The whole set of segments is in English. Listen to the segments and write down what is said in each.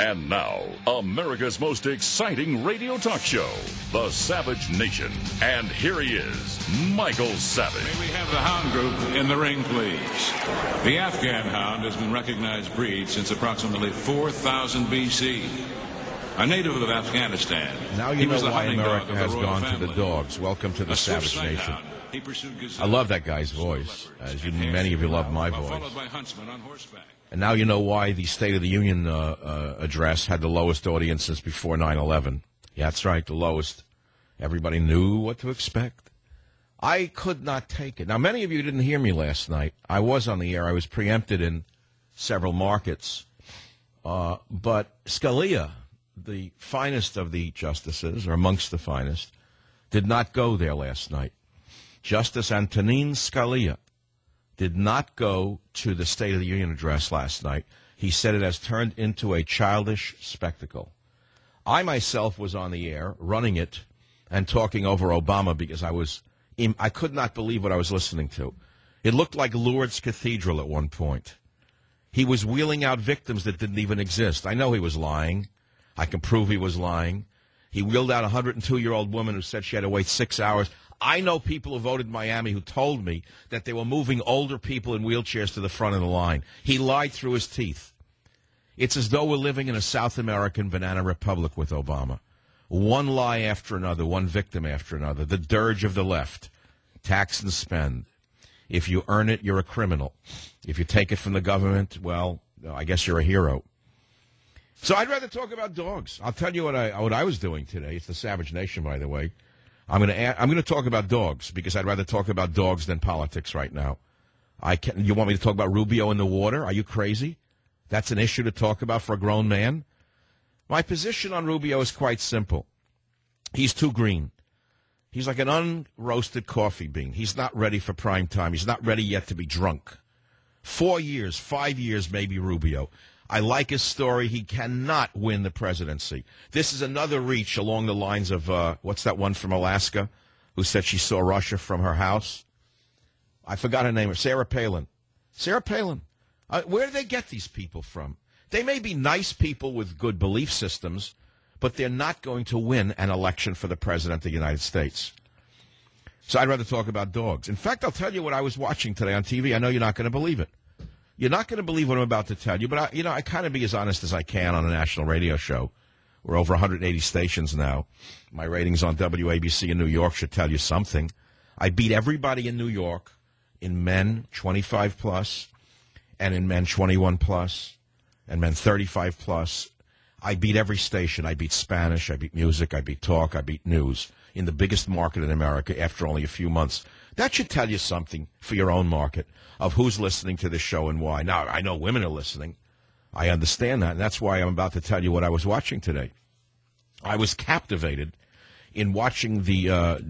And now, America's most exciting radio talk show, The Savage Nation. And here he is, Michael Savage. May we have the hound group in the ring, please? The Afghan hound has been recognized breed since approximately 4000 BC. A native of Afghanistan. Now you know why America has gone to the dogs. Welcome to the Savage Nation. I love that guy's voice, as many of you love my voice. And now you know why the State of the Union address had the lowest audience since before 9/11. Yeah, that's right, the lowest. Everybody knew what to expect. I could not take it. Now, many of you didn't hear me last night. I was on the air. I was preempted in several markets. But Scalia, the finest of the justices, or amongst the finest, did not go there last night. Justice Antonin Scalia did not go to the State of the Union address last night. He said it has turned into a childish spectacle. I myself was on the air running it and talking over Obama because I could not believe what I was listening to. It looked like Lourdes Cathedral at one point. He was wheeling out victims that didn't even exist. I know he was lying. I can prove he was lying. He wheeled out a 102-year-old woman who said she had to wait 6 hours. I know people who voted in Miami who told me that they were moving older people in wheelchairs to the front of the line. He lied through his teeth. It's as though we're living in a South American banana republic with Obama. One lie after another, one victim after another. The dirge of the left. Tax and spend. If you earn it, you're a criminal. If you take it from the government, well, I guess you're a hero. So I'd rather talk about dogs. I'll tell you what I was doing today. It's the Savage Nation, by the way. I'm going to talk about dogs because I'd rather talk about dogs than politics right now. You want me to talk about Rubio in the water? Are you crazy? That's an issue to talk about for a grown man? My position on Rubio is quite simple. He's too green. He's like an unroasted coffee bean. He's not ready for prime time. He's not ready yet to be drunk. 4 years, 5 years, maybe Rubio. I like his story. He cannot win the presidency. This is another reach along the lines of, what's that one from Alaska who said she saw Russia from her house? I forgot her name. Sarah Palin. Sarah Palin. Where do they get these people from? They may be nice people with good belief systems, but they're not going to win an election for the president of the United States. So I'd rather talk about dogs. In fact, I'll tell you what I was watching today on TV. I know you're not going to believe it. You're not going to believe what I'm about to tell you, but I kind of be as honest as I can on a national radio show. We're over 180 stations now. My ratings on WABC in New York should tell you something. I beat everybody in New York in men 25 plus and in men 21 plus and men 35 plus. I beat every station. I beat Spanish, I beat music, I beat talk, I beat news in the biggest market in America after only a few months. That should tell you something for your own market of who's listening to this show and why. Now, I know women are listening. I understand that, and that's why I'm about to tell you what I was watching today. I was captivated in watching the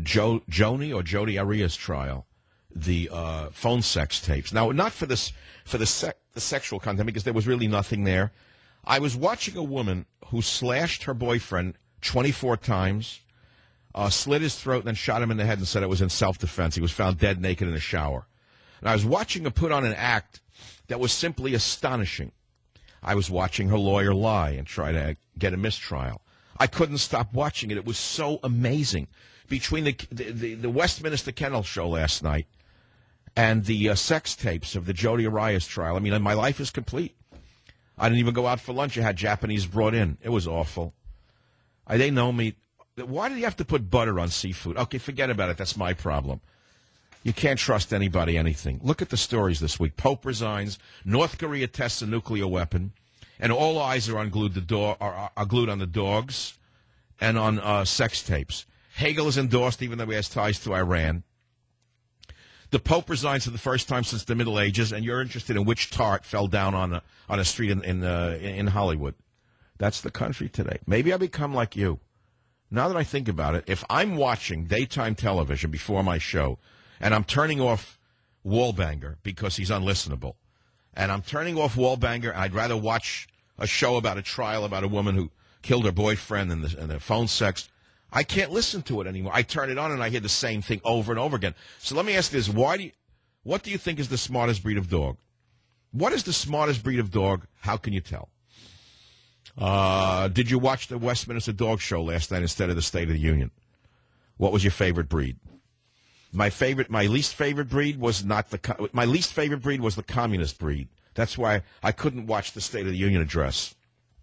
Jodi Arias trial, the phone sex tapes. Now, not for the sexual content, because there was really nothing there. I was watching a woman who slashed her boyfriend 24 times, slit his throat, and then shot him in the head and said it was in self-defense. He was found dead naked in a shower. And I was watching her put on an act that was simply astonishing. I was watching her lawyer lie and try to get a mistrial. I couldn't stop watching it. It was so amazing. Between the Westminster Kennel show last night and the sex tapes of the Jodi Arias trial, I mean, my life is complete. I didn't even go out for lunch. I had Japanese brought in. It was awful. They know me. Why do you have to put butter on seafood? Okay, forget about it. That's my problem. You can't trust anybody, anything. Look at the stories this week. Pope resigns. North Korea tests a nuclear weapon. And all eyes are glued on the dogs and on sex tapes. Hegel is endorsed even though he has ties to Iran. The Pope resigns for the first time since the Middle Ages, and you're interested in which tart fell down on a street in Hollywood. That's the country today. Maybe I become like you. Now that I think about it, if I'm watching daytime television before my show, and I'm turning off Wallbanger because he's unlistenable, and I'm turning off Wallbanger, and I'd rather watch a show about a trial about a woman who killed her boyfriend and the phone sex, I can't listen to it anymore. I turn it on, and I hear the same thing over and over again. So let me ask you this. What do you think is the smartest breed of dog? What is the smartest breed of dog? How can you tell? Did you watch the Westminster Dog Show last night instead of the State of the Union? What was your favorite breed? My least favorite breed was my least favorite breed was the communist breed. That's why I couldn't watch the State of the Union address.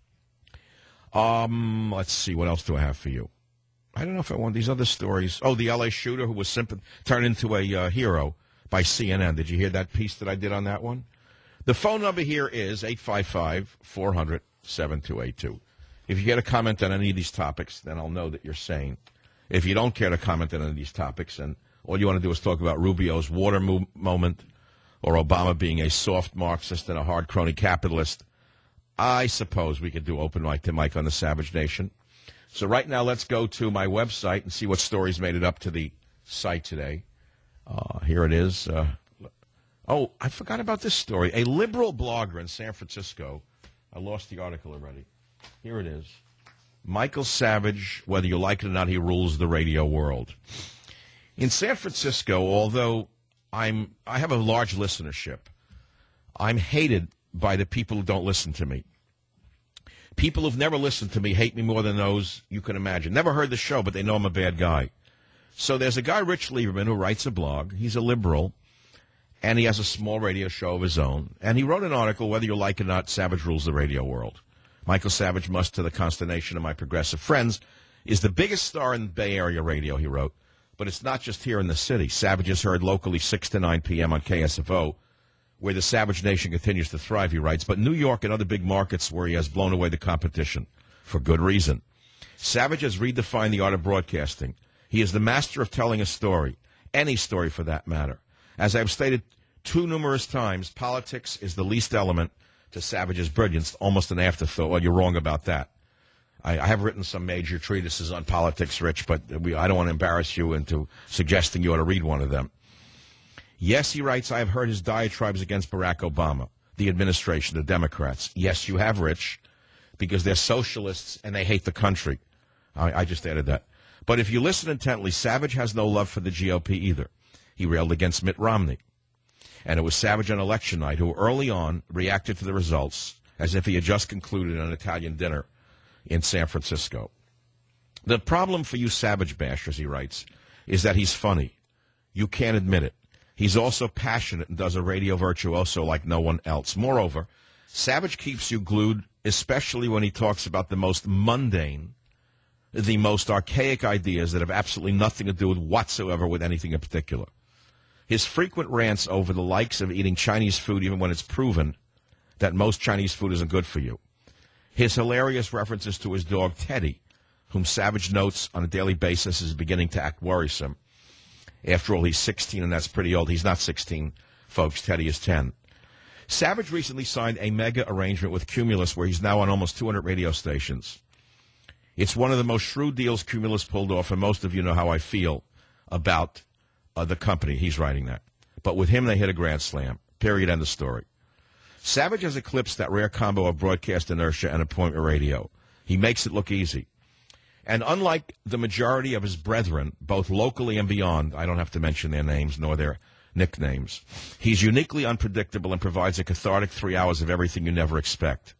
Let's see, what else do I have for you? I don't know if I want these other stories. Oh, the L.A. shooter who was turned into a hero by CNN. Did you hear that piece that I did on that one? The phone number here is 855-400-7282. If you get a comment on any of these topics, then I'll know that you're sane. If you don't care to comment on any of these topics, and all you want to do is talk about Rubio's water moment or Obama being a soft Marxist and a hard crony capitalist, I suppose we could do open mic to Mike on the Savage Nation. So right now, let's go to my website and see what stories made it up to the site today. Here it is. Oh, I forgot about this story. A liberal blogger in San Francisco. I lost the article already. Here it is. Michael Savage, whether you like it or not, he rules the radio world. In San Francisco, although I have a large listenership, I'm hated by the people who don't listen to me. People who've never listened to me hate me more than those you can imagine. Never heard the show, but they know I'm a bad guy. So there's a guy, Rich Lieberman, who writes a blog. He's a liberal, and he has a small radio show of his own. And he wrote an article, whether you like it or not, Savage rules the radio world. Michael Savage must, to the consternation of my progressive friends, is the biggest star in Bay Area radio, he wrote. But it's not just here in the city. Savage is heard locally 6 to 9 p.m. on KSFO, where the Savage Nation continues to thrive, he writes. But New York and other big markets where he has blown away the competition, for good reason. Savage has redefined the art of broadcasting. He is the master of telling a story, any story for that matter. As I've stated too numerous times, politics is the least element to Savage's brilliance, almost an afterthought. Well, you're wrong about that. I have written some major treatises on politics, Rich, but I don't want to embarrass you into suggesting you ought to read one of them. Yes, he writes, I have heard his diatribes against Barack Obama, the administration, the Democrats. Yes, you have, Rich, because they're socialists and they hate the country. I just added that. But if you listen intently, Savage has no love for the GOP either. He railed against Mitt Romney. And it was Savage on election night who early on reacted to the results as if he had just concluded an Italian dinner in San Francisco. The problem for you Savage bashers, he writes, is that he's funny. You can't admit it. He's also passionate and does a radio virtuoso like no one else. Moreover, Savage keeps you glued, especially when he talks about the most mundane, the most archaic ideas that have absolutely nothing to do whatsoever with anything in particular. His frequent rants over the likes of eating Chinese food even when it's proven that most Chinese food isn't good for you. His hilarious references to his dog Teddy, whom Savage notes on a daily basis is beginning to act worrisome. After all, he's 16, and that's pretty old. He's not 16, folks. Teddy is 10. Savage recently signed a mega arrangement with Cumulus where he's now on almost 200 radio stations. It's one of the most shrewd deals Cumulus pulled off, and most of you know how I feel about the company. He's writing that. But with him, they hit a grand slam. Period. End of story. Savage has eclipsed that rare combo of broadcast inertia and appointment radio. He makes it look easy. And unlike the majority of his brethren, both locally and beyond, I don't have to mention their names nor their nicknames, he's uniquely unpredictable and provides a cathartic 3 hours of everything you never expect.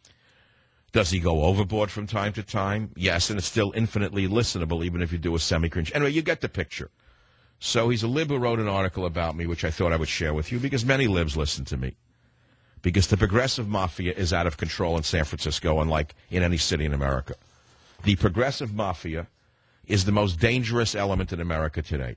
Does he go overboard from time to time? Yes, and it's still infinitely listenable, even if you do a semi-cringe. Anyway, you get the picture. So he's a lib who wrote an article about me, which I thought I would share with you, because many libs listen to me. Because the progressive mafia is out of control in San Francisco, unlike in any city in America. The progressive mafia is the most dangerous element in America today.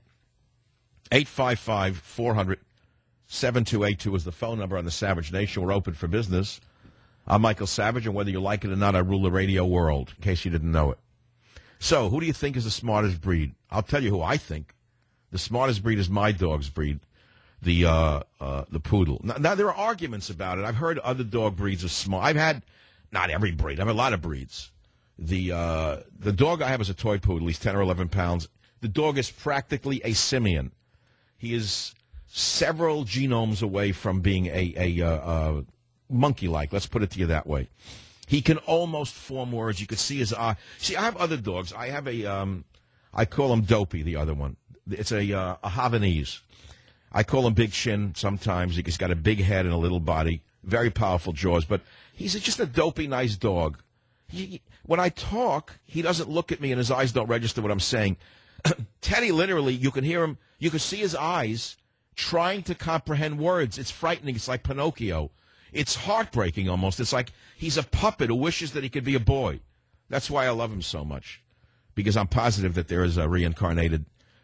855-400-7282 is the phone number on the Savage Nation. We're open for business. I'm Michael Savage, and whether you like it or not, I rule the radio world, in case you didn't know it. So, who do you think is the smartest breed? I'll tell you who I think. The smartest breed is my dog's breed, the poodle. Now, there are arguments about it. I've heard other dog breeds are smart. I've had, not every breed, I have a lot of breeds. The dog I have is a toy poodle. He's 10 or 11 pounds. The dog is practically a simian. He is several genomes away from being a monkey-like. Let's put it to you that way. He can almost form words. You could see his eye. See, I have other dogs. I have I call him Dopey, the other one. It's a Havanese. I call him Big Chin sometimes. He's got a big head and a little body. Very powerful jaws. But he's just a dopey, nice dog. When I talk, he doesn't look at me and his eyes don't register what I'm saying. Teddy, literally, you can hear him, you can see his eyes trying to comprehend words. It's frightening. It's like Pinocchio. It's heartbreaking almost. It's like he's a puppet who wishes that he could be a boy. That's why I love him so much, because I'm positive that there is a reincarnated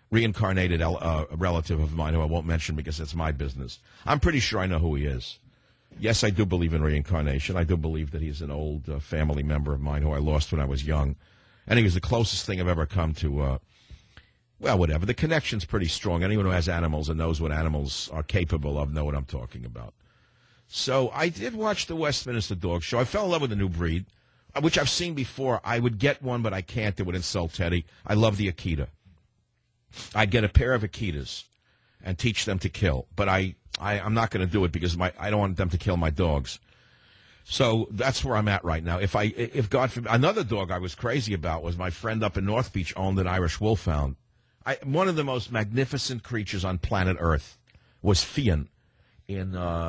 relative of mine who I won't mention because it's my business. I'm pretty sure I know who he is. Yes, I do believe in reincarnation. I do believe that he's an old family member of mine who I lost when I was young. And he was the closest thing I've ever come to, well, whatever. The connection's pretty strong. Anyone who has animals and knows what animals are capable of know what I'm talking about. So I did watch the Westminster Dog Show. I fell in love with the new breed, which I've seen before. I would get one, but I can't. It would insult Teddy. I love the Akita. I'd get a pair of Akitas and teach them to kill. But I'm not going to do it because I don't want them to kill my dogs. So that's where I'm at right now. If God forbid, another dog I was crazy about was my friend up in North Beach owned an Irish Wolfhound. One of the most magnificent creatures on planet Earth was Fian in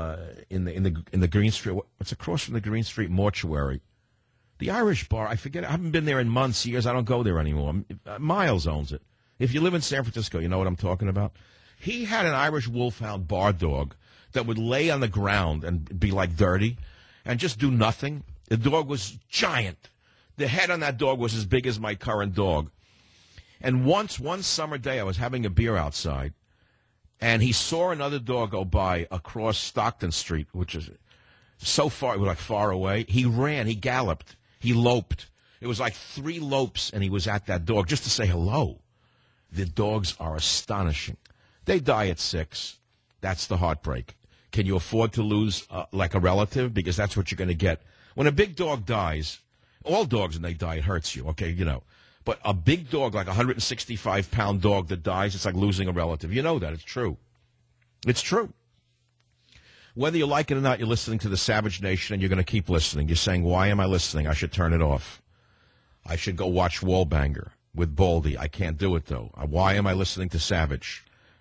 the Green Street. What's across from the Green Street Mortuary? The Irish Bar. I forget. I haven't been there in months, years. I don't go there anymore. Miles owns it. If you live in San Francisco, you know what I'm talking about. He had an Irish Wolfhound bar dog that would lay on the ground and be like dirty and just do nothing. The dog was giant. The head on that dog was as big as my current dog. And one summer day, I was having a beer outside, and he saw another dog go by across Stockton Street, which is so far, it was like far away. He ran, he galloped, he loped. It was like 3 lopes, and he was at that dog just to say hello. The dogs are astonishing. They die at 6. That's the heartbreak. Can you afford to lose like a relative? Because that's what you're going to get. When a big dog dies, all dogs when they die, it hurts you, okay, you know. But a big dog, like a 165-pound dog that dies, it's like losing a relative. You know that. It's true. It's true. Whether you like it or not, you're listening to the Savage Nation, and you're going to keep listening. You're saying, why am I listening? I should turn it off. I should go watch Wallbanger with Baldy. I can't do it, though. Why am I listening to Savage?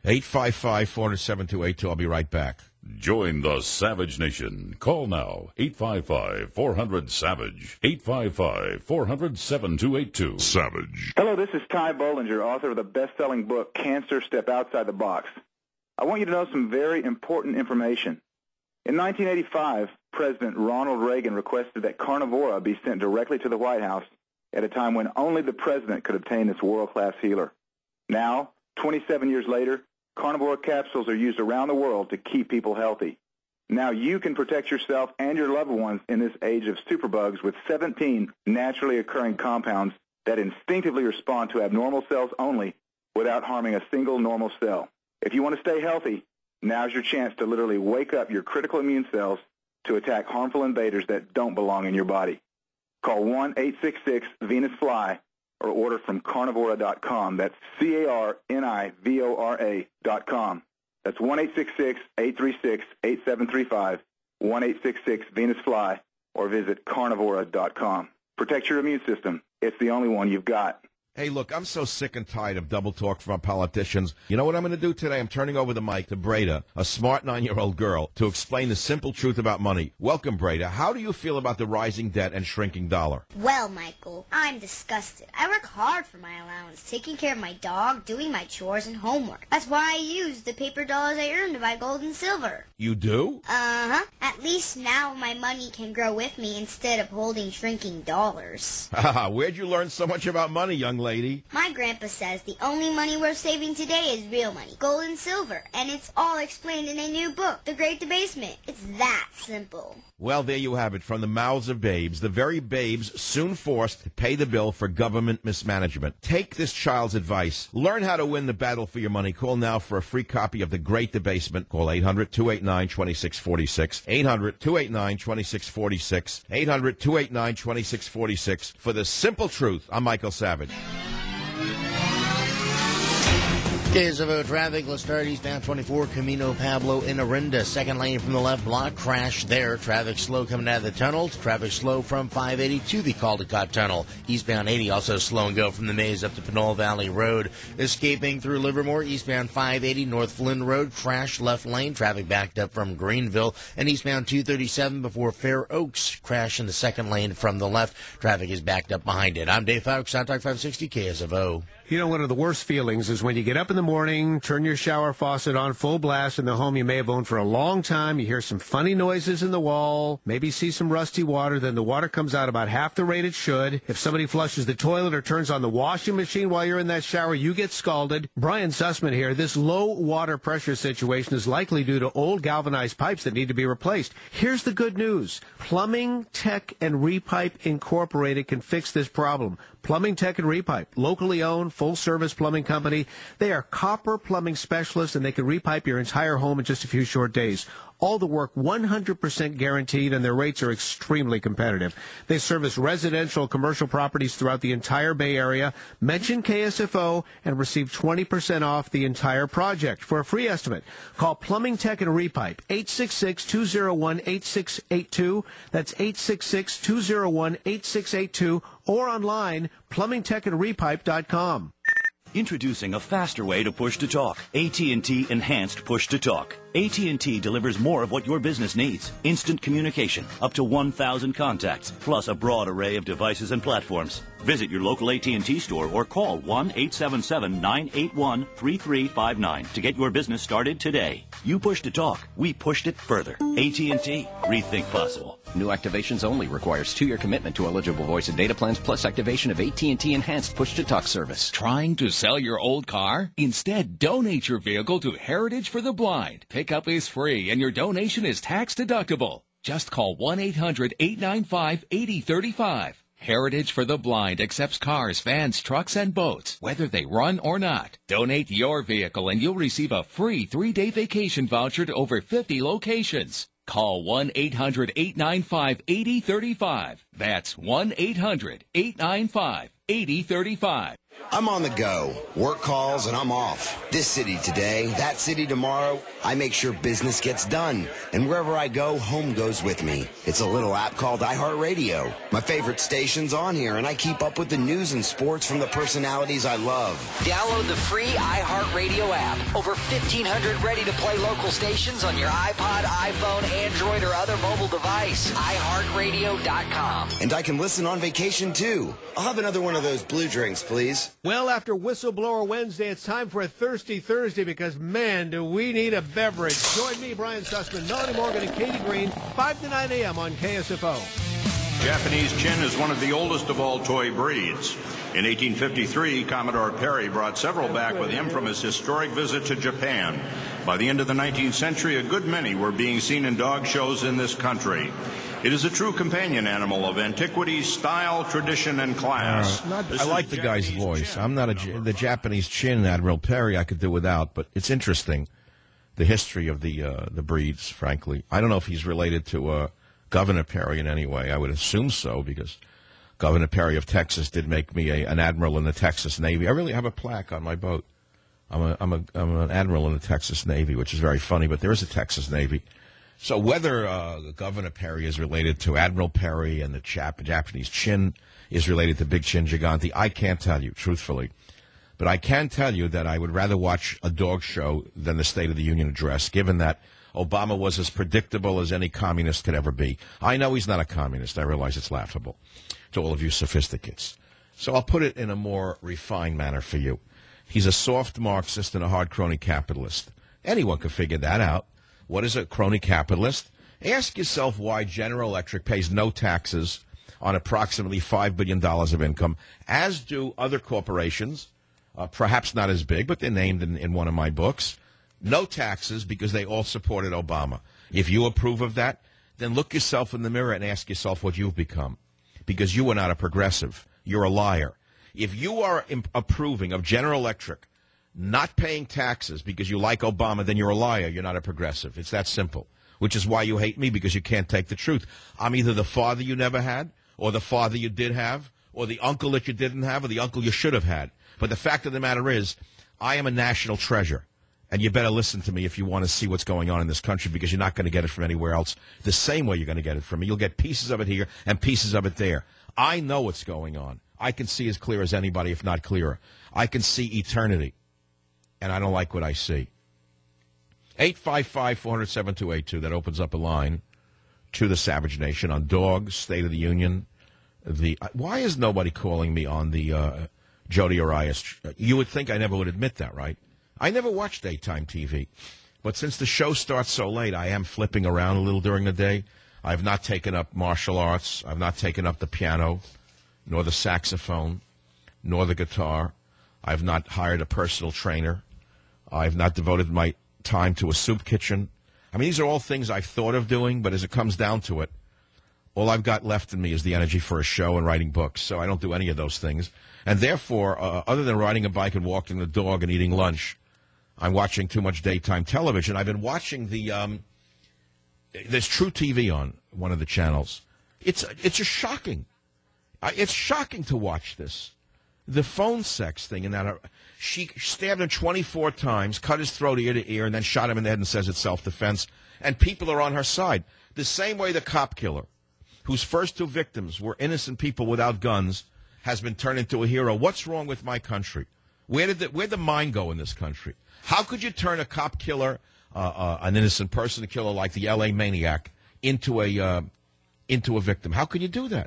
855-407-282. I'll be right back. Join the Savage Nation. Call now. 855-400-SAVAGE. 855-400-7282. Savage. Hello, this is Ty Bollinger, author of the best-selling book, Cancer, Step Outside the Box. I want you to know some very important information. In 1985, President Ronald Reagan requested that Carnivora be sent directly to the White House at a time when only the president could obtain this world-class healer. Now, 27 years later, Carnivora capsules are used around the world to keep people healthy. Now you can protect yourself and your loved ones in this age of superbugs with 17 naturally occurring compounds that instinctively respond to abnormal cells only without harming a single normal cell. If you want to stay healthy, now's your chance to literally wake up your critical immune cells to attack harmful invaders that don't belong in your body. Call 1-866-VENUS-FLY or order from Carnivora.com. That's Carnivora.com. That's 1-866-836-8735, 1-866-VENUS-FLY, or visit Carnivora.com. Protect your immune system. It's the only one you've got. Hey, look, I'm so sick and tired of double talk from our politicians. You know what I'm going to do today? I'm turning over the mic to Breda, a smart 9-year-old girl, to explain the simple truth about money. Welcome, Breda. How do you feel about the rising debt and shrinking dollar? Well, Michael, I'm disgusted. I work hard for my allowance, taking care of my dog, doing my chores and homework. That's why I use the paper dollars I earn to buy gold and silver. You do? Uh-huh. At least now my money can grow with me instead of holding shrinking dollars. Where'd you learn so much about money, young lady? My grandpa says the only money worth saving today is real money, gold and silver, and it's all explained in a new book, The Great Debasement. It's that simple. Well, there you have it, from the mouths of babes, the very babes soon forced to pay the bill for government mismanagement. Take this child's advice. Learn how to win the battle for your money. Call now for a free copy of The Great Debasement. Call 800-289-2646, 800-289-2646, 800-289-2646 for the simple truth. I'm Michael Savage. KSFO traffic. Let's start eastbound 24 Camino Pablo in Orinda. Second lane from the left block. Crash there. Traffic slow coming out of the tunnels. Traffic slow from 580 to the Caldecott Tunnel. Eastbound 80 also slow and go from the maze up to Pinole Valley Road. Escaping through Livermore. Eastbound 580 North Flynn Road. Crash left lane. Traffic backed up from Greenville. And eastbound 237 before Fair Oaks. Crash in the second lane from the left. Traffic is backed up behind it. I'm Dave Fox, Sound Talk 560 KSFO. You know, one of the worst feelings is when you get up in the morning, turn your shower faucet on full blast in the home you may have owned for a long time. You hear some funny noises in the wall, maybe see some rusty water, then the water comes out about half the rate it should. If somebody flushes the toilet or turns on the washing machine while you're in that shower, you get scalded. Brian Sussman here. This low water pressure situation is likely due to old galvanized pipes that need to be replaced. Here's the good news. Plumbing Tech and Repipe Incorporated can fix this problem. Plumbing Tech and Repipe, locally owned, full-service plumbing company. They are copper plumbing specialists, and they can repipe your entire home in just a few short days. All the work 100% guaranteed, and their rates are extremely competitive. They service residential, commercial properties throughout the entire Bay Area. Mention KSFO and receive 20% off the entire project. For a free estimate, call Plumbing Tech and Repipe, 866-201-8682. That's 866-201-8682, or online, plumbingtechandrepipe.com. Introducing a faster way to push to talk. AT&T Enhanced Push to Talk. AT&T delivers more of what your business needs. Instant communication, up to 1,000 contacts, plus a broad array of devices and platforms. Visit your local AT&T store or call 1-877-981-3359 to get your business started today. You push to talk, we pushed it further. AT&T, rethink possible. New activations only requires 2-year commitment to eligible voice and data plans plus activation of AT&T Enhanced Push-to-Talk service. Trying to sell your old car? Instead, donate your vehicle to Heritage for the Blind. Pickup is free and your donation is tax deductible. Just call 1-800-895-8035. Heritage for the Blind accepts cars, vans, trucks, and boats, whether they run or not. Donate your vehicle and you'll receive a free 3-day vacation voucher to over 50 locations. Call 1-800-895-8035. That's 1-800-895-8035. I'm on the go. Work calls and I'm off. This city today, that city tomorrow. I make sure business gets done. And wherever I go, home goes with me. It's a little app called iHeartRadio. My favorite station's on here, and I keep up with the news and sports from the personalities I love. Download the free iHeartRadio app. Over 1,500 ready-to-play local stations on your iPod, iPhone, Android, or other mobile device. iHeartRadio.com. And I can listen on vacation, too. I'll have another one of those blue drinks, please. Well, after Whistleblower Wednesday, it's time for a Thirsty Thursday because, man, do we need a beverage. Join me, Brian Sussman, Melanie Morgan, and Katie Green, 5 to 9 a.m. on KSFO. Japanese Chin is one of the oldest of all toy breeds. In 1853, Commodore Perry brought several back with him from his historic visit to Japan. By the end of the 19th century, a good many were being seen in dog shows in this country. It is a true companion animal of antiquity, style, tradition, and class. I like the guy's voice. I'm not the Japanese Chin, Admiral Perry, I could do without, but it's interesting, the history of the breeds, frankly. I don't know if he's related to Governor Perry in any way. I would assume so, because Governor Perry of Texas did make me an admiral in the Texas Navy. I really have a plaque on my boat. I'm an admiral in the Texas Navy, which is very funny, but there is a Texas Navy. So whether Governor Perry is related to Admiral Perry and the Japanese Chin is related to Big Chin Gigante, I can't tell you, truthfully. But I can tell you that I would rather watch a dog show than the State of the Union address, given that Obama was as predictable as any communist could ever be. I know he's not a communist. I realize it's laughable to all of you sophisticates. So I'll put it in a more refined manner for you. He's a soft Marxist and a hard crony capitalist. Anyone can figure that out. What is a crony capitalist? Ask yourself why General Electric pays no taxes on approximately $5 billion of income, as do other corporations, perhaps not as big, but they're named in one of my books. No taxes because they all supported Obama. If you approve of that, then look yourself in the mirror and ask yourself what you've become, because you are not a progressive. You're a liar. If you are approving of General Electric not paying taxes because you like Obama, then you're a liar. You're not a progressive. It's that simple, which is why you hate me, because you can't take the truth. I'm either the father you never had, or the father you did have, or the uncle that you didn't have, or the uncle you should have had. But the fact of the matter is, I am a national treasure. And you better listen to me if you want to see what's going on in this country, because you're not going to get it from anywhere else the same way you're going to get it from me. You'll get pieces of it here and pieces of it there. I know what's going on. I can see as clear as anybody, if not clearer. I can see eternity, and I don't like what I see. 855-400-7282. That opens up a line to the Savage Nation on dogs, State of the Union. Why is nobody calling me on the Jody Arias? You would think I never would admit that, right? I never watch daytime TV, but since the show starts so late, I am flipping around a little during the day. I have not taken up martial arts. I've not taken up the piano, nor the saxophone, nor the guitar. I've not hired a personal trainer. I've not devoted my time to a soup kitchen. I mean, these are all things I've thought of doing, but as it comes down to it, all I've got left in me is the energy for a show and writing books, so I don't do any of those things. And therefore, other than riding a bike and walking the dog and eating lunch, I'm watching too much daytime television. I've been watching there's True TV on one of the channels. It's just shocking. It's shocking to watch this. The phone sex thing, and that she stabbed him 24 times, cut his throat ear to ear, and then shot him in the head and says it's self-defense. And people are on her side. The same way the cop killer, whose first two victims were innocent people without guns, has been turned into a hero. What's wrong with my country? Where'd the mind go in this country? How could you turn a cop killer, an innocent person killer like the L.A. Maniac, into a victim? How could you do that?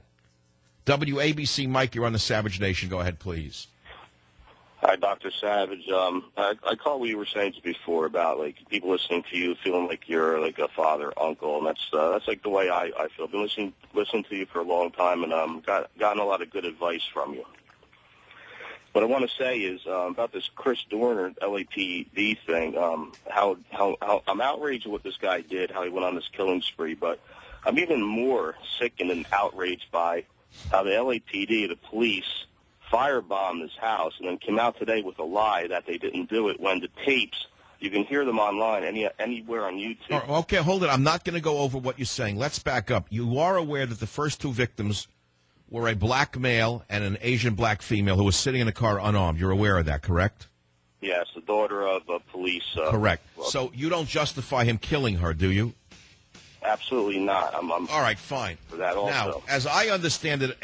WABC, Mike, you're on the Savage Nation. Go ahead, please. Hi, Dr. Savage. I caught what you were saying before about like people listening to you, feeling like you're like a father, uncle, and that's like the way I feel. I've been listening to you for a long time, and gotten a lot of good advice from you. What I want to say is about this Chris Dorner LAPD thing. How I'm outraged at what this guy did, how he went on this killing spree, but I'm even more sickened and outraged by how the LAPD, the police, firebombed his house and then came out today with a lie that they didn't do it, when the tapes, you can hear them online anywhere on YouTube. Okay, hold it. I'm not going to go over what you're saying. Let's back up. You are aware that the first two victims were a black male and an Asian black female who was sitting in a car unarmed. You're aware of that, correct? Yes, the daughter of a police. Correct. So you don't justify him killing her, do you? Absolutely not. I'm all right, fine. For that also. Now, as I understand it,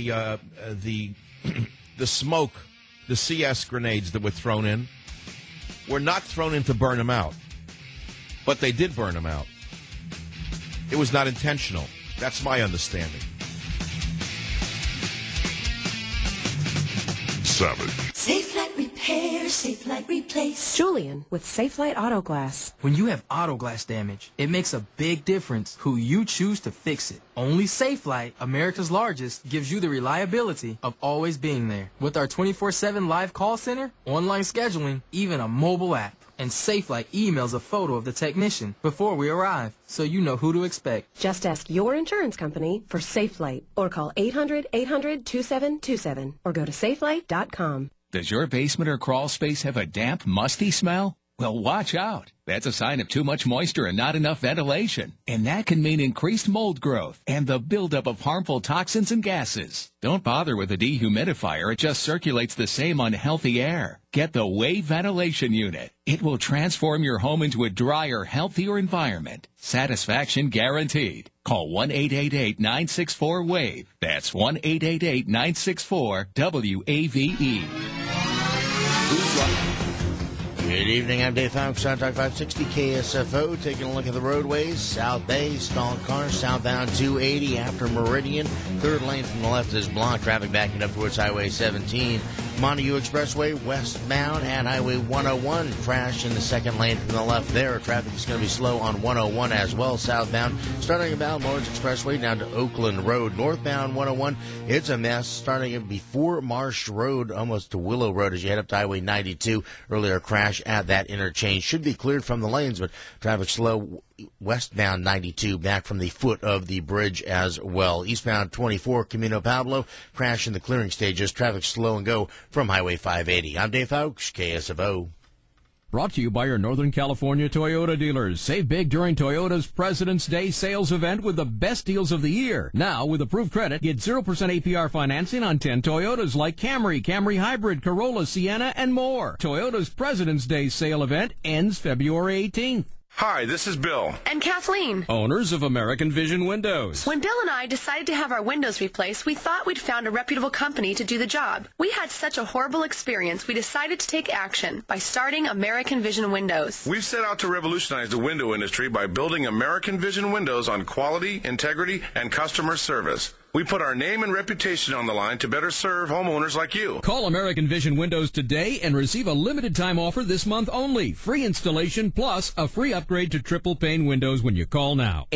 the smoke, the CS grenades that were thrown in, were not thrown in to burn him out, but they did burn him out. It was not intentional. That's my understanding. Savage. Safe Light Repair, Safe Light Replace. Julian with Safe Light Auto Glass. When you have auto glass damage, it makes a big difference who you choose to fix it. Only Safe Light, America's largest, gives you the reliability of always being there. With our 24/7 live call center, online scheduling, even a mobile app. And Safe Light emails a photo of the technician before we arrive, so you know who to expect. Just ask your insurance company for Safe Light, or call 800-800-2727, or go to safelight.com. Does your basement or crawl space have a damp, musty smell? Well, watch out. That's a sign of too much moisture and not enough ventilation. And that can mean increased mold growth and the buildup of harmful toxins and gases. Don't bother with a dehumidifier. It just circulates the same unhealthy air. Get the Wave Ventilation Unit. It will transform your home into a drier, healthier environment. Satisfaction guaranteed. Call 1-888-964-WAVE. That's 1-888-964-WAVE. Good evening, I'm Dave Fox on Talk 560 KSFO. Taking a look at the roadways. South Bay, stalled cars, southbound 280 after Meridian. Third lane from the left is blocked. Traffic backing up towards Highway 17. Montague Expressway, westbound at Highway 101. Crash in the second lane from the left there. Traffic is going to be slow on 101 as well, southbound. Starting about Lawrence Expressway down to Oakland Road. Northbound 101, it's a mess. Starting before Marsh Road, almost to Willow Road as you head up to Highway 92. Earlier crash at that interchange. Should be cleared from the lanes, but traffic slow westbound 92 back from the foot of the bridge as well. Eastbound 24 Camino Pablo, crash in the clearing stages. Traffic slow and go from Highway 580. I'm Dave Fowkes, KSFO. Brought to you by your Northern California Toyota dealers. Save big during Toyota's President's Day sales event with the best deals of the year. Now, with approved credit, get 0% APR financing on 10 Toyotas like Camry, Camry Hybrid, Corolla, Sienna, and more. Toyota's President's Day sale event ends February 18th. Hi, this is Bill. And Kathleen. Owners of American Vision Windows. When Bill and I decided to have our windows replaced, we thought we'd found a reputable company to do the job. We had such a horrible experience, we decided to take action by starting American Vision Windows. We've set out to revolutionize the window industry by building American Vision Windows on quality, integrity, and customer service. We put our name and reputation on the line to better serve homeowners like you. Call American Vision Windows today and receive a limited time offer this month only. Free installation plus a free upgrade to triple pane windows when you call now.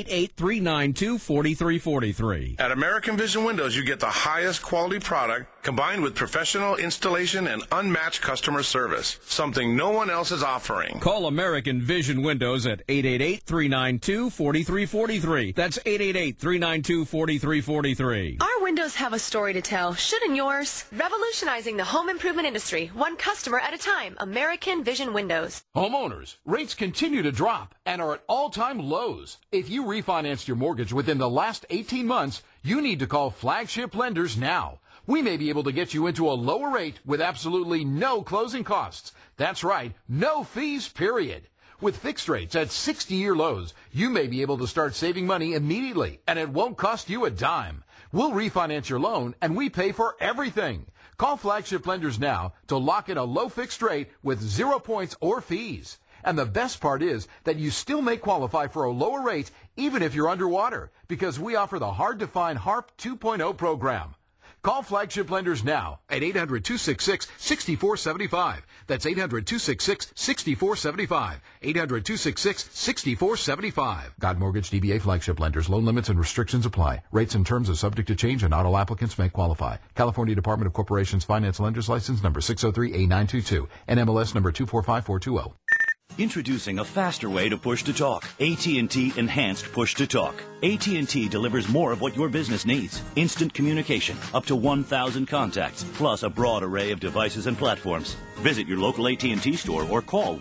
888-392-4343. At American Vision Windows, you get the highest quality product combined with professional installation and unmatched customer service, something no one else is offering. Call American Vision Windows at 888-392-4343. That's 888-392-4343. Our windows have a story to tell. Shouldn't yours? Revolutionizing the home improvement industry, one customer at a time. American Vision Windows. Homeowners, rates continue to drop and are at all-time lows. If you refinanced your mortgage within the last 18 months, you need to call Flagship Lenders now. We may be able to get you into a lower rate with absolutely no closing costs. That's right, no fees, period. With fixed rates at 60-year lows, you may be able to start saving money immediately, and it won't cost you a dime. We'll refinance your loan, and we pay for everything. Call Flagship Lenders now to lock in a low fixed rate with 0 points or fees. And the best part is that you still may qualify for a lower rate even if you're underwater, because we offer the hard-to-find HARP 2.0 program. Call Flagship Lenders now at 800-266-6475. That's 800-266-6475. 800-266-6475. God Mortgage DBA Flagship Lenders. Loan limits and restrictions apply. Rates and terms are subject to change and not all applicants may qualify. California Department of Corporations Finance Lenders License number 603A922. NMLS number 245420. Introducing a faster way to push-to-talk. AT&T Enhanced Push-to-Talk. AT&T delivers more of what your business needs. Instant communication, up to 1,000 contacts, plus a broad array of devices and platforms. Visit your local AT&T store or call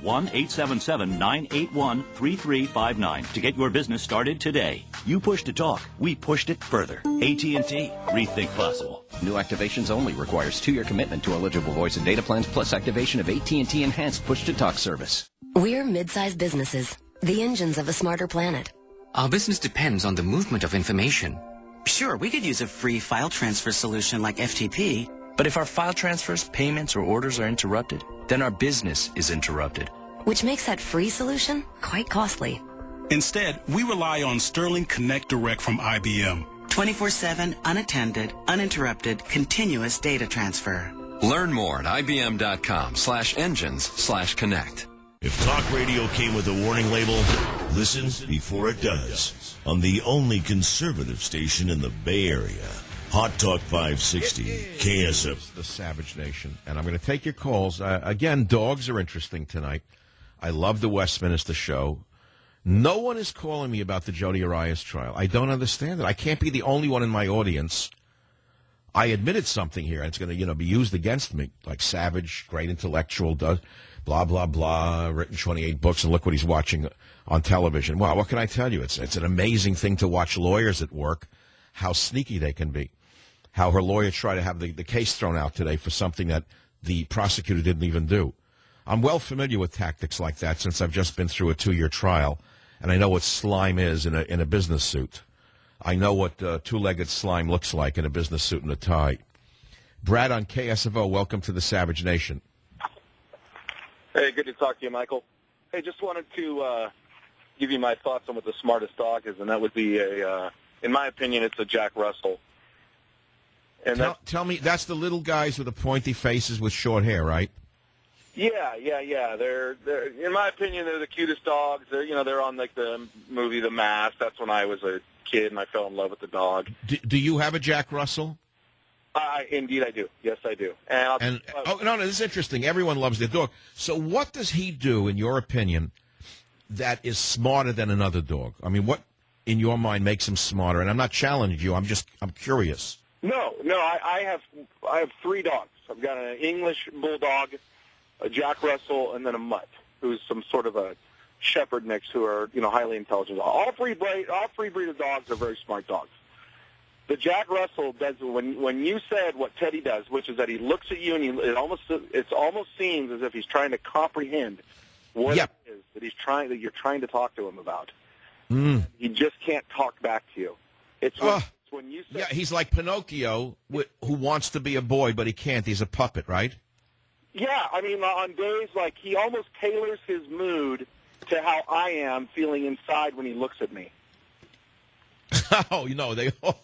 1-877-981-3359 to get your business started today. You push-to-talk. We pushed it further. AT&T. Rethink possible. New activations only requires 2-year commitment to eligible voice and data plans plus activation of AT&T Enhanced Push-to-Talk service. We're mid-sized businesses, the engines of a smarter planet. Our business depends on the movement of information. Sure, we could use a free file transfer solution like FTP, but if our file transfers, payments, or orders are interrupted, then our business is interrupted. Which makes that free solution quite costly. Instead, we rely on Sterling Connect Direct from IBM. 24/7, unattended, uninterrupted, continuous data transfer. Learn more at ibm.com/engines/connect. If talk radio came with a warning label, listen before it does. On the only conservative station in the Bay Area, Hot Talk 560, KSF. The Savage Nation. And I'm going to take your calls. Again, dogs are interesting tonight. I love the Westminster show. No one is calling me about the Jodi Arias trial. I don't understand it. I can't be the only one in my audience. I admitted something here, and it's going to, be used against me, like Savage, great intellectual, does blah, blah, blah, written 28 books, and look what he's watching on television. Wow, what can I tell you? It's an amazing thing to watch lawyers at work, how sneaky they can be, how her lawyer tried to have the case thrown out today for something that the prosecutor didn't even do. I'm well familiar with tactics like that since I've just been through a 2-year trial, and I know what slime is in a business suit. I know what two-legged slime looks like in a business suit and a tie. Brad on KSFO, welcome to the Savage Nation. Hey, good to talk to you, Michael. Hey, just wanted to give you my thoughts on what the smartest dog is, and that would be in my opinion, it's a Jack Russell. And tell me, that's the little guys with the pointy faces with short hair, right? Yeah. They're in my opinion, they're the cutest dogs. They're on like the movie The Mask. That's when I was a kid and I fell in love with the dog. Do you have a Jack Russell? Indeed, I do. Yes, I do. No, this is interesting. Everyone loves their dog. So what does he do, in your opinion, that is smarter than another dog? I mean, what, in your mind, makes him smarter? And I'm not challenging you. I'm curious. No. I have 3 dogs. I've got an English bulldog, a Jack Russell, and then a mutt, who's some sort of a shepherd mix, who are highly intelligent. All three breed of dogs are very smart dogs. The Jack Russell does when you said what Teddy does, which is that he looks at you and it almost seems as if he's trying to comprehend what it is that you're trying to talk to him about. He just can't talk back to you. It's when you say, he's like Pinocchio, who wants to be a boy but he can't. He's a puppet, right? Yeah, I mean, on days like he almost tailors his mood to how I am feeling inside when he looks at me. Oh, they all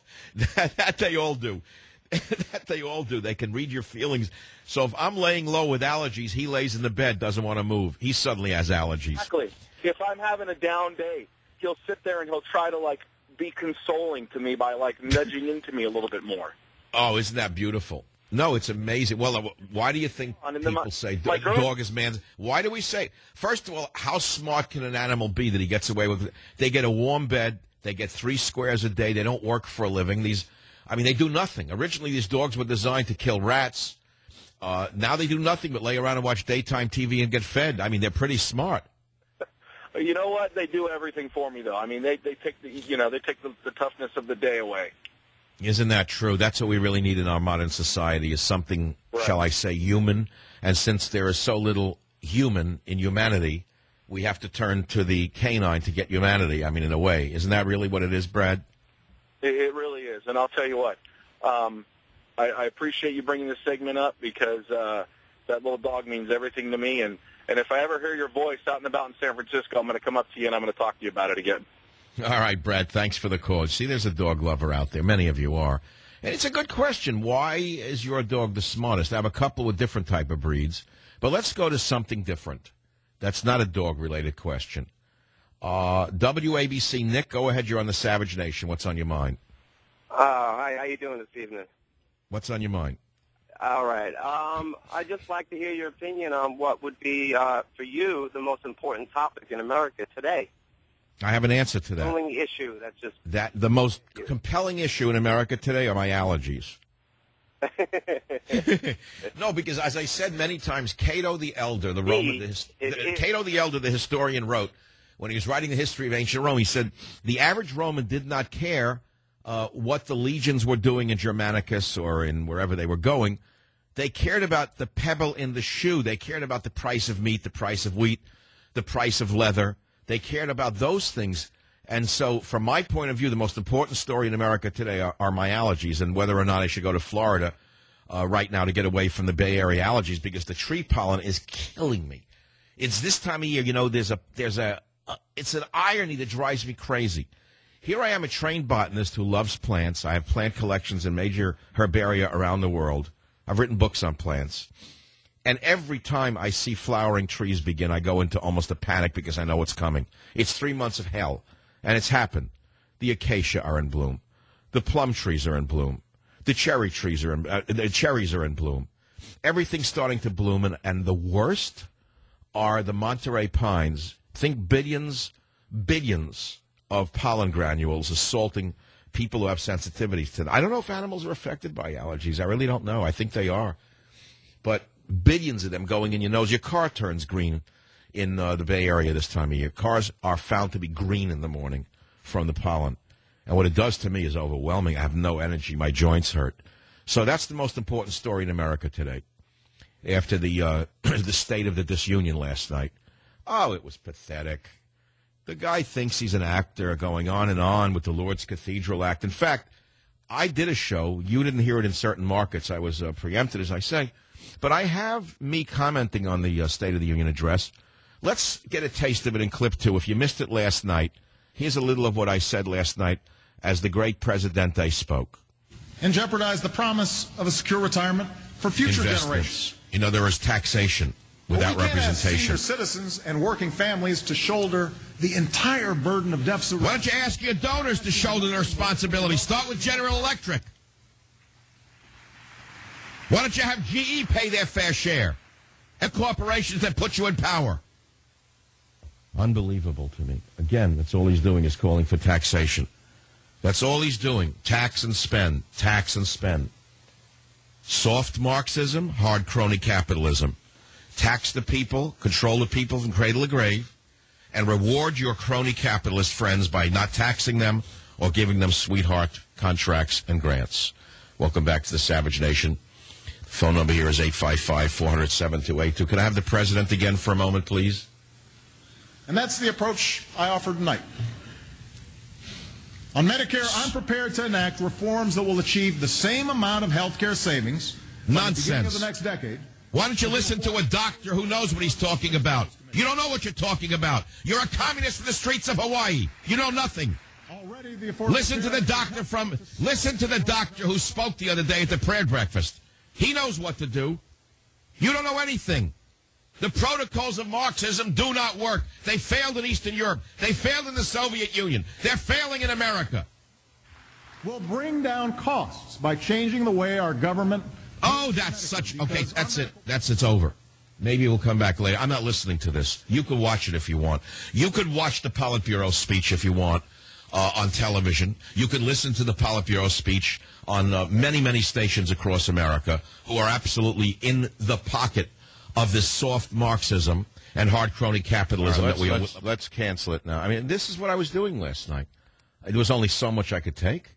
do. That they all do. They can read your feelings. So if I'm laying low with allergies, he lays in the bed, doesn't want to move. He suddenly has allergies. Exactly. If I'm having a down day, he'll sit there and he'll try to be consoling to me by nudging into me a little bit more. Oh, isn't that beautiful? No, it's amazing. Well, why do you think people say dog is man's? Why do we say? First of all, how smart can an animal be that he gets away with it? They get a warm bed. They get 3 squares a day. They don't work for a living. They do nothing. Originally, these dogs were designed to kill rats. Now they do nothing but lay around and watch daytime TV and get fed. I mean, they're pretty smart. You know what? They do everything for me, though. I mean, they take the toughness of the day away. Isn't that true? That's what we really need in our modern society, is something, shall I say, human. And since there is so little human in humanity, we have to turn to the canine to get humanity. I mean, in a way. Isn't that really what it is, Brad? It really is. And I'll tell you what, I appreciate you bringing this segment up, because that little dog means everything to me. And if I ever hear your voice out and about in San Francisco, I'm going to come up to you and I'm going to talk to you about it again. All right, Brad, thanks for the call. See, there's a dog lover out there. Many of you are. And it's a good question. Why is your dog the smartest? I have a couple of different type of breeds. But let's go to something different. That's not a dog-related question. WABC, Nick, go ahead. You're on the Savage Nation. What's on your mind? Hi, how you doing this evening? What's on your mind? All right. I'd just like to hear your opinion on what would be, for you, the most important topic in America today. I have an answer to that. The only issue that's just... The most compelling issue in America today are my allergies. No, because as I said many times, Cato the Elder, Cato the Elder, the historian, wrote, when he was writing the history of ancient Rome, he said, the average Roman did not care what the legions were doing in Germanicus or in wherever they were going. They cared about the pebble in the shoe. They cared about the price of meat, the price of wheat, the price of leather. They cared about those things. And so, from my point of view, the most important story in America today are my allergies, and whether or not I should go to Florida right now to get away from the Bay Area allergies, because the tree pollen is killing me. It's this time of year, it's an irony that drives me crazy. Here I am, a trained botanist who loves plants. I have plant collections in major herbaria around the world. I've written books on plants. And every time I see flowering trees begin, I go into almost a panic because I know what's coming. It's 3 months of hell, and it's happened. The acacia are in bloom. The plum trees are in bloom. The cherry trees are the cherries are in bloom. Everything's starting to bloom, and the worst are the Monterey pines. Think billions of pollen granules assaulting people who have sensitivities to them. I don't know if animals are affected by allergies. I really don't know. I think they are. But billions of them going in your nose. Your car turns green in the Bay Area this time of year. Cars are found to be green in the morning from the pollen. And what it does to me is overwhelming. I have no energy. My joints hurt. So that's the most important story in America today. After the the state of the disunion last night. Oh, it was pathetic. The guy thinks he's an actor going on and on with the Lourdes Cathedral Act. In fact, I did a show. You didn't hear it in certain markets. I was preempted, as I say. But I have me commenting on the State of the Union address. Let's get a taste of it in clip 2. If you missed it last night, here's a little of what I said last night as the great Presidente spoke. And jeopardize the promise of a secure retirement for future generations. You know, there is taxation without representation. Senior citizens and working families to shoulder the entire burden of deficit. Why don't you ask your donors to shoulder their responsibility? Start with General Electric. Why don't you have GE pay their fair share? And corporations that put you in power. Unbelievable to me. Again, that's all he's doing is calling for taxation. That's all he's doing. Tax and spend. Tax and spend. Soft Marxism, hard crony capitalism. tax the people, control the people from cradle to grave, and reward your crony capitalist friends by not taxing them or giving them sweetheart contracts and grants. Welcome back to the Savage Nation. Phone number here is 855-400-7282. Can I have the president again for a moment, please? And that's the approach I offer tonight. On Medicare, I'm prepared to enact reforms that will achieve the same amount of health care savings by the beginning of the next decade. Why don't you listen to a doctor who knows what he's talking about? You don't know what you're talking about. You're a communist from the streets of Hawaii. You know nothing. Already the Listen to the doctor who spoke the other day at the prayer breakfast. He knows what to do. You don't know anything. The protocols of Marxism do not work. They failed in Eastern Europe. They failed in the Soviet Union. They're failing in America. We'll bring down costs by changing the way our government... Oh, that's such... Okay, that's it. It's over. Maybe we'll come back later. I'm not listening to this. You can watch it if you want. You could watch the Politburo speech if you want on television. You can listen to the Politburo speech on many, many stations across America who are absolutely in the pocket of this soft Marxism and hard crony capitalism let's cancel it now. I mean, this is what I was doing last night. There was only so much I could take,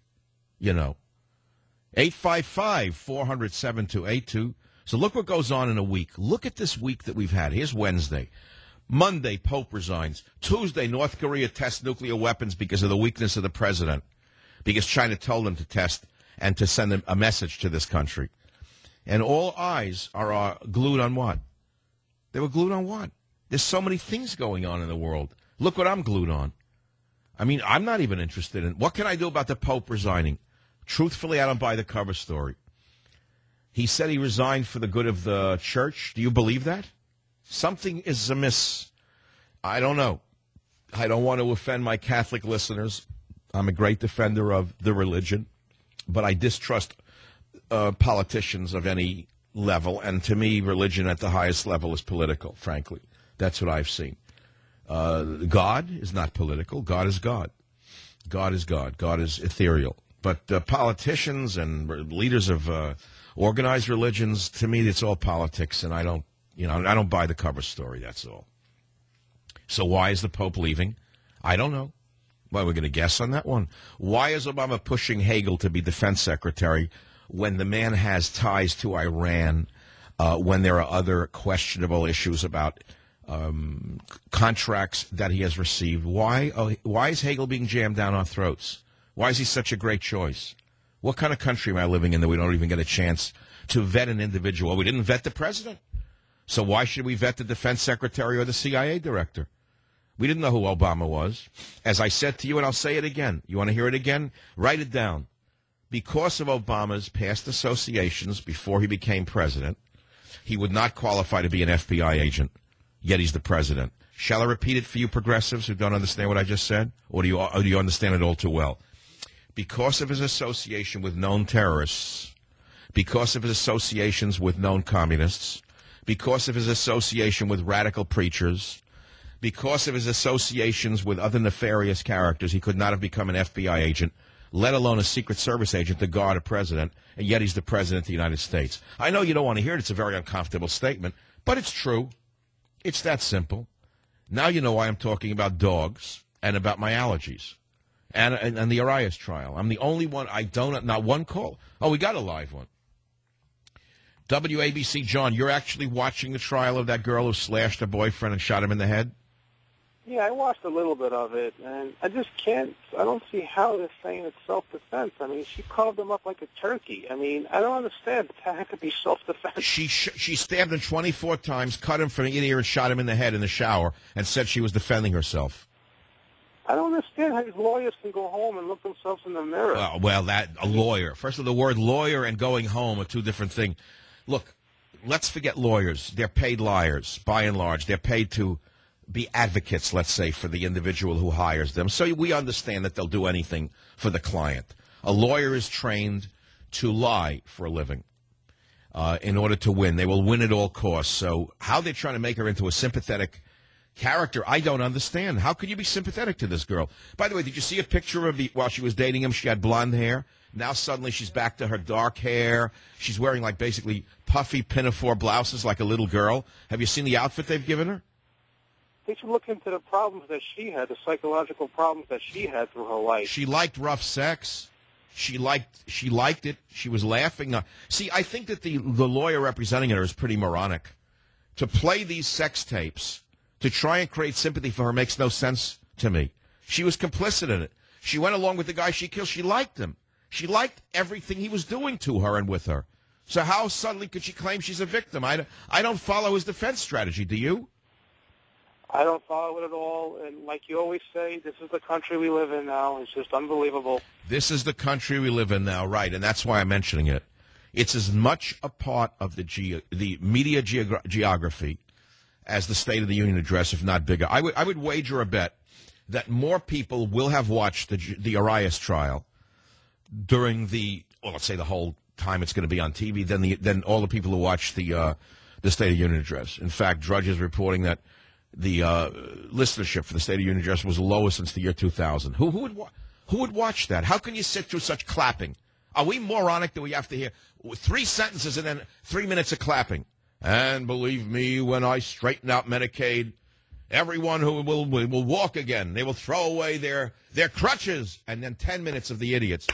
855-400-7282. So look what goes on in a week. Look at this week that we've had. Here's Wednesday. Monday, Pope resigns. Tuesday, North Korea tests nuclear weapons because of the weakness of the president, because China told them to test and to send a message to this country. And all eyes are glued on what? They were glued on what? There's so many things going on in the world. Look what I'm glued on. I mean, I'm not even interested in... What can I do about the Pope resigning? Truthfully, I don't buy the cover story. He said he resigned for the good of the church. Do you believe that? Something is amiss. I don't know. I don't want to offend my Catholic listeners. I'm a great defender of the religion, but I distrust politicians of any level, and to me, religion at the highest level is political, frankly. That's what I've seen. God is not political. God is God. God is God. God is ethereal. But politicians and leaders of organized religions, to me, it's all politics, and I don't buy the cover story, that's all. So why is the Pope leaving? I don't know. Well, we're going to guess on that one. Why is Obama pushing Hagel to be defense secretary when the man has ties to Iran, when there are other questionable issues about contracts that he has received? Why is Hagel being jammed down our throats? Why is he such a great choice? What kind of country am I living in that we don't even get a chance to vet an individual? We didn't vet the president. So why should we vet the defense secretary or the CIA director? We didn't know who Obama was. As I said to you, and I'll say it again. You want to hear it again? Write it down. Because of Obama's past associations before he became president, he would not qualify to be an FBI agent, yet he's the president. Shall I repeat it for you progressives who don't understand what I just said? Or do you understand it all too well? Because of his association with known terrorists, because of his associations with known communists, because of his association with radical preachers, because of his associations with other nefarious characters, he could not have become an FBI agent, let alone a Secret Service agent to guard a president, and yet he's the president of the United States. I know you don't want to hear it. It's a very uncomfortable statement, but it's true. It's that simple. Now you know why I'm talking about dogs and about my allergies and the Arias trial. I'm the only one. Not one call. Oh, we got a live one. WABC, John, you're actually watching the trial of that girl who slashed her boyfriend and shot him in the head? Yeah, I watched a little bit of it, and I don't see how they're saying it's self-defense. I mean, she carved him up like a turkey. I mean, I don't understand how it could be self-defense. She stabbed him 24 times, cut him from the ear, and shot him in the head in the shower, and said she was defending herself. I don't understand how these lawyers can go home and look themselves in the mirror. A lawyer. First of all, the word lawyer and going home are two different things. Look, let's forget lawyers. They're paid liars, by and large. They're paid to be advocates, let's say, for the individual who hires them. So we understand that they'll do anything for the client. A lawyer is trained to lie for a living in order to win. They will win at all costs. So how they're trying to make her into a sympathetic character, I don't understand. How could you be sympathetic to this girl? By the way, did you see a picture of while she was dating him, she had blonde hair? Now suddenly she's back to her dark hair. She's wearing like basically puffy pinafore blouses like a little girl. Have you seen the outfit they've given her? They should look into the problems that she had, the psychological problems that she had through her life. She liked rough sex. She liked it. She was laughing. See, I think that the lawyer representing her is pretty moronic. To play these sex tapes, to try and create sympathy for her makes no sense to me. She was complicit in it. She went along with the guy she killed. She liked him. She liked everything he was doing to her and with her. So how suddenly could she claim she's a victim? I don't follow his defense strategy. Do you? I don't follow it at all. And like you always say, this is the country we live in now. It's just unbelievable. This is the country we live in now, right? And that's why I'm mentioning it. It's as much a part of the media geography as the State of the Union address, if not bigger. I would wager a bet that more people will have watched the Arias trial during let's say the whole time it's going to be on TV than all the people who watched the State of the Union address. In fact, Drudge is reporting that the listenership for the State of the Union address was the lowest since the year 2000. Who would watch that? How can you sit through such clapping? Are we moronic that we have to hear 3 sentences and then 3 minutes of clapping? And believe me, when I straighten out Medicaid, everyone who will walk again. They will throw away their crutches. And then 10 minutes of the idiots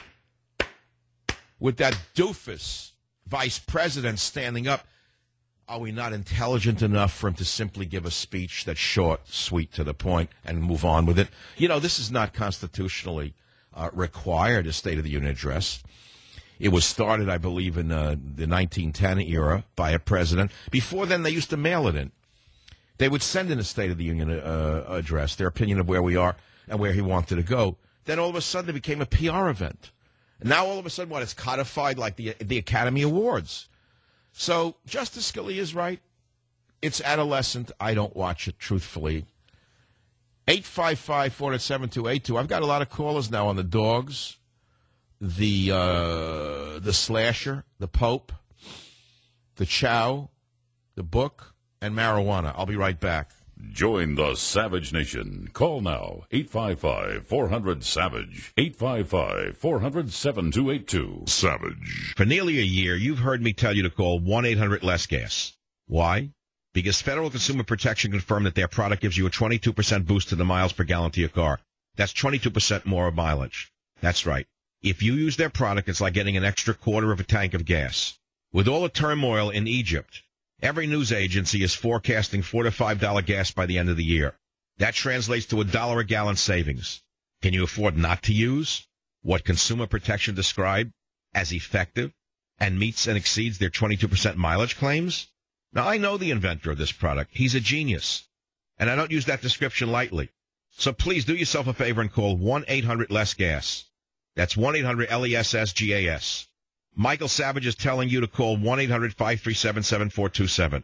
with that doofus vice president standing up. Are we not intelligent enough for him to simply give a speech that's short, sweet, to the point, and move on with it? You know, this is not constitutionally required, a State of the Union address. It was started, I believe, in the 1910 era by a president. Before then, they used to mail it in. They would send in a State of the Union address, their opinion of where we are and where he wanted to go. Then all of a sudden, it became a PR event. And now all of a sudden, it's codified like the Academy Awards. So Justice Scalia is right. It's adolescent. I don't watch it, truthfully. 855-407-282. I've got a lot of callers now on the dogs, the slasher, the Pope, the Chow, the book, and marijuana. I'll be right back. Join the Savage Nation. Call now, 855-400-SAVAGE, 855-400-7282. Savage. For nearly a year, you've heard me tell you to call 1-800-LESS-GAS. Why? Because Federal Consumer Protection confirmed that their product gives you a 22% boost to the miles per gallon to your car. That's 22% more mileage. That's right. If you use their product, it's like getting an extra quarter of a tank of gas. With all the turmoil in Egypt, every news agency is forecasting $4 to $5 gas by the end of the year. That translates to $1 a gallon savings. Can you afford not to use what Consumer Protection described as effective and meets and exceeds their 22% mileage claims? Now, I know the inventor of this product. He's a genius, and I don't use that description lightly. So please do yourself a favor and call 1-800-LESS-GAS. That's 1-800-LESS-GAS. Michael Savage is telling you to call 1-800-537-7427.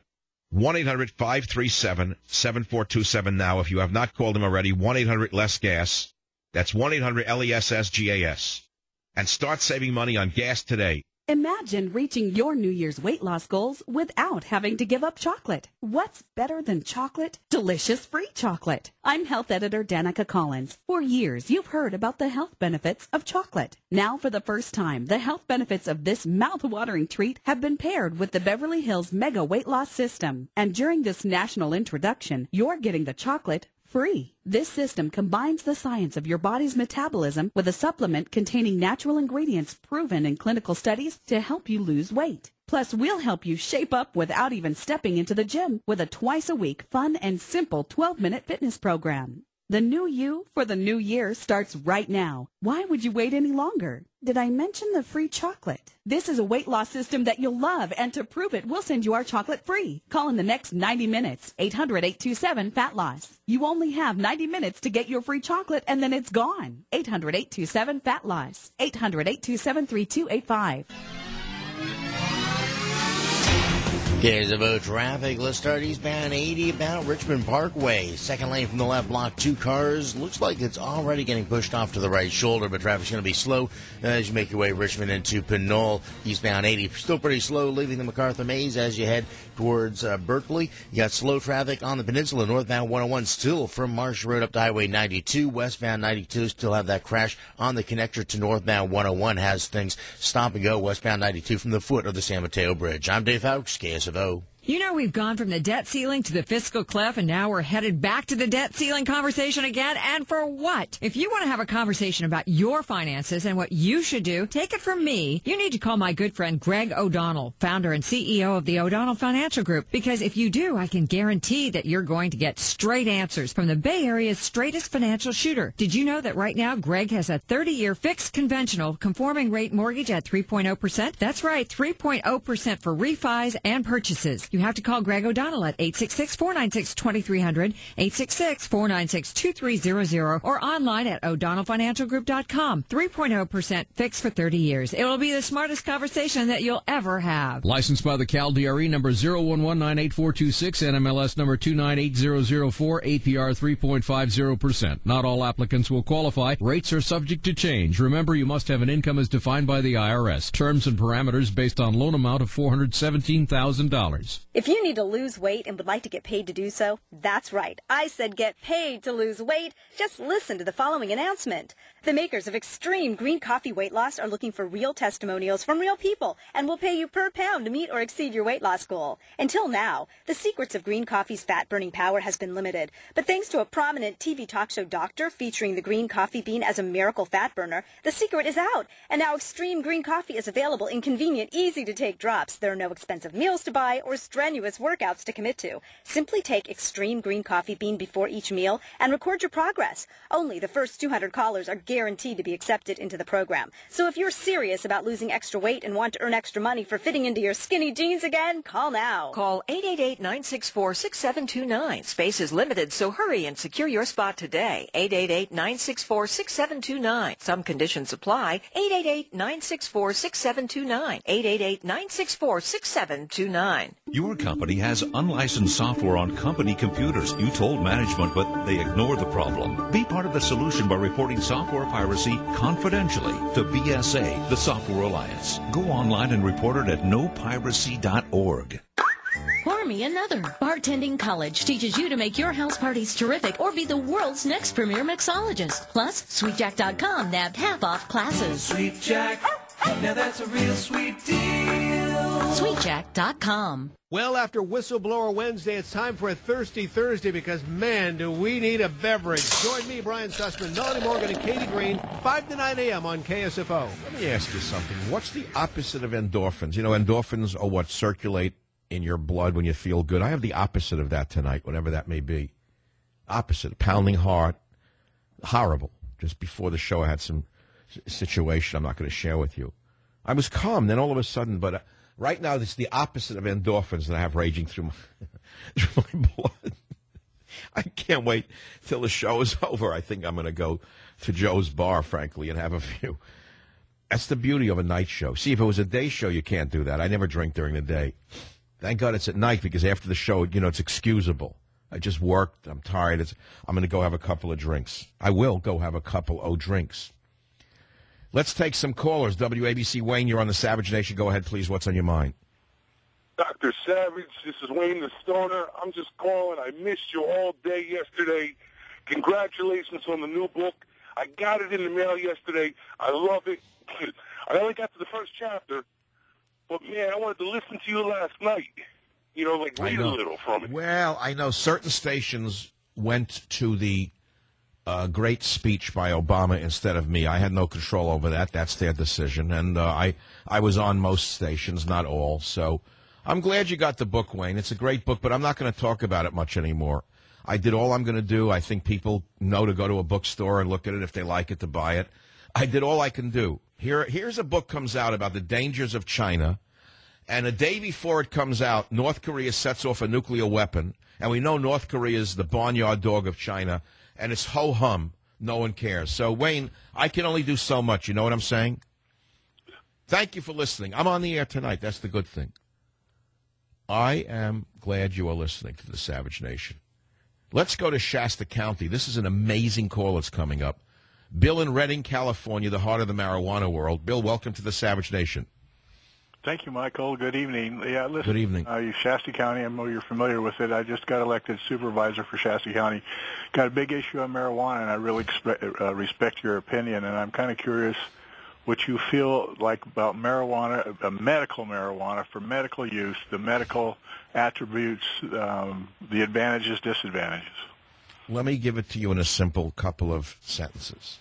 1-800-537-7427 now. If you have not called him already, 1-800-LESS-GAS. That's 1-800-LESS-GAS. And start saving money on gas today. Imagine reaching your New Year's weight loss goals without having to give up chocolate. What's better than chocolate? Delicious free chocolate. I'm health editor Danica Collins. For years, you've heard about the health benefits of chocolate. Now, for the first time, the health benefits of this mouth-watering treat have been paired with the Beverly Hills Mega Weight Loss System. And during this national introduction, you're getting the chocolate free. This system combines the science of your body's metabolism with a supplement containing natural ingredients proven in clinical studies to help you lose weight. Plus, we'll help you shape up without even stepping into the gym with a twice-a-week fun and simple 12-minute fitness program. The new you for the new year starts right now. Why would you wait any longer? Did I mention the free chocolate? This is a weight loss system that you'll love, and to prove it, we'll send you our chocolate free. Call in the next 90 minutes, 800-827-FAT-LOSS. You only have 90 minutes to get your free chocolate, and then it's gone. 800-827-FAT-LOSS. 800-827-3285. Here's about traffic. Let's start eastbound 80 about Richmond Parkway. Second lane from the left, block 2 cars. Looks like it's already getting pushed off to the right shoulder, but traffic's going to be slow as you make your way Richmond into Pinole. Eastbound 80, still pretty slow, leaving the MacArthur Maze as you head towards Berkeley. You got slow traffic on the peninsula, northbound 101, still from Marsh Road up to Highway 92. Westbound 92, still have that crash on the connector to northbound 101. Has things stop and go westbound 92 from the foot of the San Mateo Bridge. I'm Dave Fowkes, KSFO. You know, we've gone from the debt ceiling to the fiscal cliff, and now we're headed back to the debt ceiling conversation again. And for what? If you want to have a conversation about your finances and what you should do, take it from me. You need to call my good friend Greg O'Donnell, founder and CEO of the O'Donnell Financial Group. Because if you do, I can guarantee that you're going to get straight answers from the Bay Area's straightest financial shooter. Did you know that right now Greg has a 30-year fixed conventional conforming rate mortgage at 3.0%? That's right, 3.0% for refis and purchases. You have to call Greg O'Donnell at 866-496-2300, 866-496-2300, or online at o'donnellfinancialgroup.com. 3.0% fixed for 30 years. It will be the smartest conversation that you'll ever have. Licensed by the Cal DRE number 011-98426, NMLS number 298004, APR 3.50%. Not all applicants will qualify. Rates are subject to change. Remember, you must have an income as defined by the IRS. Terms and parameters based on loan amount of $417,000. If you need to lose weight and would like to get paid to do so, that's right. I said get paid to lose weight. Just listen to the following announcement. The makers of Extreme Green Coffee Weight Loss are looking for real testimonials from real people and will pay you per pound to meet or exceed your weight loss goal. Until now, the secrets of green coffee's fat-burning power has been limited. But thanks to a prominent TV talk show doctor featuring the green coffee bean as a miracle fat burner, the secret is out. And now Extreme Green Coffee is available in convenient, easy-to-take drops. There are no expensive meals to buy or strenuous workouts to commit to. Simply take Extreme Green Coffee Bean before each meal and record your progress. Only the first 200 callers are guaranteed to be accepted into the program. So if you're serious about losing extra weight and want to earn extra money for fitting into your skinny jeans again, call now. Call 888-964-6729. Space is limited, so hurry and secure your spot today. 888-964-6729. Some conditions apply. 888-964-6729. 888-964-6729. Your company has unlicensed software on company computers. You told management, but they ignored the problem. Be part of the solution by reporting software piracy confidentially to BSA, the Software Alliance. Go online and report it at nopiracy.org. Pour me another. Bartending College teaches you to make your house parties terrific or be the world's next premier mixologist. Plus, SweetJack.com nabbed half off classes. Sweet Jack, now that's a real sweet deal. SweetJack.com. Well, after Whistleblower Wednesday, it's time for a Thirsty Thursday because, man, do we need a beverage. Join me, Brian Sussman, Melanie Morgan, and Katie Green, 5 to 9 a.m. on KSFO. Let me ask you something. What's the opposite of endorphins? You know, endorphins are what circulate in your blood when you feel good. I have the opposite of that tonight, whatever that may be. Opposite, pounding heart, horrible. Just before the show, I had some situation I'm not going to share with you. I was calm, then all of a sudden, but right now it's the opposite of endorphins that I have raging through my blood. I can't wait till the show is over. I think I'm going to go to Joe's Bar, frankly, and have a few. That's the beauty of a night show. See, if it was a day show, you can't do that. I never drink during the day. Thank God it's at night because after the show, you know, it's excusable. I just worked. I'm tired. I'm going to go have a couple of drinks. I will go have a couple of drinks. Let's take some callers. WABC Wayne, you're on the Savage Nation. Go ahead, please. What's on your mind? Dr. Savage, this is Wayne the Stoner. I'm just calling. I missed you all day yesterday. Congratulations on the new book. I got it in the mail yesterday. I love it. I only got to the first chapter, but, man, I wanted to listen to you last night. You know, like read a little from it. Well, I know certain stations went to the great speech by Obama instead of me. I had no control over that. That's their decision. And I was on most stations, not all. So I'm glad you got the book, Wayne. It's a great book, but I'm not going to talk about it much anymore. I did all I'm going to do. I think people know to go to a bookstore and look at it if they like it, to buy it. I did all I can do. Here's a book comes out about the dangers of China. And a day before it comes out, North Korea sets off a nuclear weapon. And we know North Korea is the barnyard dog of China. And it's ho-hum. No one cares. So, Wayne, I can only do so much. You know what I'm saying? Thank you for listening. I'm on the air tonight. That's the good thing. I am glad you are listening to the Savage Nation. Let's go to Shasta County. This is an amazing call that's coming up. Bill in Redding, California, the heart of the marijuana world. Bill, welcome to the Savage Nation. Thank you, Michael. Good evening. Yeah, listen. Good evening. Shasta County, I know you're familiar with it. I just got elected supervisor for Shasta County. Got a big issue on marijuana, and I really respect your opinion, and I'm kind of curious what you feel like about marijuana, medical marijuana for medical use, the medical attributes, the advantages, disadvantages. Let me give it to you in a simple couple of sentences.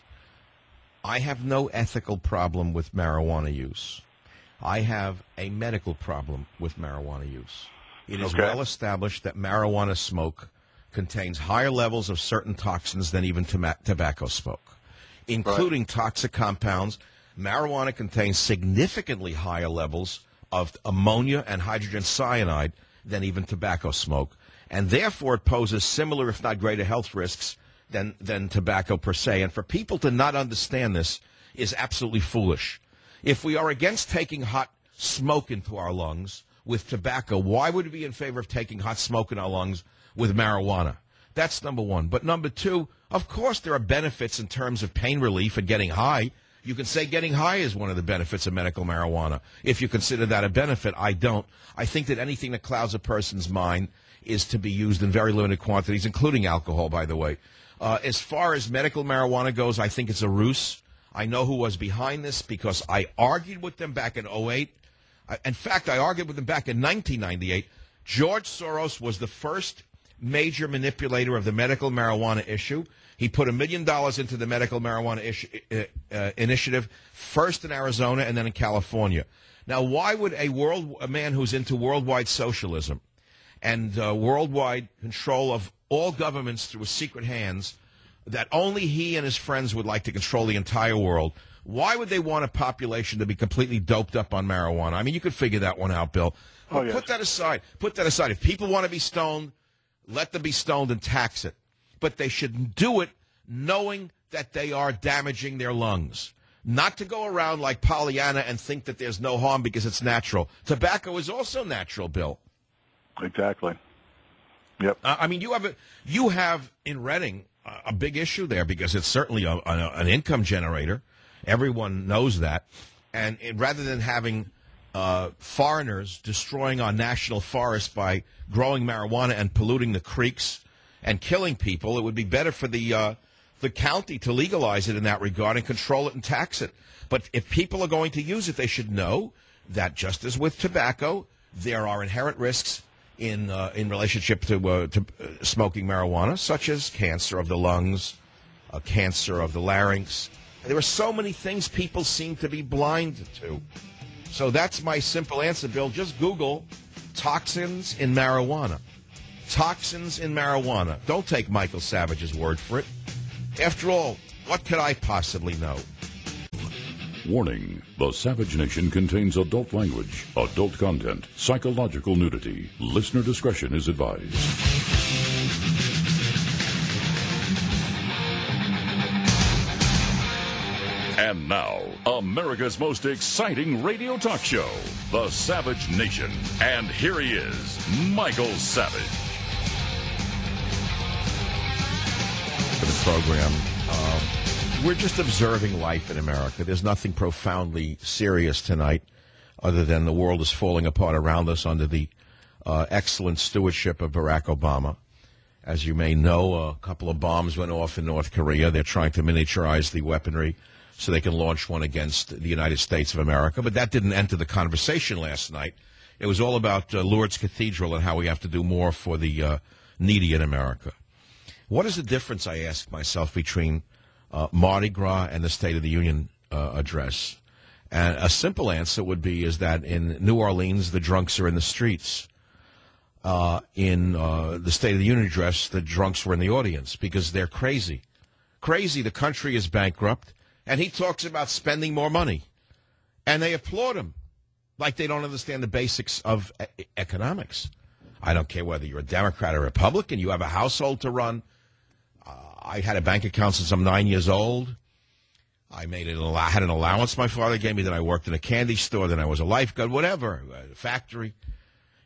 I have no ethical problem with marijuana use. I have a medical problem with marijuana use. It is well established that marijuana smoke contains higher levels of certain toxins than even tobacco smoke, including toxic compounds. Marijuana contains significantly higher levels of ammonia and hydrogen cyanide than even tobacco smoke, and therefore it poses similar, if not greater, health risks than tobacco per se. And for people to not understand this is absolutely foolish. If we are against taking hot smoke into our lungs with tobacco, why would we be in favor of taking hot smoke in our lungs with marijuana? That's number one. But number two, of course there are benefits in terms of pain relief and getting high. You can say getting high is one of the benefits of medical marijuana. If you consider that a benefit, I don't. I think that anything that clouds a person's mind is to be used in very limited quantities, including alcohol, by the way. As far as medical marijuana goes, I think it's a ruse. I know who was behind this because I argued with them back in 2008. In fact, I argued with them back in 1998. George Soros was the first major manipulator of the medical marijuana issue. He put $1 million into the medical marijuana initiative, first in Arizona and then in California. Now, why would a man who's into worldwide socialism and worldwide control of all governments through his secret hands, that only he and his friends would like to control the entire world, why would they want a population to be completely doped up on marijuana? I mean, you could figure that one out, Bill. Put that aside. Put that aside. If people want to be stoned, let them be stoned and tax it. But they should do it knowing that they are damaging their lungs. Not to go around like Pollyanna and think that there's no harm because it's natural. Tobacco is also natural, Bill. Exactly. Yep. I mean, you have in Redding a big issue there because it's certainly an income generator. Everyone knows that. And rather than having foreigners destroying our national forests by growing marijuana and polluting the creeks and killing people, it would be better for the county to legalize it in that regard and control it and tax it. But if people are going to use it, they should know that just as with tobacco, there are inherent risks in relationship to smoking marijuana, such as cancer of the lungs, cancer of the larynx. There are so many things people seem to be blind to. So that's my simple answer, Bill. Just Google toxins in marijuana. Toxins in marijuana. Don't take Michael Savage's word for it. After all, what could I possibly know? Warning, the Savage Nation contains adult language, adult content, psychological nudity. Listener discretion is advised. And now, America's most exciting radio talk show, The Savage Nation. And here he is, Michael Savage. For the program, we're just observing life in America. There's nothing profoundly serious tonight other than the world is falling apart around us under the excellent stewardship of Barack Obama. As you may know, a couple of bombs went off in North Korea. They're trying to miniaturize the weaponry so they can launch one against the United States of America. But that didn't enter the conversation last night. It was all about Lourdes Cathedral and how we have to do more for the needy in America. What is the difference, I ask myself, between Mardi Gras and the State of the Union address? And a simple answer would be is that in New Orleans, the drunks are in the streets. In the State of the Union address, the drunks were in the audience because they're crazy. Crazy, the country is bankrupt, and he talks about spending more money. And they applaud him like they don't understand the basics of economics. I don't care whether you're a Democrat or Republican, you have a household to run. I had a bank account since I'm 9 years old. I had an allowance my father gave me. Then I worked in a candy store. Then I was a lifeguard, whatever, a factory.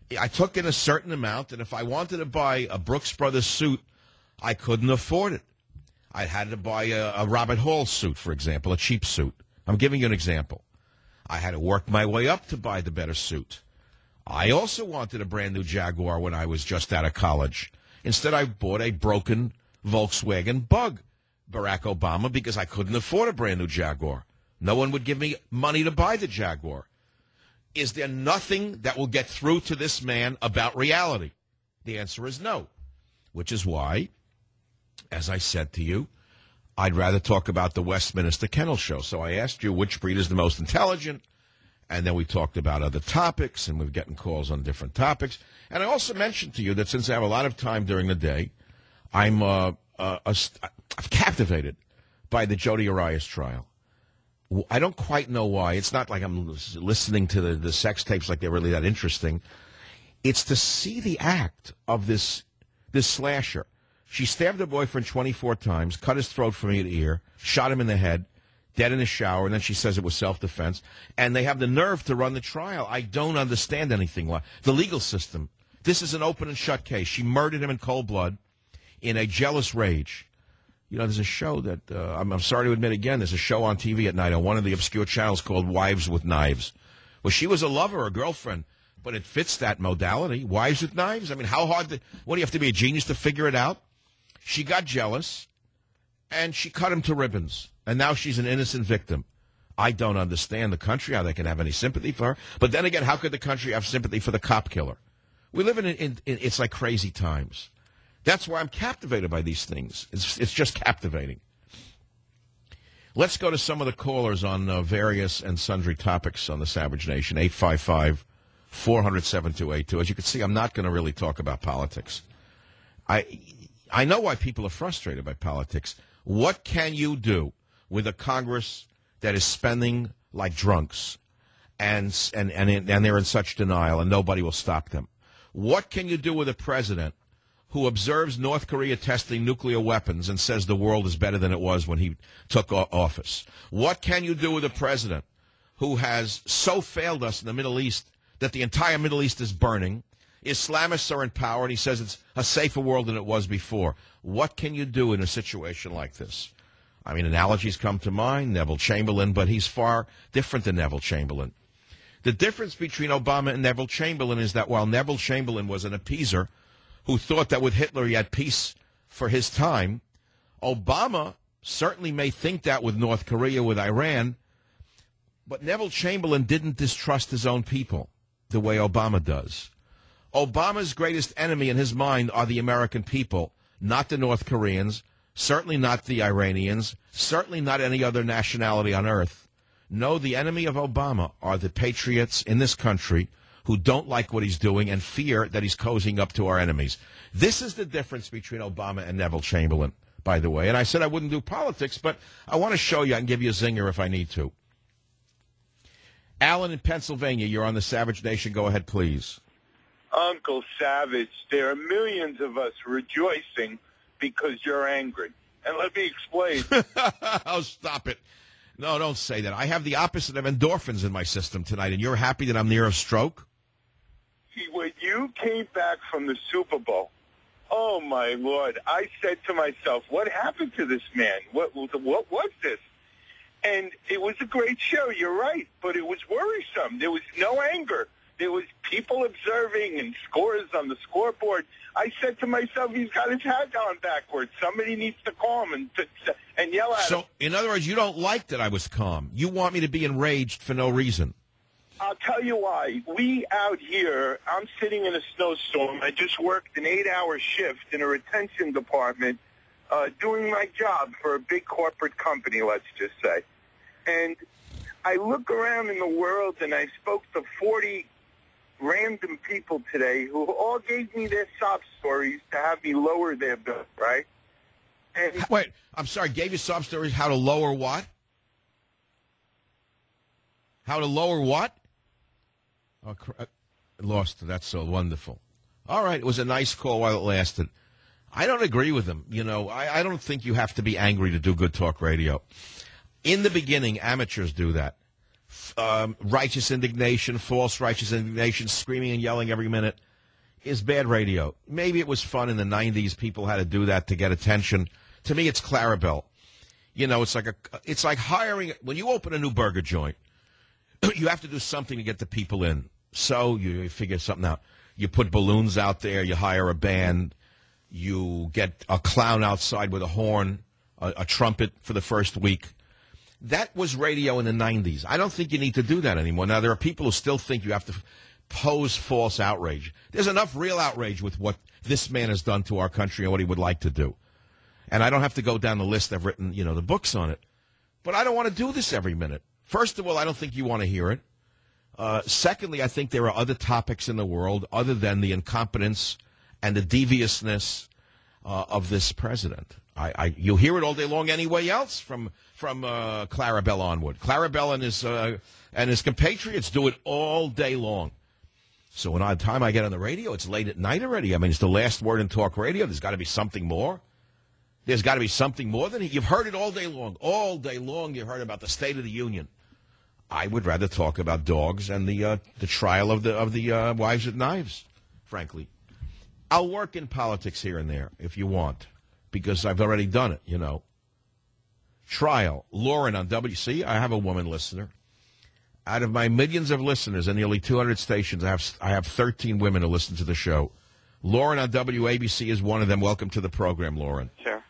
I took in a certain amount, and if I wanted to buy a Brooks Brothers suit, I couldn't afford it. I had to buy a Robert Hall suit, for example, a cheap suit. I'm giving you an example. I had to work my way up to buy the better suit. I also wanted a brand new Jaguar when I was just out of college. Instead, I bought a broken Volkswagen Bug, Barack Obama, because I couldn't afford a brand new Jaguar. No one would give me money to buy the Jaguar. Is there nothing that will get through to this man about reality? The answer is no, which is why, as I said to you, I'd rather talk about the Westminster Kennel Show. So I asked you which breed is the most intelligent, and then we talked about other topics, and we're getting calls on different topics. And I also mentioned to you that since I have a lot of time during the day, I'm captivated by the Jodi Arias trial. I don't quite know why. It's not like I'm listening to the sex tapes like they're really that interesting. It's to see the act of this slasher. She stabbed her boyfriend 24 times, cut his throat from ear to ear, shot him in the head, dead in the shower, and then she says it was self-defense. And they have the nerve to run the trial. I don't understand anything like the legal system. This is an open and shut case. She murdered him in cold blood in a jealous rage. You know, there's a show that, I'm sorry to admit again, there's a show on TV at night on one of the obscure channels called Wives with Knives. Well, she was a lover, a girlfriend, but it fits that modality. Wives with Knives? I mean, how hard, what do you have to be, a genius to figure it out? She got jealous, and she cut him to ribbons, and now she's an innocent victim. I don't understand the country, how they can have any sympathy for her. But then again, how could the country have sympathy for the cop killer? We live in it's like crazy times. That's why I'm captivated by these things. It's just captivating. Let's go to some of the callers on various and sundry topics on the Savage Nation. 855-400-7282. As you can see, I'm not going to really talk about politics. I know why people are frustrated by politics. What can you do with a Congress that is spending like drunks and they're in such denial and nobody will stop them? What can you do with a president who observes North Korea testing nuclear weapons and says the world is better than it was when he took office? What can you do with a president who has so failed us in the Middle East that the entire Middle East is burning? Islamists are in power, and he says it's a safer world than it was before. What can you do in a situation like this? I mean, analogies come to mind, Neville Chamberlain, but he's far different than Neville Chamberlain. The difference between Obama and Neville Chamberlain is that while Neville Chamberlain was an appeaser who thought that with Hitler he had peace for his time, Obama certainly may think that with North Korea, with Iran, but Neville Chamberlain didn't distrust his own people the way Obama does. Obama's greatest enemy in his mind are the American people, not the North Koreans, certainly not the Iranians, certainly not any other nationality on earth. No, the enemy of Obama are the patriots in this country who don't like what he's doing and fear that he's cozying up to our enemies. This is the difference between Obama and Neville Chamberlain, by the way. And I said I wouldn't do politics, but I want to show you. I can give you a zinger if I need to. Alan in Pennsylvania, you're on the Savage Nation. Go ahead, please. Uncle Savage, there are millions of us rejoicing because you're angry. And let me explain. Oh, stop it. No, don't say that. I have the opposite of endorphins in my system tonight, and you're happy that I'm near a stroke? When you came back from the Super Bowl, oh, my Lord, I said to myself, what happened to this man? What was this? And it was a great show, you're right, but it was worrisome. There was no anger. There was people observing and scores on the scoreboard. I said to myself, he's got his hat on backwards. Somebody needs to call him and yell at him. So, in other words, you don't like that I was calm. You want me to be enraged for no reason. I'll tell you why. We out here, I'm sitting in a snowstorm. I just worked an 8-hour shift in a retention department doing my job for a big corporate company, let's just say. And I look around in the world, and I spoke to 40 random people today who all gave me their sob stories to have me lower their bill, right? And wait, I'm sorry, gave you sob stories how to lower what? How to lower what? Oh, lost. That's so wonderful. All right, it was a nice call while it lasted. I don't agree with him. You know, I don't think you have to be angry to do good talk radio. In the beginning, amateurs do that. righteous indignation, false righteous indignation, screaming and yelling every minute, is bad radio. Maybe it was fun in the 90s. People had to do that to get attention. To me, it's Clarabelle. You know, it's like hiring. When you open a new burger joint, you have to do something to get the people in. So you figure something out. You put balloons out there. You hire a band. You get a clown outside with a horn, a trumpet for the first week. That was radio in the 90s. I don't think you need to do that anymore. Now, there are people who still think you have to pose false outrage. There's enough real outrage with what this man has done to our country and what he would like to do. And I don't have to go down the list. I've written, the books on it. But I don't want to do this every minute. First of all, I don't think you want to hear it. Secondly, I think there are other topics in the world other than the incompetence and the deviousness of this president. You'll hear it all day long anyway else from Clarabelle onward. Clarabelle and his compatriots do it all day long. So when the time I get on the radio, it's late at night already. I mean, it's the last word in talk radio. There's got to be something more. There's got to be something more than you've heard it all day long. All day long, you've heard about the State of the Union. I would rather talk about dogs and the trial of the wives with knives. Frankly, I'll work in politics here and there if you want, because I've already done it. Trial. Lauren on WC. I have a woman listener. Out of my millions of listeners and nearly 200 stations, I have 13 women who listen to the show. Lauren on WABC is one of them. Welcome to the program, Lauren. Sure.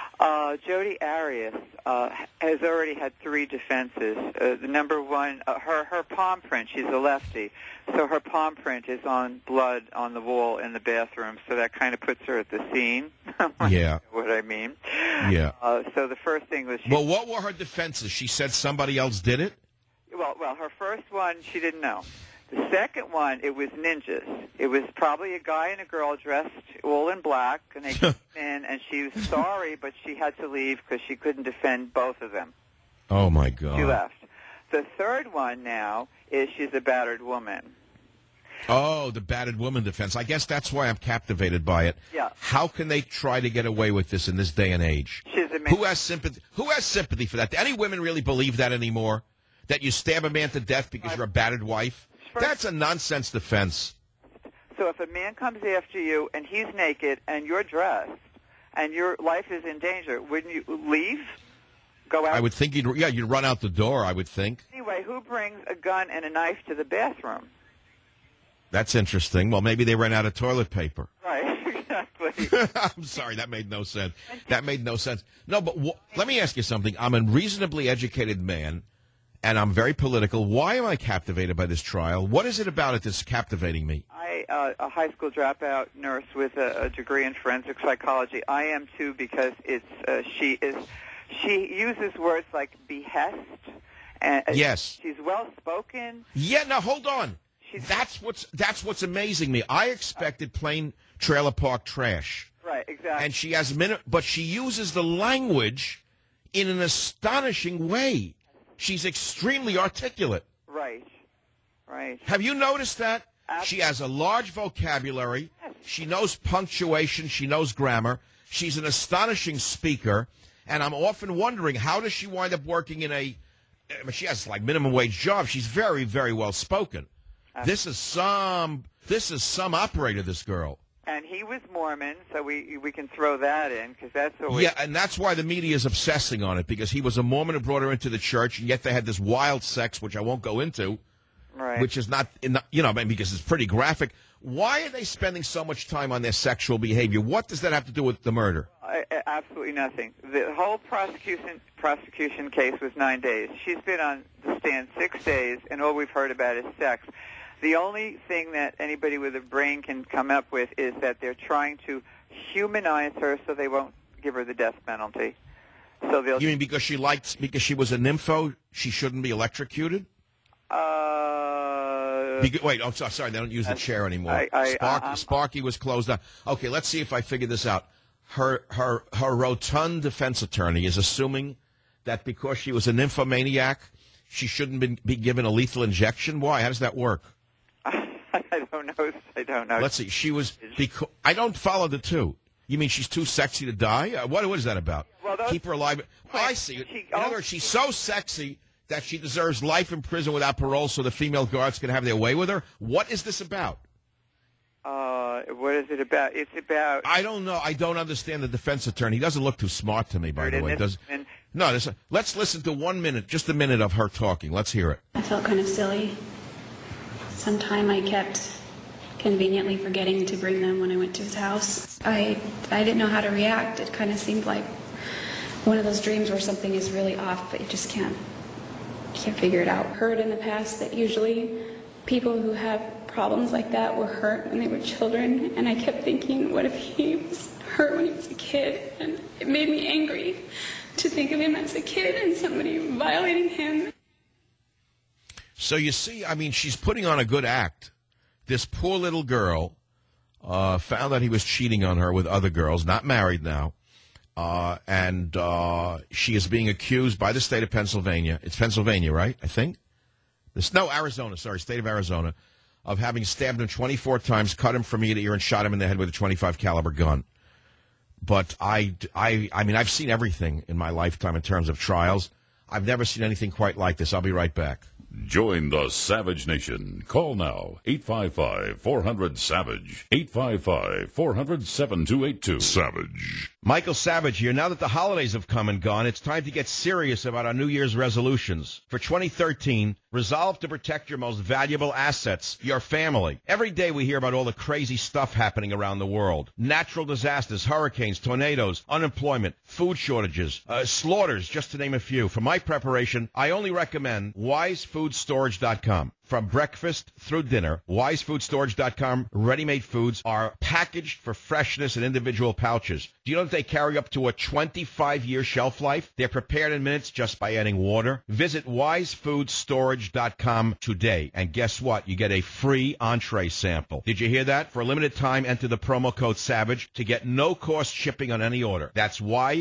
Jodi Arias has already had 3 defenses. The number one, her palm print, she's a lefty, so her palm print is on blood on the wall in the bathroom, so that kind of puts her at the scene. Yeah. What I mean. Yeah. So the first thing was... Well, what were her defenses? She said somebody else did it? Well, her first one, she didn't know. The second one, it was ninjas. It was probably a guy and a girl dressed all in black, and they came in, and she was sorry, but she had to leave because she couldn't defend both of them. Oh, my God. She left. The third one now is she's a battered woman. Oh, the battered woman defense. I guess that's why I'm captivated by it. Yeah. How can they try to get away with this in this day and age? Who has sympathy? Who has sympathy for that? Do any women really believe that anymore? That you stab a man to death because you're a battered wife? That's a nonsense defense. So if a man comes after you and he's naked and you're dressed and your life is in danger, wouldn't you leave? Go out? I would think you'd run out the door, I would think. Anyway, who brings a gun and a knife to the bathroom? That's interesting. Well, maybe they ran out of toilet paper. Right, exactly. I'm sorry, that made no sense. That made no sense. No, but let me ask you something. I'm a reasonably educated man, and I'm very political. Why am I captivated by this trial? What is it about it that's captivating me? A high school dropout nurse with a degree in forensic psychology. I am too, because she uses words like behest. And yes. She's well spoken. Yeah. Now hold on. That's what's amazing me. I expected plain trailer park trash. Right. Exactly. And she has but she uses the language in an astonishing way. She's extremely articulate. Right. Right. Have you noticed that? She has a large vocabulary. She knows punctuation. She knows grammar. She's an astonishing speaker. And I'm often wondering, how does she wind up working in she has like minimum wage job. She's very, very well spoken. This is some operator, this girl. And he was Mormon, so we can throw that in, because that's always... Yeah, and that's why the media is obsessing on it, because he was a Mormon who brought her into the church, and yet they had this wild sex, which I won't go into, right. Which is not, because it's pretty graphic. Why are they spending so much time on their sexual behavior? What does that have to do with the murder? Absolutely nothing. The whole prosecution case was 9 days. She's been on the stand 6 days, and all we've heard about is sex. The only thing that anybody with a brain can come up with is that they're trying to humanize her so they won't give her the death penalty. So they'll... You mean because she was a nympho, she shouldn't be electrocuted? Wait, I'm sorry, they don't use the chair anymore. Sparky was closed down. Okay, let's see if I figure this out. Her rotund defense attorney is assuming that because she was a nymphomaniac, she shouldn't be given a lethal injection. Why? How does that work? I don't know. Let's see. I don't follow the two. You mean she's too sexy to die? What is that about? Well, Keep her alive. I see. In other words, she's so sexy that she deserves life in prison without parole so the female guards can have their way with her? What is this about? What is it about? It's about... I don't know. I don't understand the defense attorney. He doesn't look too smart to me, by the way. Let's listen to 1 minute, just a minute of her talking. Let's hear it. I felt kind of silly. Sometime I kept conveniently forgetting to bring them when I went to his house. I didn't know how to react. It kind of seemed like one of those dreams where something is really off, but you just can't figure it out. Heard in the past that usually people who have problems like that were hurt when they were children, and I kept thinking, what if he was hurt when he was a kid? And it made me angry to think of him as a kid and somebody violating him. So you see, I mean, she's putting on a good act. This poor little girl found that he was cheating on her with other girls, not married now, and she is being accused by the state of Pennsylvania. It's Pennsylvania, right, I think? Arizona, state of Arizona, of having stabbed him 24 times, cut him from ear to ear, and shot him in the head with a .25 caliber gun. But I mean, I've seen everything in my lifetime in terms of trials. I've never seen anything quite like this. I'll be right back. Join the Savage Nation. Call now, 855-400-SAVAGE, 855-400-7282. Savage. Michael Savage here. Now that the holidays have come and gone, it's time to get serious about our New Year's resolutions. For 2013, resolve to protect your most valuable assets, your family. Every day we hear about all the crazy stuff happening around the world. Natural disasters, hurricanes, tornadoes, unemployment, food shortages, slaughters, just to name a few. For my preparation, I only recommend WiseFoodStorage.com. From breakfast through dinner, WiseFoodStorage.com ready-made foods are packaged for freshness in individual pouches. Do you know that they carry up to a 25-year shelf life? They're prepared in minutes just by adding water. Visit WiseFoodStorage.com today, and guess what? You get a free entree sample. Did you hear that? For a limited time, enter the promo code SAVAGE to get no-cost shipping on any order. That's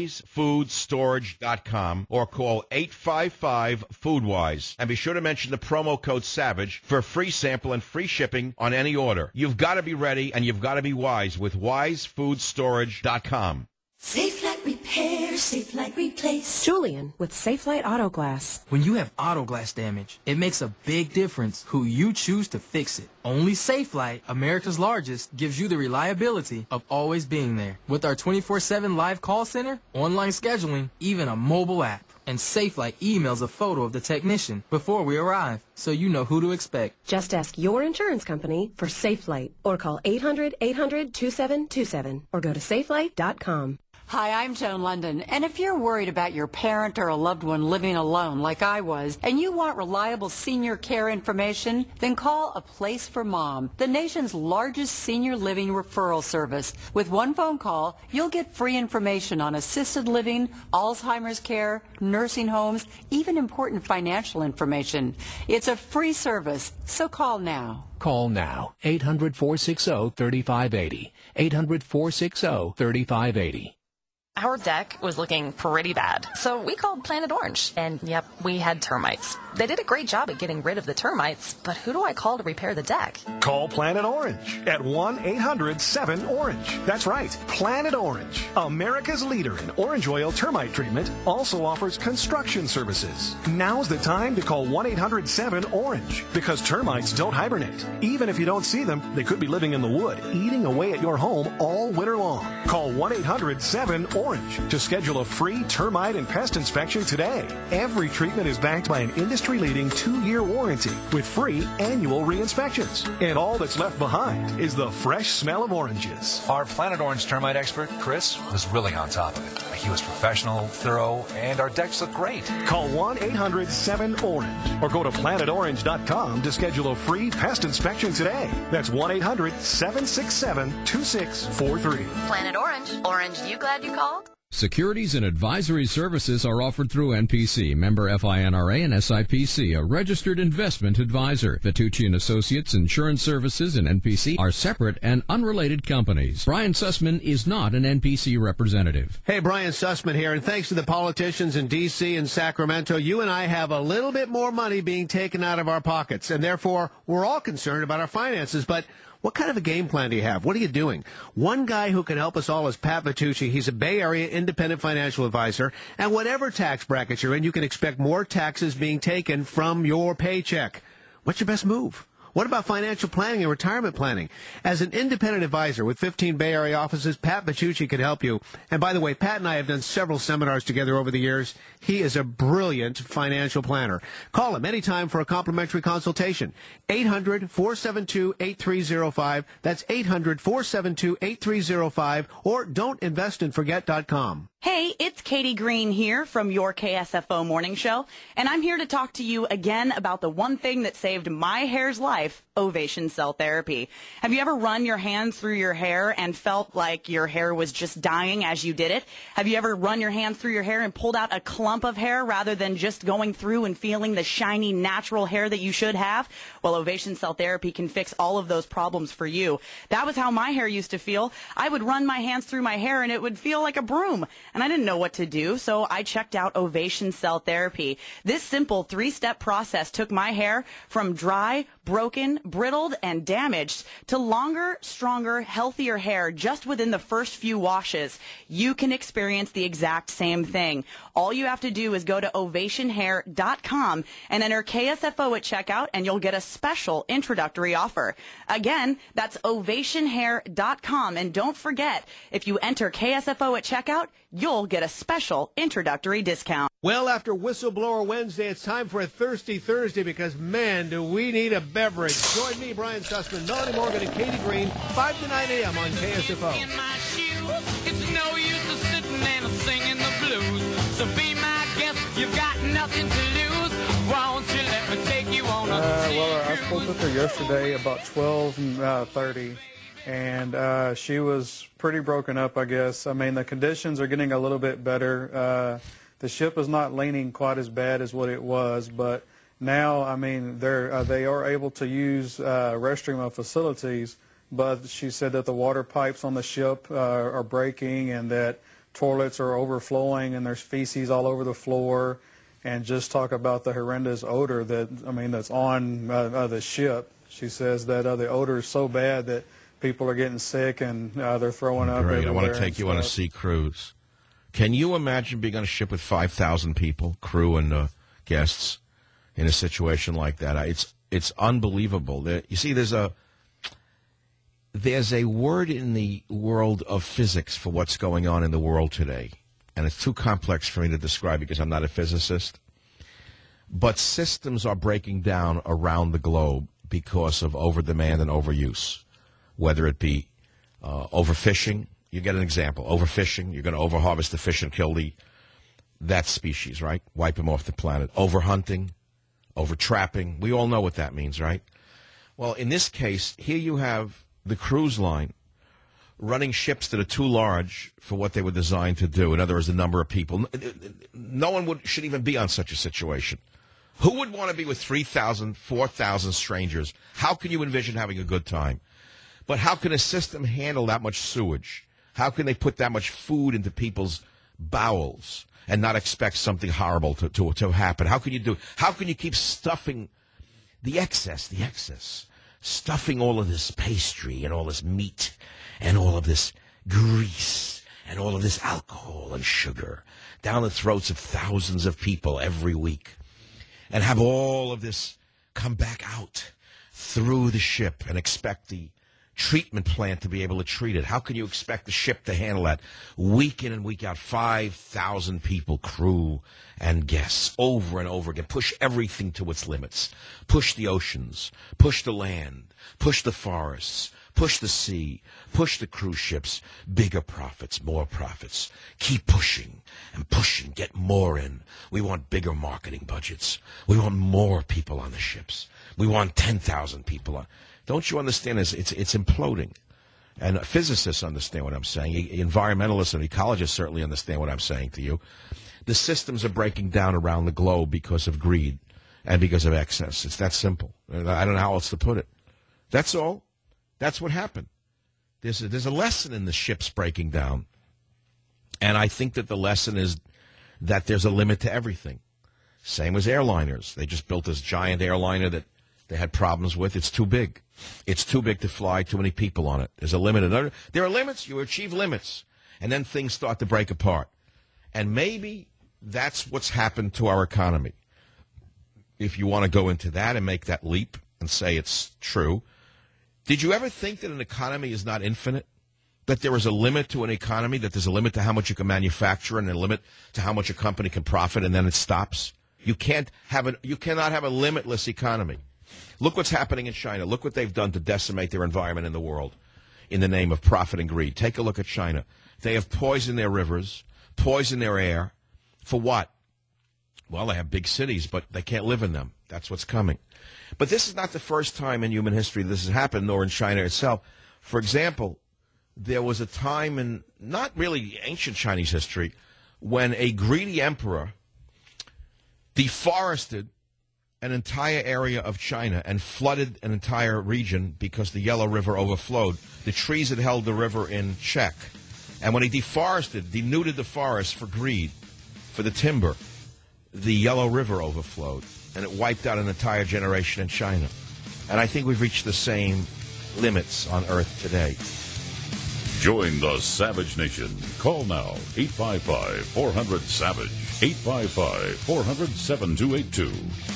WiseFoodStorage.com or call 855-FoodWise. And be sure to mention the promo code SAVAGE for a free sample and free shipping on any order. You've got to be ready and you've got to be wise with WiseFoodStorage.com. Safe Light Repair, Safe Light Replace. Julian with Safe Light Auto Glass. When you have auto glass damage, it makes a big difference who you choose to fix it. Only Safe Light, America's largest, gives you the reliability of always being there. With our 24/7 live call center, online scheduling, even a mobile app. And Safe Light emails a photo of the technician before we arrive, so you know who to expect. Just ask your insurance company for Safe Light or call 800-800-2727 or go to safelight.com. Hi, I'm Joan London, and if you're worried about your parent or a loved one living alone like I was, and you want reliable senior care information, then call A Place for Mom, the nation's largest senior living referral service. With one phone call, you'll get free information on assisted living, Alzheimer's care, nursing homes, even important financial information. It's a free service, so call now. Call now, 800-460-3580, 800-460-3580. Our deck was looking pretty bad, so we called Planet Orange, and yep, we had termites. They did a great job at getting rid of the termites, but who do I call to repair the deck? Call Planet Orange at 1-800-7-ORANGE. That's right, Planet Orange, America's leader in orange oil termite treatment, also offers construction services. Now's the time to call 1-800-7-ORANGE, because termites don't hibernate. Even if you don't see them, they could be living in the wood, eating away at your home all winter long. Call 1-800-7-ORANGE to schedule a free termite and pest inspection today. Every treatment is backed by an industry-leading 2-year warranty with free annual re-inspections. And all that's left behind is the fresh smell of oranges. Our Planet Orange termite expert, Chris, was really on top of it. He was professional, thorough, and our decks look great. Call 1-800-7-ORANGE or go to planetorange.com to schedule a free pest inspection today. That's 1-800-767-2643. Planet Orange. Orange, you glad you called? Securities and advisory services are offered through NPC, member FINRA and SIPC, a registered investment advisor. Vitucci & Associates Insurance Services and NPC are separate and unrelated companies. Brian Sussman is not an NPC representative. Hey, Brian Sussman here, and thanks to the politicians in D.C. and Sacramento, you and I have a little bit more money being taken out of our pockets, and therefore we're all concerned about our finances, but What kind of a game plan do you have? What are you doing? One guy who can help us all is Pat Vitucci. He's a Bay Area independent financial advisor. And whatever tax bracket you're in, you can expect more taxes being taken from your paycheck. What's your best move? What about financial planning and retirement planning? As an independent advisor with 15 Bay Area offices, Pat Vitucci can help you. And by the way, Pat and I have done several seminars together over the years. He is a brilliant financial planner. Call him anytime for a complimentary consultation. 800-472-8305. That's 800-472-8305. Or don'tinvestandforget.com. Hey, it's Katie Green here from your KSFO Morning Show, and I'm here to talk to you again about the one thing that saved my hair's life, Ovation Cell Therapy. Have you ever run your hands through your hair and felt like your hair was just dying as you did it? Have you ever run your hands through your hair and pulled out a clump of hair rather than just going through and feeling the shiny, natural hair that you should have? Well, Ovation Cell Therapy can fix all of those problems for you. That was how my hair used to feel. I would run my hands through my hair and it would feel like a broom. And I didn't know what to do, so I checked out Ovation Cell Therapy. This simple 3-step process took my hair from dry, broken, brittled, and damaged to longer, stronger, healthier hair just within the first few washes. You can experience the exact same thing. All you have to do is go to ovationhair.com and enter KSFO at checkout, and you'll get a special introductory offer. Again, that's ovationhair.com, and don't forget, if you enter KSFO at checkout, you'll get a special introductory discount. Well, after Whistleblower Wednesday, it's time for a Thirsty Thursday because, man, do we need a beverage. Join me, Brian Sussman, Melanie Morgan, and Katie Green, 5 to 9 a.m. on KSFO. In my shoes, it's no use to sitting and singing the blues. So be my guest, you've got nothing to lose. Won't you let me take you on a well, I spoke with her yesterday about 12:30. And she was pretty broken up, I guess. I mean, the conditions are getting a little bit better. The ship is not leaning quite as bad as what it was, but now, I mean, they are able to use restroom facilities, but she said that the water pipes on the ship are breaking and that toilets are overflowing and there's feces all over the floor, and just talk about the horrendous odor that's on the ship. She says that the odor is so bad that people are getting sick and they're throwing up. Great. I want to take you on a sea cruise. Can you imagine being on a ship with 5,000 people, crew and guests, in a situation like that? It's unbelievable. You see, there's a word in the world of physics for what's going on in the world today, and it's too complex for me to describe because I'm not a physicist. But systems are breaking down around the globe because of overdemand and overuse. Whether it be overfishing, you get an example. Overfishing, you're going to overharvest the fish and kill that species, right? Wipe them off the planet. Overhunting, overtrapping. We all know what that means, right? Well, in this case, here you have the cruise line running ships that are too large for what they were designed to do. In other words, the number of people. No one should even be on such a situation. Who would want to be with 3,000, 4,000 strangers? How can you envision having a good time? But how can a system handle that much sewage? How can they put that much food into people's bowels and not expect something horrible to happen? How can you keep stuffing the excess, stuffing all of this pastry and all this meat and all of this grease and all of this alcohol and sugar down the throats of thousands of people every week, and have all of this come back out through the ship and expect the treatment plant to be able to treat it? How can you expect the ship to handle that week in and week out? 5,000 people, crew and guests, over and over again. Push everything to its limits. Push the oceans, push the land, push the forests, push the sea, push the cruise ships. Bigger profits, more profits. Keep pushing and pushing. Get more in. We want bigger marketing budgets. We want more people on the ships. We want 10,000 people on. Don't you understand this? It's imploding. And physicists understand what I'm saying. Environmentalists and ecologists certainly understand what I'm saying to you. The systems are breaking down around the globe because of greed and because of excess. It's that simple. I don't know how else to put it. That's all. That's what happened. There's a lesson in the ships breaking down. And I think that the lesson is that there's a limit to everything. Same as airliners. They just built this giant airliner that they had problems with. It's too big. It's too big to fly, too many people on it. There's a limit. There are limits, you achieve limits, and then things start to break apart. And maybe that's what's happened to our economy. If you want to go into that and make that leap and say it's true, did you ever think that an economy is not infinite? That there is a limit to an economy, that there's a limit to how much you can manufacture and a limit to how much a company can profit, and then it stops? You cannot have a limitless economy. Look what's happening in China. Look what they've done to decimate their environment in the world in the name of profit and greed. Take a look at China. They have poisoned their rivers, poisoned their air. For what? Well, they have big cities, but they can't live in them. That's what's coming. But this is not the first time in human history this has happened, nor in China itself. For example, there was a time in not really ancient Chinese history when a greedy emperor deforested an entire area of China and flooded an entire region because the Yellow River overflowed. The trees had held the river in check. And when he denuded the forest for greed, for the timber, the Yellow River overflowed, and it wiped out an entire generation in China. And I think we've reached the same limits on Earth today. Join the Savage Nation. Call now, 855-400-SAVAGE, 855-400-7282.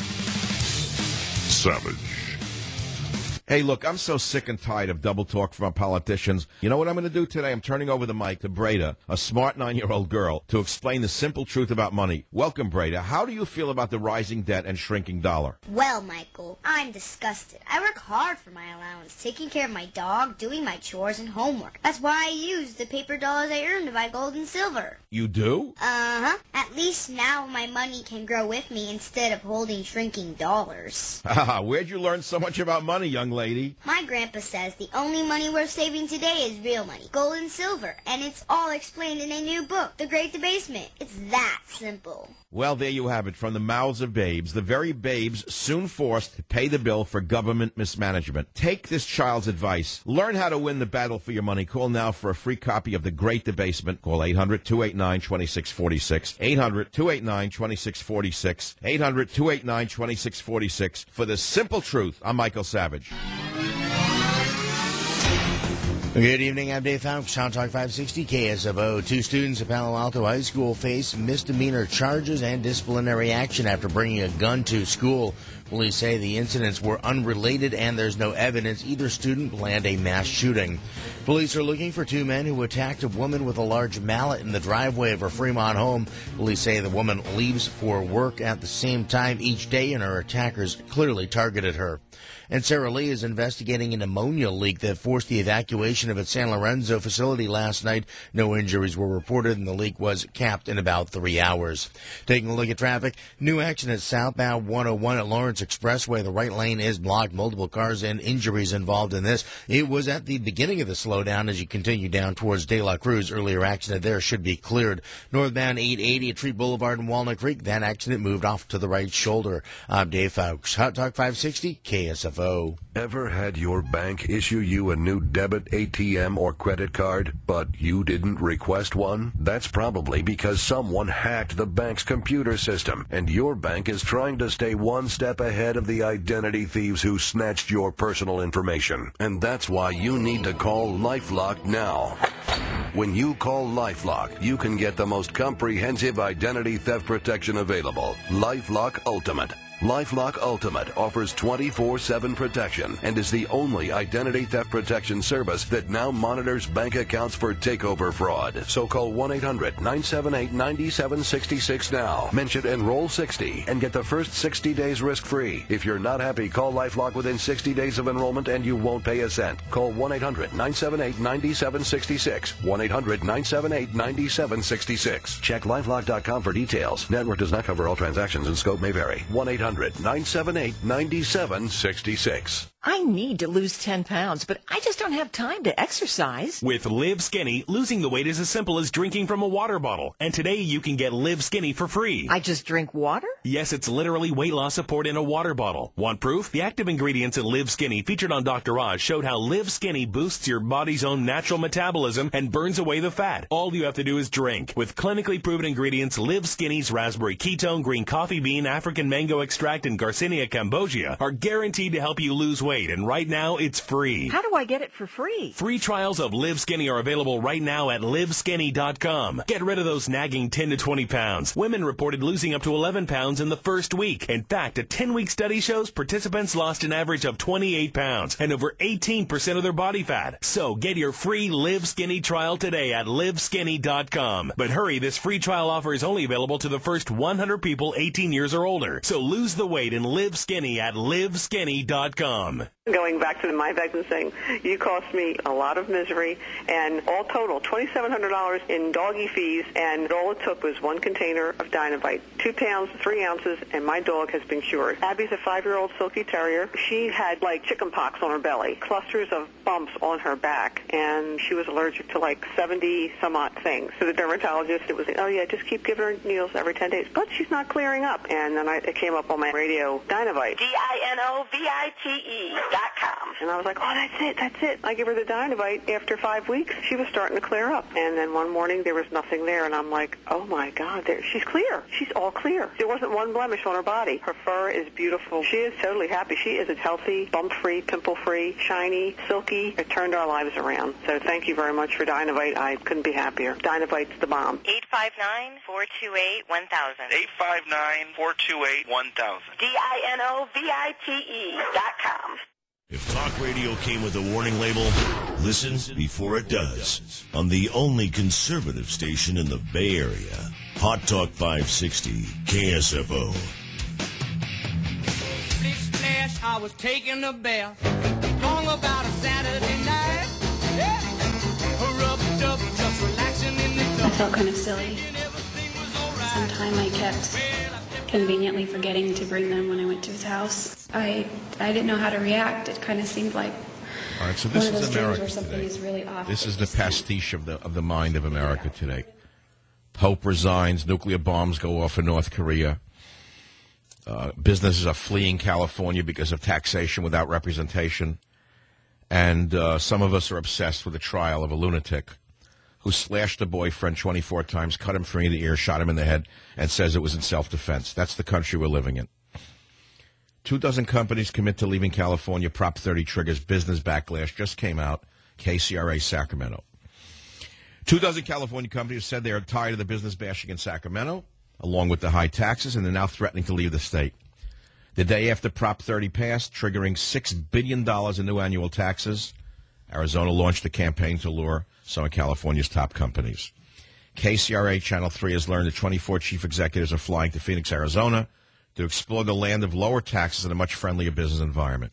Savage. Hey, look, I'm so sick and tired of double talk from our politicians. You know what I'm going to do today? I'm turning over the mic to Breda, a smart 9-year-old girl, to explain the simple truth about money. Welcome, Breda. How do you feel about the rising debt and shrinking dollar? Well, Michael, I'm disgusted. I work hard for my allowance, taking care of my dog, doing my chores and homework. That's why I use the paper dollars I earn to buy gold and silver. You do? Uh-huh. At least now my money can grow with me instead of holding shrinking dollars. Where'd you learn so much about money, young lady? My grandpa says the only money worth saving today is real money, gold and silver, and it's all explained in a new book, The Great Debasement. It's that simple. Well, there you have it, from the mouths of babes, the very babes soon forced to pay the bill for government mismanagement. Take this child's advice. Learn how to win the battle for your money. Call now for a free copy of The Great Debasement. Call 800-289-2646, 800-289-2646, 800-289-2646 for the simple truth. I'm Michael Savage. Good evening, I'm Dave Fowkes, Sound Talk 560 KSFO. 2 students at Palo Alto High School face misdemeanor charges and disciplinary action after bringing a gun to school. Police say the incidents were unrelated and there's no evidence either student planned a mass shooting. Police are looking for 2 men who attacked a woman with a large mallet in the driveway of her Fremont home. Police say the woman leaves for work at the same time each day and her attackers clearly targeted her. And Sarah Lee is investigating an ammonia leak that forced the evacuation of its San Lorenzo facility last night. No injuries were reported, and the leak was capped in about 3 hours. Taking a look at traffic, new action at southbound 101 at Lawrence Expressway. The right lane is blocked. Multiple cars and injuries involved in this. It was at the beginning of the slowdown as you continue down towards De La Cruz. Earlier accident there should be cleared. Northbound 880 at Tree Boulevard in Walnut Creek. That accident moved off to the right shoulder. I'm Dave Fowkes, Hot Talk 560 KSFO. Ever had your bank issue you a new debit, ATM, or credit card, but you didn't request one? That's probably because someone hacked the bank's computer system, and your bank is trying to stay one step ahead of the identity thieves who snatched your personal information. And that's why you need to call LifeLock now. When you call LifeLock, you can get the most comprehensive identity theft protection available, LifeLock Ultimate. LifeLock Ultimate offers 24/7 protection and is the only identity theft protection service that now monitors bank accounts for takeover fraud. So call 1-800-978-9766 now. Mention Enroll60 and get the first 60 days risk-free. If you're not happy, call LifeLock within 60 days of enrollment and you won't pay a cent. Call 1-800-978-9766. 1-800-978-9766. Check LifeLock.com for details. Network does not cover all transactions and scope may vary. 1-800-978-9766. I need to lose 10 pounds, but I just don't have time to exercise. With Live Skinny, losing the weight is as simple as drinking from a water bottle. And today you can get Live Skinny for free. I just drink water? Yes, it's literally weight loss support in a water bottle. Want proof? The active ingredients in Live Skinny featured on Dr. Oz showed how Live Skinny boosts your body's own natural metabolism and burns away the fat. All you have to do is drink. With clinically proven ingredients, Live Skinny's raspberry ketone, green coffee bean, African mango extract, and Garcinia cambogia are guaranteed to help you lose weight weight, and right now it's free. How do I get it for free? Free trials of Live Skinny are available right now at liveskinny.com. Get rid of those nagging 10 to 20 pounds. Women reported losing up to 11 pounds in the first week. In fact, a 10-week study shows participants lost an average of 28 pounds and over 18% of their body fat. So get your free Live Skinny trial today at liveskinny.com. But hurry, this free trial offer is only available to the first 100 people 18 years or older. So lose the weight and live skinny at liveskinny.com. Going back to the My Vectin thing, you cost me a lot of misery, and all total, $2,700 in doggy fees, and all it took was one container of Dynavite, 2 pounds, 3 ounces, and my dog has been cured. Abby's a 5-year-old Silky Terrier. She had, like, chicken pox on her belly, clusters of bumps on her back, and she was allergic to, like, 70-some-odd things. So the dermatologist, it was, oh, yeah, just keep giving her needles every 10 days. But she's not clearing up. And then it came up on my radio, Dynavite. DINOVITE.com. And I was like, oh, that's it. I give her the Dynavite. After 5 weeks, she was starting to clear up. And then one morning, there was nothing there. And I'm like, oh, my God, she's clear. She's all clear. There wasn't one blemish on her body. Her fur is beautiful. She is totally happy. She is healthy, bump-free, pimple-free, shiny, silky. It turned our lives around. So thank you very much for Dynavite. I couldn't be happier. Dynavite's the bomb. 859-428-1000. 859-428-1000. DINOVITE.com. If talk radio came with a warning label, listen before it does. On the only conservative station in the Bay Area, Hot Talk 560, KSFO. Splish splash, I was taking a bath. Long about a Saturday night. Rubbed up, just relaxing in the I felt kind of silly. Sometime I kept conveniently forgetting to bring them when I went to his house. I didn't know how to react. It kind of seemed like all right, so this one of is those America where something today. is really off. This is the pastiche of the mind of America today. Pope resigns, nuclear bombs go off in North Korea. Businesses are fleeing California because of taxation without representation. And some of us are obsessed with the trial of a lunatic who slashed a boyfriend 24 times, cut him 3 in the ear, shot him in the head, and says it was in self-defense. That's the country we're living in. 24 companies commit to leaving California. Prop 30 triggers business backlash. Just came out. KCRA Sacramento. 24 California companies said they are tired of the business bashing in Sacramento, along with the high taxes, and they're now threatening to leave the state. The day after Prop 30 passed, triggering $6 billion in new annual taxes, Arizona launched a campaign to lure some of California's top companies. KCRA Channel 3 has learned that 24 chief executives are flying to Phoenix, Arizona to explore the land of lower taxes and a much friendlier business environment.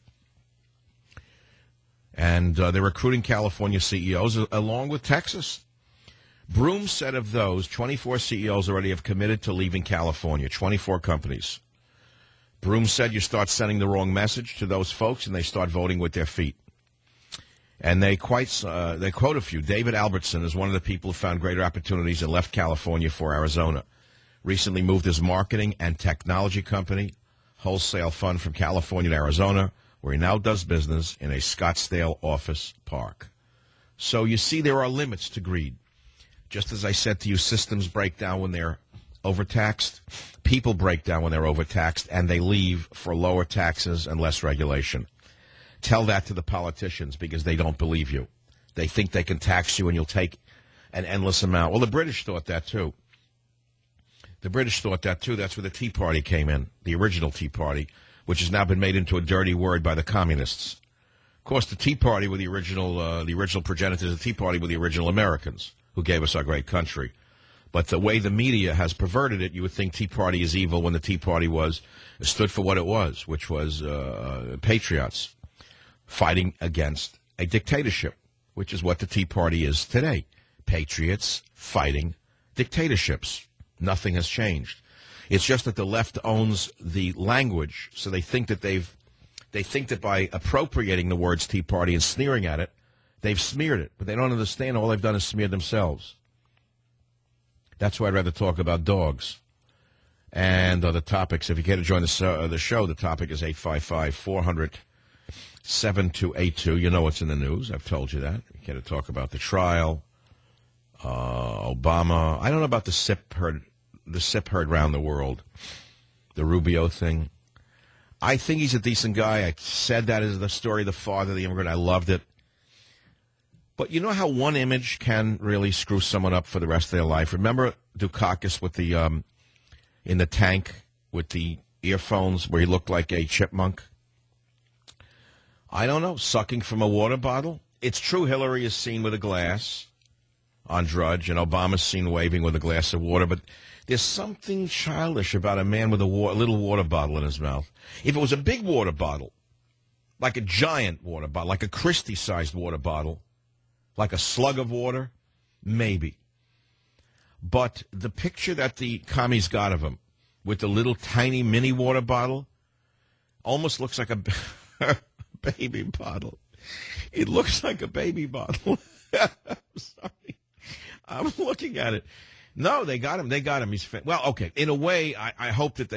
And they're recruiting California CEOs along with Texas. Broom said of those, 24 CEOs already have committed to leaving California, 24 companies. Broom said you start sending the wrong message to those folks and they start voting with their feet. And they quote a few. David Albertson is one of the people who found greater opportunities and left California for Arizona. Recently moved his marketing and technology company, Wholesale Fund, from California to Arizona, where he now does business in a Scottsdale office park. So you see there are limits to greed. Just as I said to you, systems break down when they're overtaxed. People break down when they're overtaxed, and they leave for lower taxes and less regulation. Tell that to the politicians because they don't believe you. They think they can tax you and you'll take an endless amount. Well, the British thought that too. That's where the Tea Party came in, the original Tea Party, which has now been made into a dirty word by the communists. Of course, the Tea Party were the original progenitors of the Tea Party were the original Americans who gave us our great country. But the way the media has perverted it, you would think Tea Party is evil when the Tea Party stood for what it was, which was patriots fighting against a dictatorship, which is what the Tea Party is today. Patriots fighting dictatorships. Nothing has changed. It's just that the left owns the language, so they think that by appropriating the words Tea Party and sneering at it, they've smeared it. But they don't understand all they've done is smear themselves. That's why I'd rather talk about dogs and other topics. If you care to join the show, the topic is 855-400-7282. You know what's in the news. I've told you that. If you care to talk about the trial, Obama. I don't know about the SIP heard around the world, the Rubio thing. I think he's a decent guy. I said that as the story of the father of the immigrant. I loved it. But you know how one image can really screw someone up for the rest of their life? Remember Dukakis with the in the tank with the earphones where he looked like a chipmunk? I don't know, sucking from a water bottle? It's true Hillary is seen with a glass on Drudge, and Obama's seen waving with a glass of water, but there's something childish about a man with a little water bottle in his mouth. If it was a big water bottle, like a giant water bottle, like a Christie-sized water bottle, like a slug of water, maybe. But the picture that the commies got of him with the little tiny mini water bottle almost looks like a baby bottle. It looks like a baby bottle. I'm sorry. I'm looking at it. No, they got him. They got him. He's well, okay. In a way, I hope that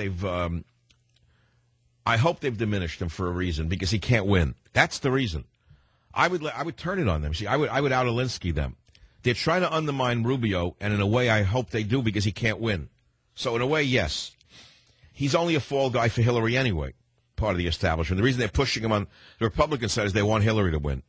I hope they've diminished him for a reason because he can't win. That's the reason. I would turn it on them. See, I would out Alinsky them. They're trying to undermine Rubio, and in a way, I hope they do because he can't win. So in a way, yes, he's only a fall guy for Hillary anyway. Part of the establishment. The reason they're pushing him on the Republican side is they want Hillary to win.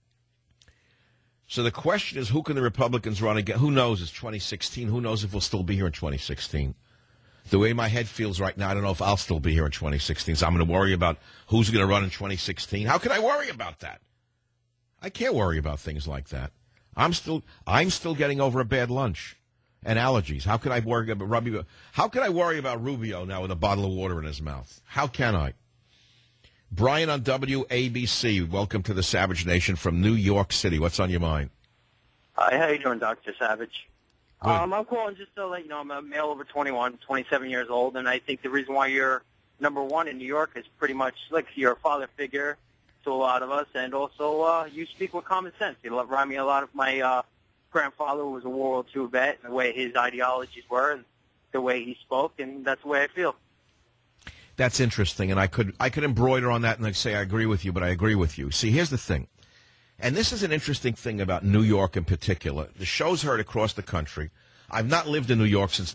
So the question is, who can the Republicans run again? Who knows? It's 2016. Who knows if we'll still be here in 2016? The way my head feels right now, I don't know if I'll still be here in 2016. So I'm going to worry about who's going to run in 2016. How can I worry about that? I can't worry about things like that. I'm still getting over a bad lunch and allergies. How can I worry about Rubio? How can I worry about Rubio now with a bottle of water in his mouth? How can I? Brian on WABC, welcome to the Savage Nation from New York City. What's on your mind? Hi, how you doing, Dr. Savage? I'm calling just to let you know I'm a male over 21, 27 years old, and I think the reason why you're number one in New York is pretty much like you're a father figure to a lot of us, and also you speak with common sense. You remind me a lot of my grandfather, who was a World War II vet, and the way his ideologies were and the way he spoke, and that's the way I feel. That's interesting, and I could embroider on that and I'd say I agree with you, but I agree with you. See, here's the thing, and this is an interesting thing about New York in particular. The show's heard across the country. I've not lived in New York since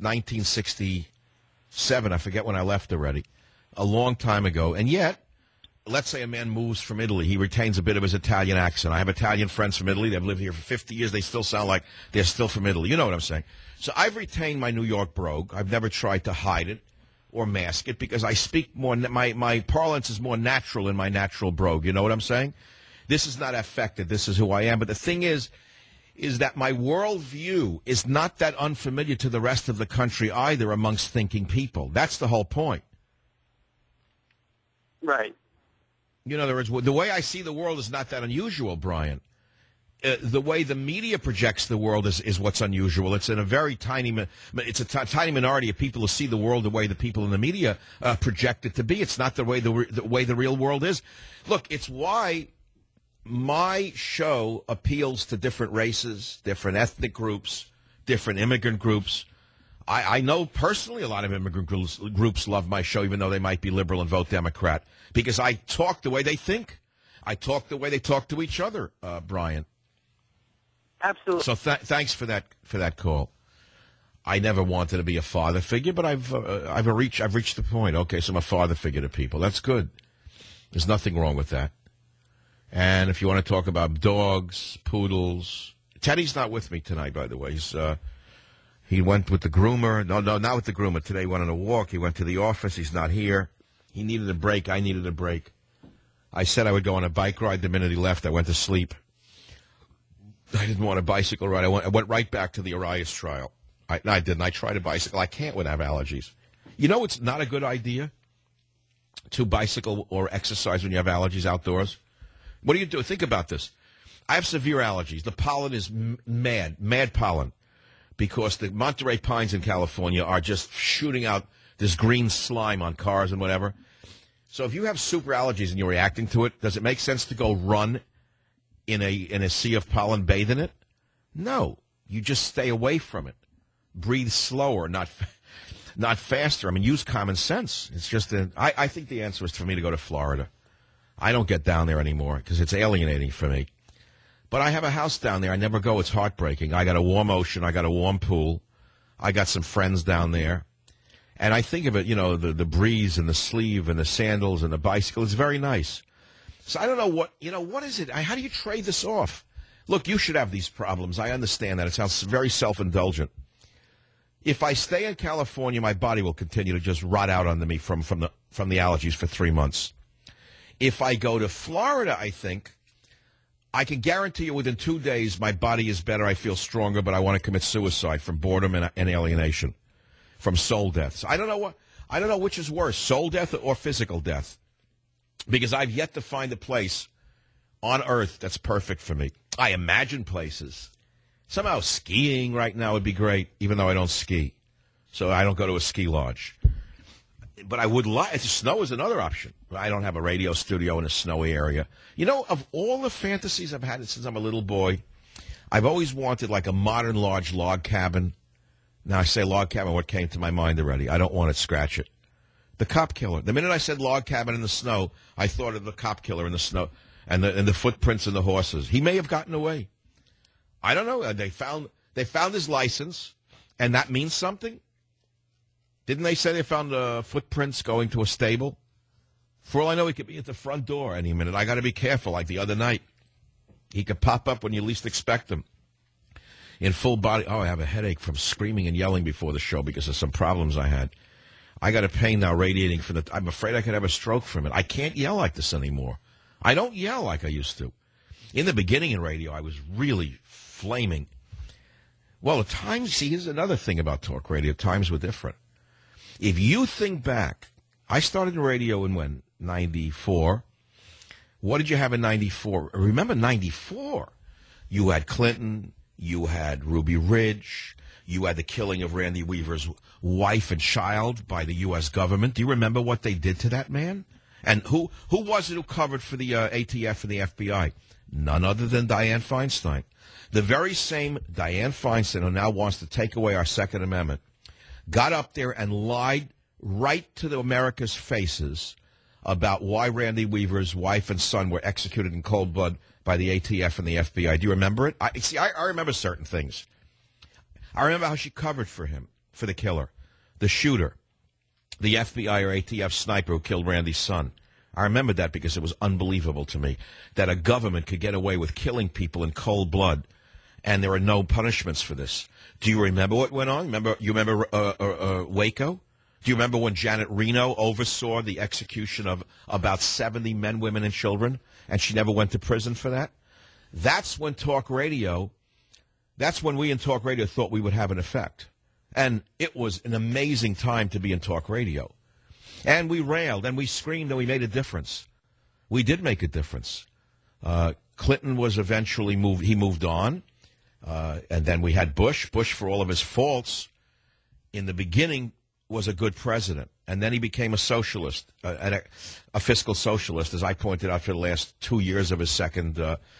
1967. I forget when I left already, a long time ago. And yet, let's say a man moves from Italy. He retains a bit of his Italian accent. I have Italian friends from Italy. They've lived here for 50 years. They still sound like they're still from Italy. You know what I'm saying? So I've retained my New York brogue. I've never tried to hide it or mask it because I speak more, my parlance is more natural in my natural brogue. You know what I'm saying? This is not affected. This is who I am. But the thing is that my worldview is not that unfamiliar to the rest of the country either amongst thinking people. That's the whole point. Right. In other words, the way I see the world is not that unusual, Brian. The way the media projects the world is what's unusual. It's in a very tiny minority of people who see the world the way the people in the media project it to be. It's not the way the real world is. Look, it's why my show appeals to different races, different ethnic groups, different immigrant groups. I know personally a lot of immigrant groups love my show, even though they might be liberal and vote Democrat, because I talk the way they think. I talk the way they talk to each other, Brian. Absolutely. So thanks for that call. I never wanted to be a father figure, but I've reached the point. Okay, so I'm a father figure to people. That's good. There's nothing wrong with that. And if you want to talk about dogs, poodles, Teddy's not with me tonight, by the way. He went with the groomer. No, not with the groomer. Today he went on a walk. He went to the office. He's not here. He needed a break. I needed a break. I said I would go on a bike ride. The minute he left, I went to sleep. I didn't want a bicycle ride. I went right back to the Arias trial. I didn't. I tried a bicycle. I can't when I have allergies. You know it's not a good idea to bicycle or exercise when you have allergies outdoors? What do you do? Think about this. I have severe allergies. The pollen is mad pollen, because the Monterey Pines in California are just shooting out this green slime on cars and whatever. So if you have super allergies and you're reacting to it, does it make sense to go run in a sea of pollen, bathe in it? No. You just stay away from it. Breathe slower, not faster. I mean, use common sense. It's just I think the answer is for me to go to Florida. I don't get down there anymore because it's alienating for me. But I have a house down there. I never go. It's heartbreaking. I got a warm ocean. I got a warm pool. I got some friends down there. And I think of it, the breeze and the sleeve and the sandals and the bicycle. It's very nice. So I don't know what is it? How do you trade this off? Look, you should have these problems. I understand that. It sounds very self-indulgent. If I stay in California, my body will continue to just rot out under me from the allergies for 3 months. If I go to Florida, I think I can guarantee you within 2 days my body is better. I feel stronger, but I want to commit suicide from boredom and alienation, from soul death. So I don't know which is worse, soul death or physical death, because I've yet to find a place on Earth that's perfect for me. I imagine places. Somehow skiing right now would be great, even though I don't ski. So I don't go to a ski lodge. But I would like, snow is another option. I don't have a radio studio in a snowy area. Of all the fantasies I've had since I'm a little boy, I've always wanted like a modern large log cabin. Now I say log cabin, what came to my mind already? I don't want to scratch it. The cop killer. The minute I said log cabin in the snow, I thought of the cop killer in the snow and the footprints and the horses. He may have gotten away. I don't know. They found his license, and that means something. Didn't they say they found footprints going to a stable? For all I know, he could be at the front door any minute. I got to be careful. Like the other night, he could pop up when you least expect him. In full body. Oh, I have a headache from screaming and yelling before the show because of some problems I had. I got a pain now radiating from I'm afraid I could have a stroke from it. I can't yell like this anymore. I don't yell like I used to. In the beginning in radio, I was really flaming. Well, at times, see, here's another thing about talk radio. Times were different. If you think back, I started in radio in when? 94. What did you have in 94? Remember 94? You had Clinton, you had Ruby Ridge, you had the killing of Randy Weaver's wife and child by the U.S. government. Do you remember what they did to that man? And who was it who covered for the ATF and the FBI? None other than Dianne Feinstein. The very same Dianne Feinstein who now wants to take away our Second Amendment got up there and lied right to the America's faces about why Randy Weaver's wife and son were executed in cold blood by the ATF and the FBI. Do you remember it? I remember certain things. I remember how she covered for him, for the killer, the shooter, the FBI or ATF sniper who killed Randy's son. I remember that because it was unbelievable to me that a government could get away with killing people in cold blood, and there are no punishments for this. Do you remember what went on? You remember Waco? Do you remember when Janet Reno oversaw the execution of about 70 men, women, and children, and she never went to prison for that? That's when we in talk radio thought we would have an effect. And it was an amazing time to be in talk radio. And we railed, and we screamed, and we made a difference. We did make a difference. Clinton was eventually moved on. And then we had Bush. Bush, for all of his faults, in the beginning was a good president. And then he became a socialist, a fiscal socialist, as I pointed out, for the last 2 years of his second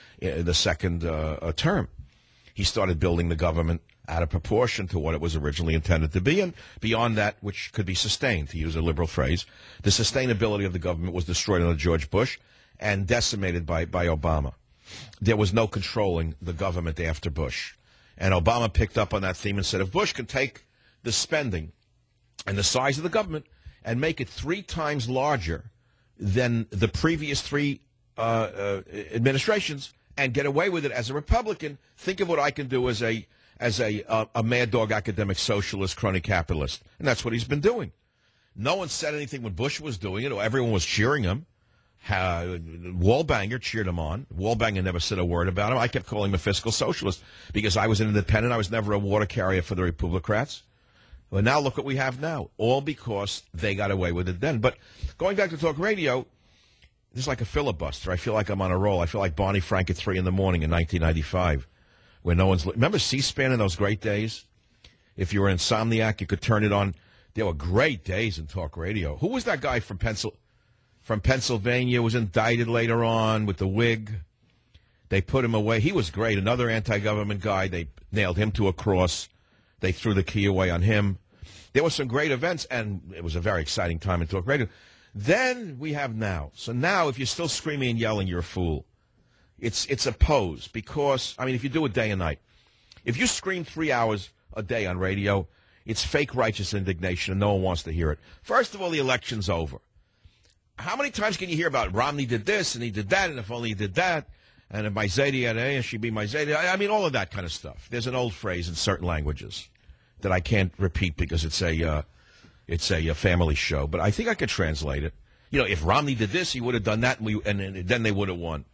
term. He started building the government out of proportion to what it was originally intended to be, and beyond that, which could be sustained, to use a liberal phrase. The sustainability of the government was destroyed under George Bush and decimated by Obama. There was no controlling the government after Bush. And Obama picked up on that theme and said, if Bush can take the spending and the size of the government and make it 3 times larger than the previous 3 administrations and get away with it as a Republican, think of what I can do as a mad dog academic socialist crony capitalist. And that's what he's been doing. No one said anything when Bush was doing it, or everyone was cheering him. Wallbanger cheered him on. Wallbanger never said a word about him. I kept calling him a fiscal socialist because I was an independent. I was never a water carrier for the Republicrats. Well, now look what we have now, all because they got away with it then. But going back to talk radio, this is like a filibuster. I feel like I'm on a roll. I feel like Barney Frank at 3 in the morning in 1995, where no one's... Remember C-SPAN in those great days? If you were an insomniac, you could turn it on. There were great days in talk radio. Who was that guy from Pennsylvania? Was indicted later on with the wig. They put him away. He was great. Another anti-government guy. They nailed him to a cross. They threw the key away on him. There were some great events, and it was a very exciting time in talk radio. Then we have now. So now, if you're still screaming and yelling, you're a fool. It's a pose because, I mean, if you do it day and night, if you scream 3 hours a day on radio, It's fake righteous indignation, and no one wants to hear it. First of all, the election's over. How many times can you hear about Romney did this, and he did that, and if only he did that, and if my Zadie had A, and she'd be my Zadie? I mean, all of that kind of stuff. There's an old phrase in certain languages that I can't repeat because it's a family show, but I think I could translate it. You know, if Romney did this, he would have done that, and then they would have won.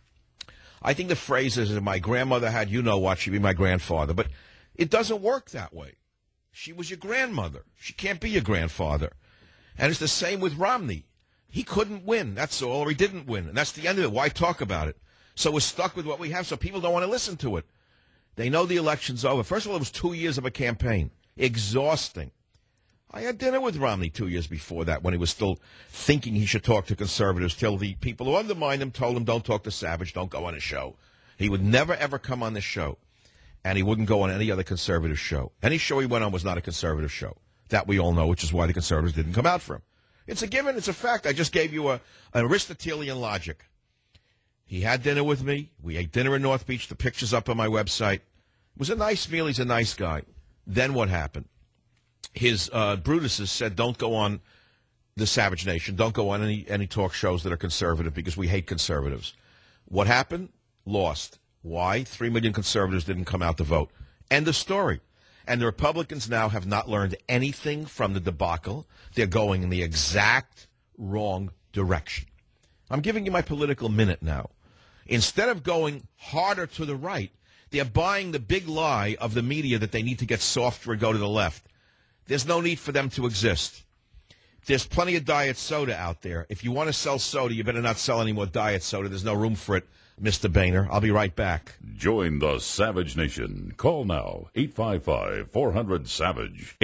I think the phrase is, if my grandmother had you-know-what, she'd be my grandfather. But it doesn't work that way. She was your grandmother. She can't be your grandfather. And it's the same with Romney. He couldn't win, that's all, or he didn't win. And that's the end of it. Why talk about it? So we're stuck with what we have, so people don't want to listen to it. They know the election's over. First of all, it was 2 years of a campaign. Exhausting. I had dinner with Romney 2 years before that when he was still thinking he should talk to conservatives till the people who undermined him told him, don't talk to Savage, don't go on his show. He would never, ever come on this show, and he wouldn't go on any other conservative show. Any show he went on was not a conservative show. That we all know, which is why the conservatives didn't come out for him. It's a given. It's a fact. I just gave you an Aristotelian logic. He had dinner with me. We ate dinner in North Beach. The picture's up on my website. It was a nice meal. He's a nice guy. Then what happened? His Brutuses said, don't go on the Savage Nation. Don't go on any talk shows that are conservative because we hate conservatives. What happened? Lost. Why? 3 million conservatives didn't come out to vote. End of story. And the Republicans now have not learned anything from the debacle. They're going in the exact wrong direction. I'm giving you my political minute now. Instead of going harder to the right, they're buying the big lie of the media that they need to get softer and go to the left. There's no need for them to exist. There's plenty of diet soda out there. If you want to sell soda, you better not sell any more diet soda. There's no room for it, Mr. Boehner. I'll be right back. Join the Savage Nation. Call now, 855-400-SAVAGE,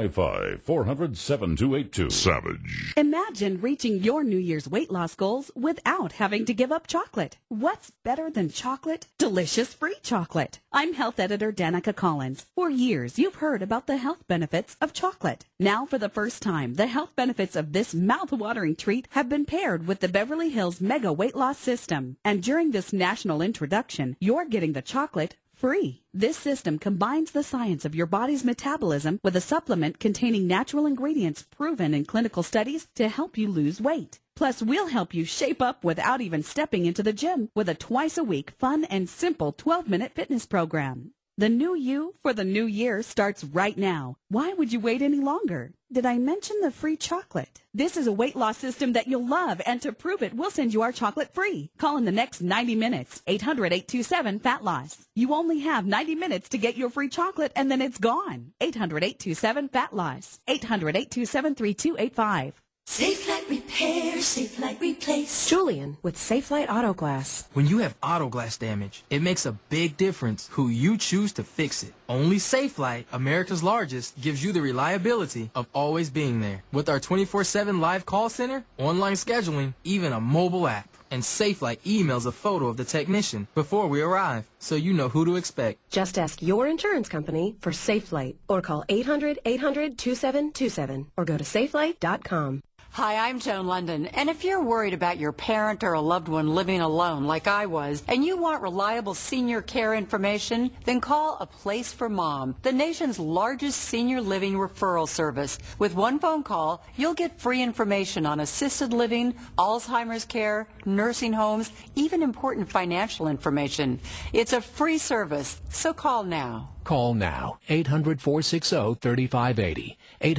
855-400-7282. Savage. Imagine reaching your New Year's weight loss goals without having to give up chocolate. What's better than chocolate? Delicious free chocolate. I'm health editor Danica Collins. For years, you've heard about the health benefits of chocolate. Now, for the first time, the health benefits of this mouth-watering treat have been paired with the Beverly Hills Mega Weight Loss System. And during this national introduction, you're getting the chocolate free. This system combines the science of your body's metabolism with a supplement containing natural ingredients proven in clinical studies to help you lose weight. Plus, we'll help you shape up without even stepping into the gym with a twice-a-week fun and simple 12-minute fitness program. The new you for the new year starts right now. Why would you wait any longer? Did I mention the free chocolate? This is a weight loss system that you'll love, and to prove it, we'll send you our chocolate free. Call in the next 90 minutes, 800-827-FAT-LOSS. You only have 90 minutes to get your free chocolate, and then it's gone. 800-827-FAT-LOSS. 800-827-3285. Safelite Repair, Safelite Replace. Julian with Safelite Auto Glass. When you have auto glass damage, it makes a big difference who you choose to fix it. Only Safelite, America's largest, gives you the reliability of always being there. With our 24/7 live call center, online scheduling, even a mobile app. And Safelite emails a photo of the technician before we arrive, so you know who to expect. Just ask your insurance company for Safelite or call 800-800-2727 or go to safelite.com. Hi, I'm Joan London, and if you're worried about your parent or a loved one living alone like I was, and you want reliable senior care information, then call A Place for Mom, the nation's largest senior living referral service. With one phone call, you'll get free information on assisted living, Alzheimer's care, nursing homes, even important financial information. It's a free service, so call now. Call now, 800-460-3580,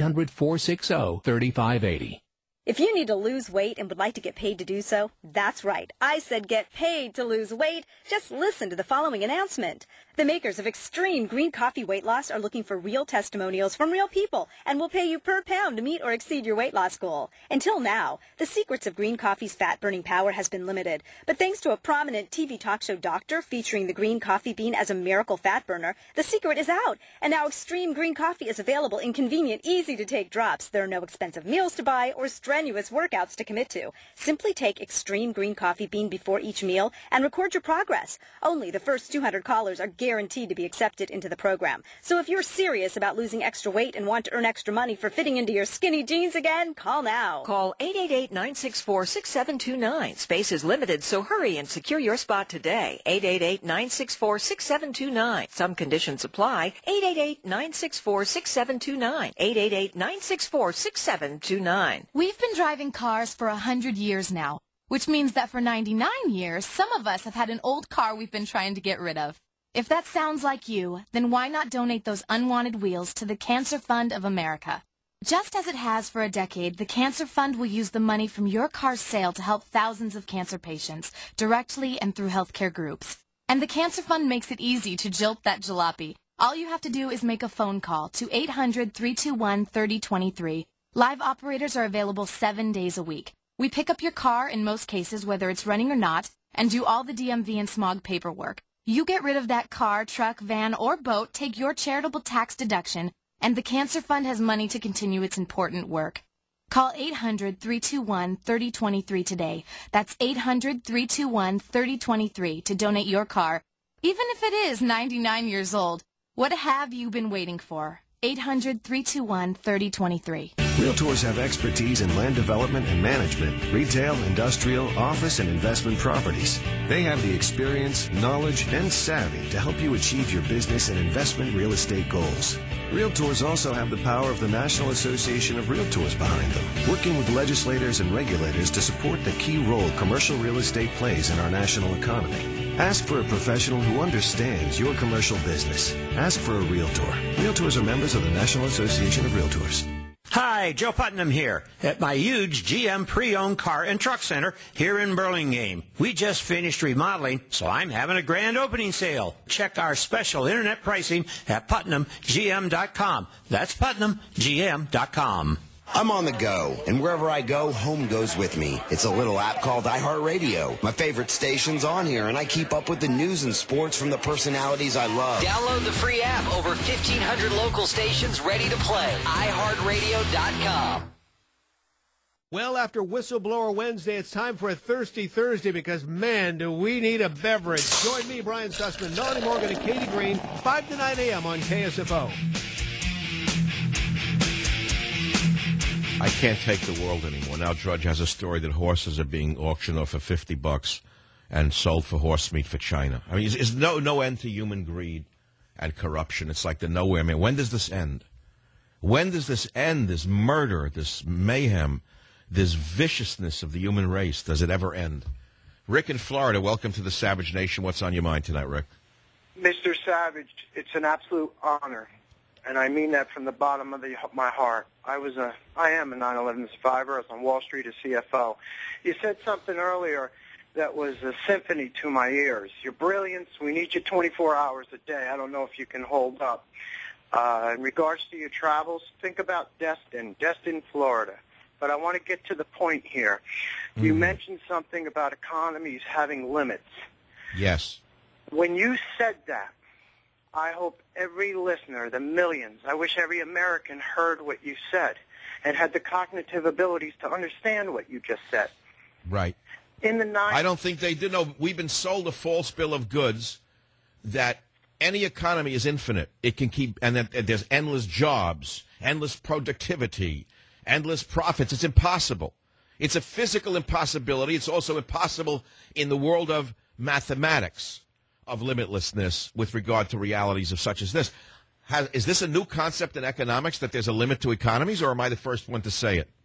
800-460-3580. If you need to lose weight and would like to get paid to do so, that's right. I said get paid to lose weight. Just listen to the following announcement. The makers of Extreme Green Coffee Weight Loss are looking for real testimonials from real people and will pay you per pound to meet or exceed your weight loss goal. Until now, the secrets of green coffee's fat-burning power has been limited. But thanks to a prominent TV talk show doctor featuring the green coffee bean as a miracle fat burner, the secret is out. And now Extreme Green Coffee is available in convenient, easy-to-take drops. There are no expensive meals to buy or strenuous workouts to commit to. Simply take Extreme Green Coffee Bean before each meal and record your progress. Only the first 200 callers are guaranteed to be accepted into the program. So if you're serious about losing extra weight and want to earn extra money for fitting into your skinny jeans again, call now. Call 888-964-6729. Space is limited, so hurry and secure your spot today. 888-964-6729. Some conditions apply. 888-964-6729. 888-964-6729. We've been driving cars for 100 years now, which means that for 99 years, some of us have had an old car we've been trying to get rid of. If that sounds like you, then why not donate those unwanted wheels to the Cancer Fund of America? Just as it has for a decade, the Cancer Fund will use the money from your car's sale to help thousands of cancer patients, directly and through healthcare groups. And the Cancer Fund makes it easy to jilt that jalopy. All you have to do is make a phone call to 800-321-3023. Live operators are available 7 days a week. We pick up your car in most cases, whether it's running or not, and do all the DMV and smog paperwork. You get rid of that car, truck, van, or boat, take your charitable tax deduction, and the Cancer Fund has money to continue its important work. Call 800-321-3023 today. That's 800-321-3023 to donate your car, even if it is 99 years old. What have you been waiting for? 800-321-3023. Realtors have expertise in land development and management, retail, industrial, office, and investment properties. They have the experience, knowledge, and savvy to help you achieve your business and investment real estate goals. Realtors also have the power of the National Association of Realtors behind them, working with legislators and regulators to support the key role commercial real estate plays in our national economy. Ask for a professional who understands your commercial business. Ask for a Realtor. Realtors are members of the National Association of Realtors. Hi, Joe Putnam here at my huge GM pre-owned car and truck center here in Burlingame. We just finished remodeling, so I'm having a grand opening sale. Check our special internet pricing at PutnamGM.com. That's PutnamGM.com. I'm on the go, and wherever I go, home goes with me. It's a little app called iHeartRadio. My favorite station's on here, and I keep up with the news and sports from the personalities I love. Download the free app. Over 1,500 local stations ready to play. iHeartRadio.com. Well, after Whistleblower Wednesday, it's time for a Thirsty Thursday because, man, do we need a beverage. Join me, Brian Sussman, Melanie Morgan, and Katie Green, 5 to 9 a.m. on KSFO. I can't take the world anymore. Now Drudge has a story that horses are being auctioned off for $50 and sold for horse meat for China. I mean, there's no end to human greed and corruption. It's like the nowhere. I mean, when does this end? When does this end? This murder, this mayhem, this viciousness of the human race, does it ever end? Rick in Florida, welcome to the Savage Nation. What's on your mind tonight, Rick? Mr. Savage, it's an absolute honor, and I mean that from the bottom of my heart. I am a 9/11 survivor. I was on Wall Street as CFO. You said something earlier that was a symphony to my ears. Your brilliance, we need you 24 hours a day. I don't know if you can hold up. In regards to your travels, think about Destin, Florida. But I want to get to the point here. You mentioned something about economies having limits. Yes. When you said that, I hope every listener, the millions, I wish every American heard what you said and had the cognitive abilities to understand what you just said. Right. I don't think they did. No, we've been sold a false bill of goods that any economy is infinite. It can keep, and that there's endless jobs, endless productivity, endless profits. It's impossible. It's a physical impossibility. It's also impossible in the world of mathematics, of limitlessness with regard to realities of such as this. Is this a new concept in economics, that there's a limit to economies, or am I the first one to say it?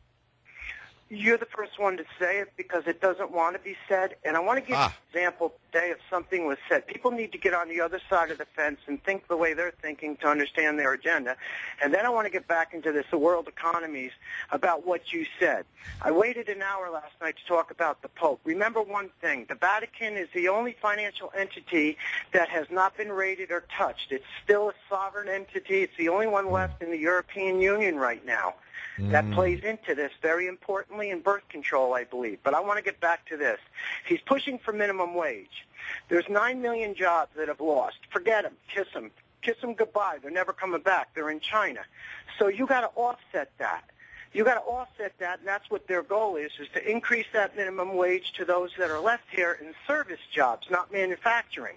You're the first one to say it because it doesn't want to be said. And I want to give you an example today of something was said. People need to get on the other side of the fence and think the way they're thinking to understand their agenda. And then I want to get back into this, the world economies, about what you said. I waited an hour last night to talk about the Pope. Remember one thing. The Vatican is the only financial entity that has not been raided or touched. It's still a sovereign entity. It's the only one left in the European Union right now. That plays into this very importantly in birth control, I believe. But I want to get back to this. He's pushing for minimum wage. There's 9 million jobs that have lost. Forget them. Kiss them. Kiss them goodbye. They're never coming back. They're in China. So you got to offset that. You got to offset that, and that's what their goal is to increase that minimum wage to those that are left here in service jobs, not manufacturing.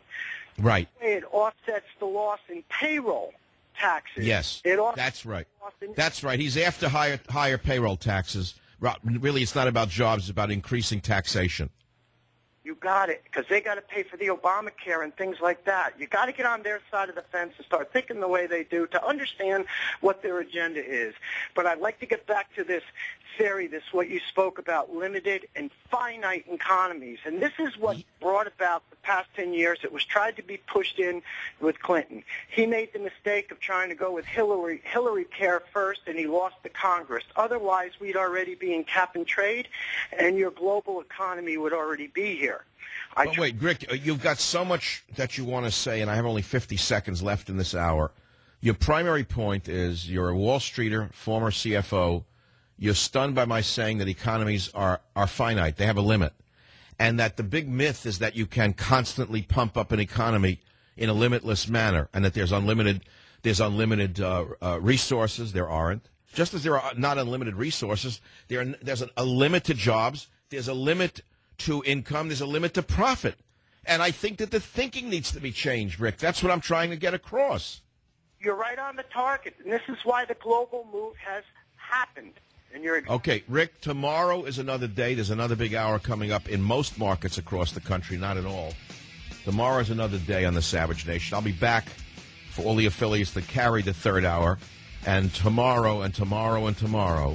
Right. It offsets the loss in payroll taxes. Yes, that's right. That's right. He's after higher payroll taxes. Really, it's not about jobs. It's about increasing taxation. You got it, because they got to pay for the Obamacare and things like that. You got to get on their side of the fence and start thinking the way they do to understand what their agenda is. But I'd like to get back to this theory, what you spoke about, limited and finite economies. And this is what brought about the past 10 years. It was tried to be pushed in with Clinton. He made the mistake of trying to go with Hillary Care first, and he lost the Congress. Otherwise, we'd already be in cap and trade, and your global economy would already be here. But wait, Rick, you've got so much that you want to say, and I have only 50 seconds left in this hour. Your primary point is you're a Wall Streeter, former CFO. You're stunned by my saying that economies are finite. They have a limit. And that the big myth is that you can constantly pump up an economy in a limitless manner, and that there's unlimited resources. There aren't. Just as there are not unlimited resources, there's a limit to jobs. There's a limit to income. There's a limit to profit. And I think that the thinking needs to be changed, Rick. That's what I'm trying to get across. You're right on the target, and this is why the global move has happened. And you're okay, Rick, tomorrow is another day. There's another big hour coming up in most markets across the country, not at all. Tomorrow is another day on the Savage Nation. I'll be back for all the affiliates that carry the third hour, and tomorrow and tomorrow and tomorrow.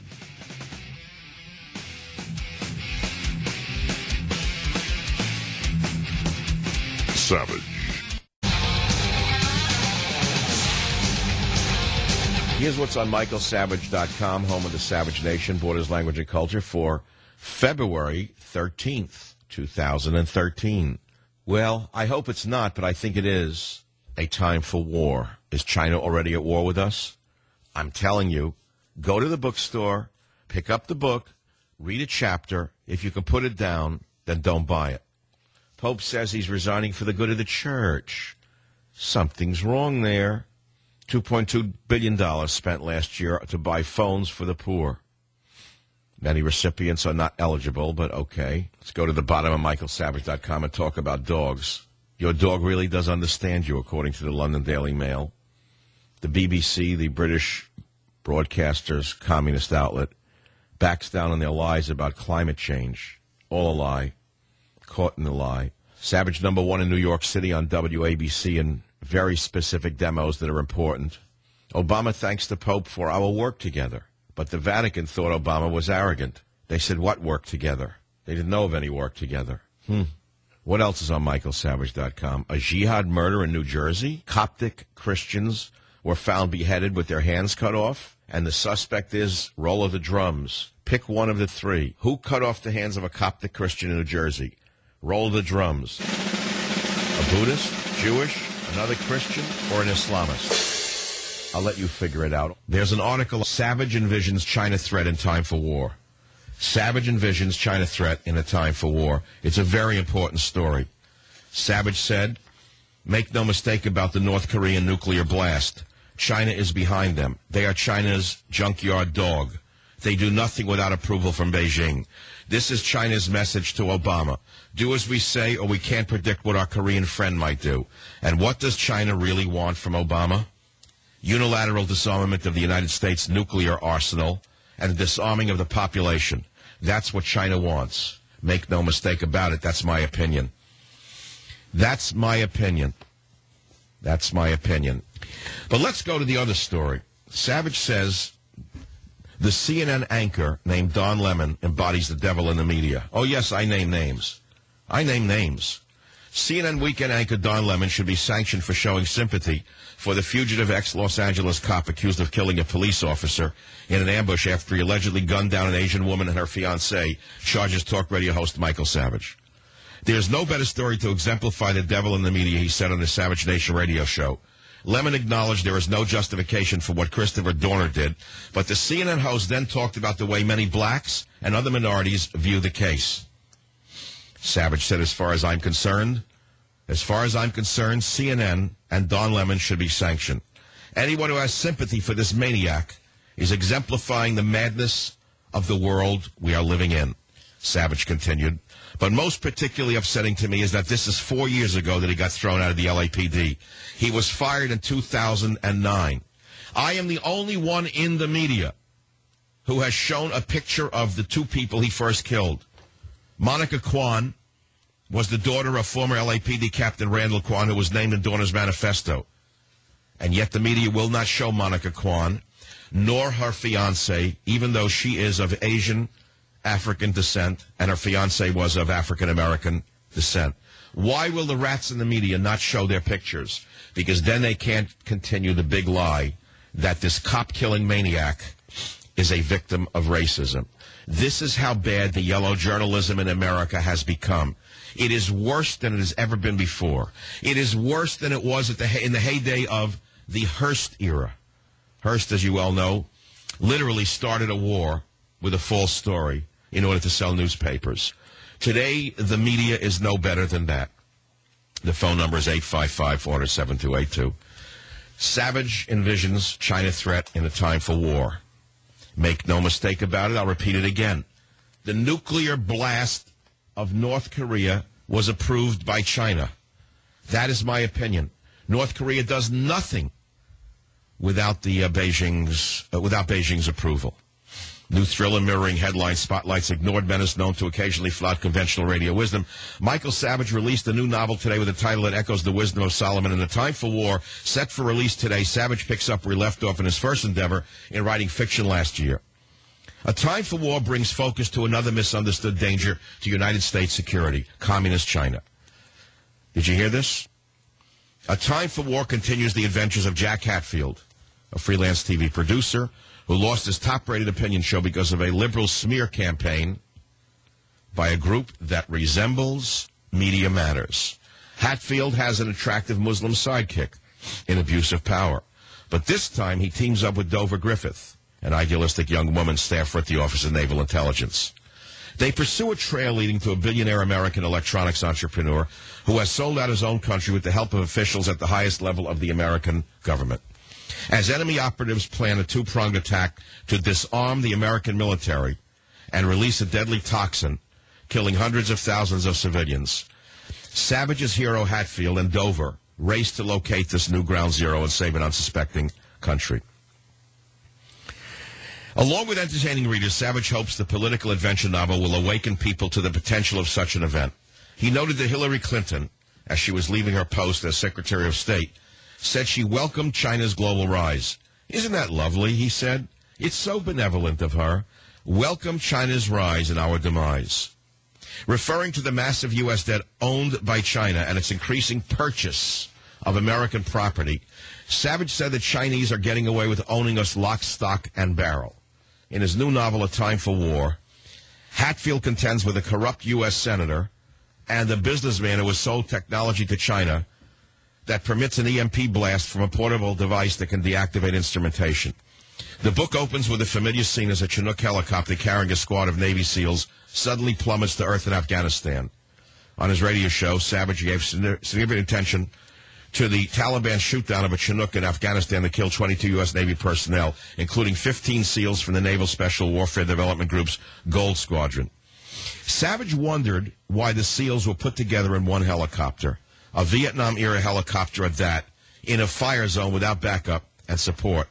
Savage. Here's what's on michaelsavage.com, home of the Savage Nation, Borders, Language, and Culture, for February 13th, 2013. Well, I hope it's not, but I think it is a time for war. Is China already at war with us? I'm telling you, go to the bookstore, pick up the book, read a chapter. If you can put it down, then don't buy it. Pope says he's resigning for the good of the church. Something's wrong there. $2.2 billion spent last year to buy phones for the poor. Many recipients are not eligible, but okay. Let's go to the bottom of michaelsavage.com and talk about dogs. Your dog really does understand you, according to the London Daily Mail. The BBC, the British broadcaster's communist outlet, backs down on their lies about climate change. All a lie. Caught in the lie. Savage #1 in New York City on WABC, and very specific demos that are important. Obama thanks the Pope for our work together. But the Vatican thought Obama was arrogant. They said, what work together? They didn't know of any work together. What else is on michaelsavage.com? A jihad murder in New Jersey? Coptic Christians were found beheaded with their hands cut off, and the suspect is roll of the drums. Pick one of the three. Who cut off the hands of a Coptic Christian in New Jersey? Roll the drums. A Buddhist? Jewish? Another Christian? Or an Islamist? I'll let you figure it out. There's an article, Savage Envisions China Threat in Time for War. Savage envisions China threat in a time for war. It's a very important story. Savage said, make no mistake about the North Korean nuclear blast. China is behind them. They are China's junkyard dog. They do nothing without approval from Beijing. This is China's message to Obama. Do as we say, or we can't predict what our Korean friend might do. And what does China really want from Obama? Unilateral disarmament of the United States nuclear arsenal and disarming of the population. That's what China wants. Make no mistake about it. That's my opinion. That's my opinion. That's my opinion. But let's go to the other story. Savage says the CNN anchor named Don Lemon embodies the devil in the media. Oh, yes, I name names. I name names. CNN weekend anchor Don Lemon should be sanctioned for showing sympathy for the fugitive ex-Los Angeles cop accused of killing a police officer in an ambush after he allegedly gunned down an Asian woman and her fiancé, charges talk radio host Michael Savage. There's no better story to exemplify the devil in the media, he said on the Savage Nation radio show. Lemon acknowledged there is no justification for what Christopher Dorner did, but the CNN host then talked about the way many blacks and other minorities view the case. Savage said, as far as I'm concerned, CNN and Don Lemon should be sanctioned. Anyone who has sympathy for this maniac is exemplifying the madness of the world we are living in. Savage continued. But most particularly upsetting to me is that this is 4 years ago that he got thrown out of the LAPD. He was fired in 2009. I am the only one in the media who has shown a picture of the two people he first killed. Monica Kwan was the daughter of former LAPD Captain Randall Kwan, who was named in Dorner's manifesto. And yet the media will not show Monica Kwan, nor her fiancé, even though she is of Asian African descent, and her fiancé was of African-American descent. Why will the rats in the media not show their pictures? Because then they can't continue the big lie that this cop-killing maniac is a victim of racism. This is how bad the yellow journalism in America has become. It is worse than it has ever been before. It is worse than it was in the heyday of the Hearst era. Hearst, as you well know, literally started a war with a false story in order to sell newspapers. Today, the media is no better than that. The phone number is 855-407-282. Savage envisions China threat in a time for war. Make no mistake about it, I'll repeat it again. The nuclear blast of North Korea was approved by China. That is my opinion. North Korea does nothing without Beijing's approval. New thriller mirroring headline spotlights ignored menace known to occasionally flout conventional radio wisdom. Michael Savage released a new novel today with a title that echoes the wisdom of Solomon. In A Time for War, set for release today, Savage picks up where he left off in his first endeavor in writing fiction last year. A Time for War brings focus to another misunderstood danger to United States security, Communist China. Did you hear this? A Time for War continues the adventures of Jack Hatfield, a freelance TV producer who lost his top-rated opinion show because of a liberal smear campaign by a group that resembles Media Matters. Hatfield has an attractive Muslim sidekick in Abuse of Power. But this time he teams up with Dover Griffith, an idealistic young woman staffer at the Office of Naval Intelligence. They pursue a trail leading to a billionaire American electronics entrepreneur who has sold out his own country with the help of officials at the highest level of the American government. As enemy operatives plan a two-pronged attack to disarm the American military and release a deadly toxin, killing hundreds of thousands of civilians, Savage's hero Hatfield and Dover race to locate this new ground zero and save an unsuspecting country. Along with entertaining readers, Savage hopes the political adventure novel will awaken people to the potential of such an event. He noted that Hillary Clinton, as she was leaving her post as Secretary of State, said she welcomed China's global rise. Isn't that lovely, he said. It's so benevolent of her. Welcome China's rise and our demise. Referring to the massive U.S. debt owned by China and its increasing purchase of American property, Savage said the Chinese are getting away with owning us lock, stock, and barrel. In his new novel, A Time for War, Hatfield contends with a corrupt U.S. senator and a businessman who has sold technology to China that permits an EMP blast from a portable device that can deactivate instrumentation. The book opens with a familiar scene as a Chinook helicopter carrying a squad of Navy SEALs suddenly plummets to earth in Afghanistan. On his radio show, Savage gave significant attention to the Taliban shoot-down of a Chinook in Afghanistan that killed 22 U.S. Navy personnel, including 15 SEALs from the Naval Special Warfare Development Group's Gold Squadron. Savage wondered why the SEALs were put together in one helicopter, a Vietnam-era helicopter at that, in a fire zone without backup and support,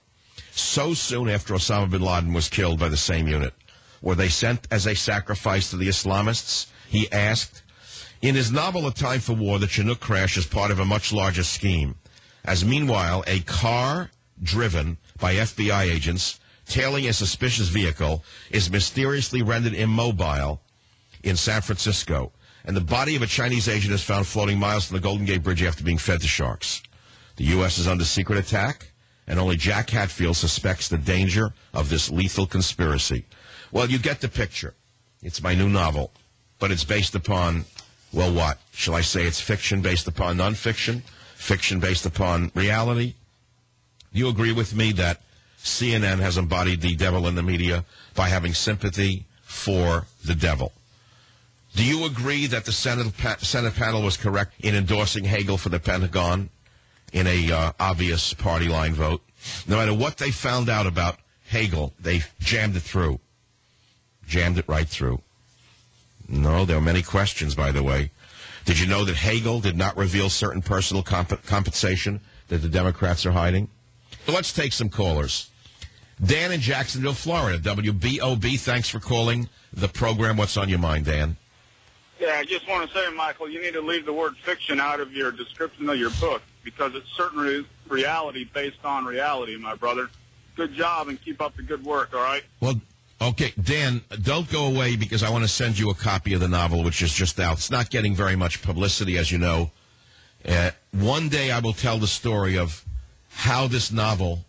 so soon after Osama bin Laden was killed by the same unit. Were they sent as a sacrifice to the Islamists? He asked. In his novel, A Time for War, the Chinook crash is part of a much larger scheme, as meanwhile a car driven by FBI agents tailing a suspicious vehicle is mysteriously rendered immobile in San Francisco, and the body of a Chinese agent is found floating miles from the Golden Gate Bridge after being fed to sharks. The U.S. is under secret attack, and only Jack Hatfield suspects the danger of this lethal conspiracy. Well, you get the picture. It's my new novel, but it's based upon, well, what? Shall I say it's fiction based upon nonfiction? Fiction based upon reality? Do you agree with me that CNN has embodied the devil in the media by having sympathy for the devil? Do you agree that the Senate panel was correct in endorsing Hagel for the Pentagon in a obvious party line vote? No matter what they found out about Hagel, they jammed it through. Jammed it right through. No, there are many questions, by the way. Did you know that Hagel did not reveal certain personal compensation that the Democrats are hiding? So let's take some callers. Dan in Jacksonville, Florida, WBOB. Thanks for calling the program. What's on your mind, Dan? Yeah, I just want to say, Michael, you need to leave the word fiction out of your description of your book because it's certainly reality based on reality, my brother. Good job and keep up the good work, all right? Well, okay, Dan, don't go away because I want to send you a copy of the novel, which is just out. It's not getting very much publicity, as you know. One day I will tell the story of how this novel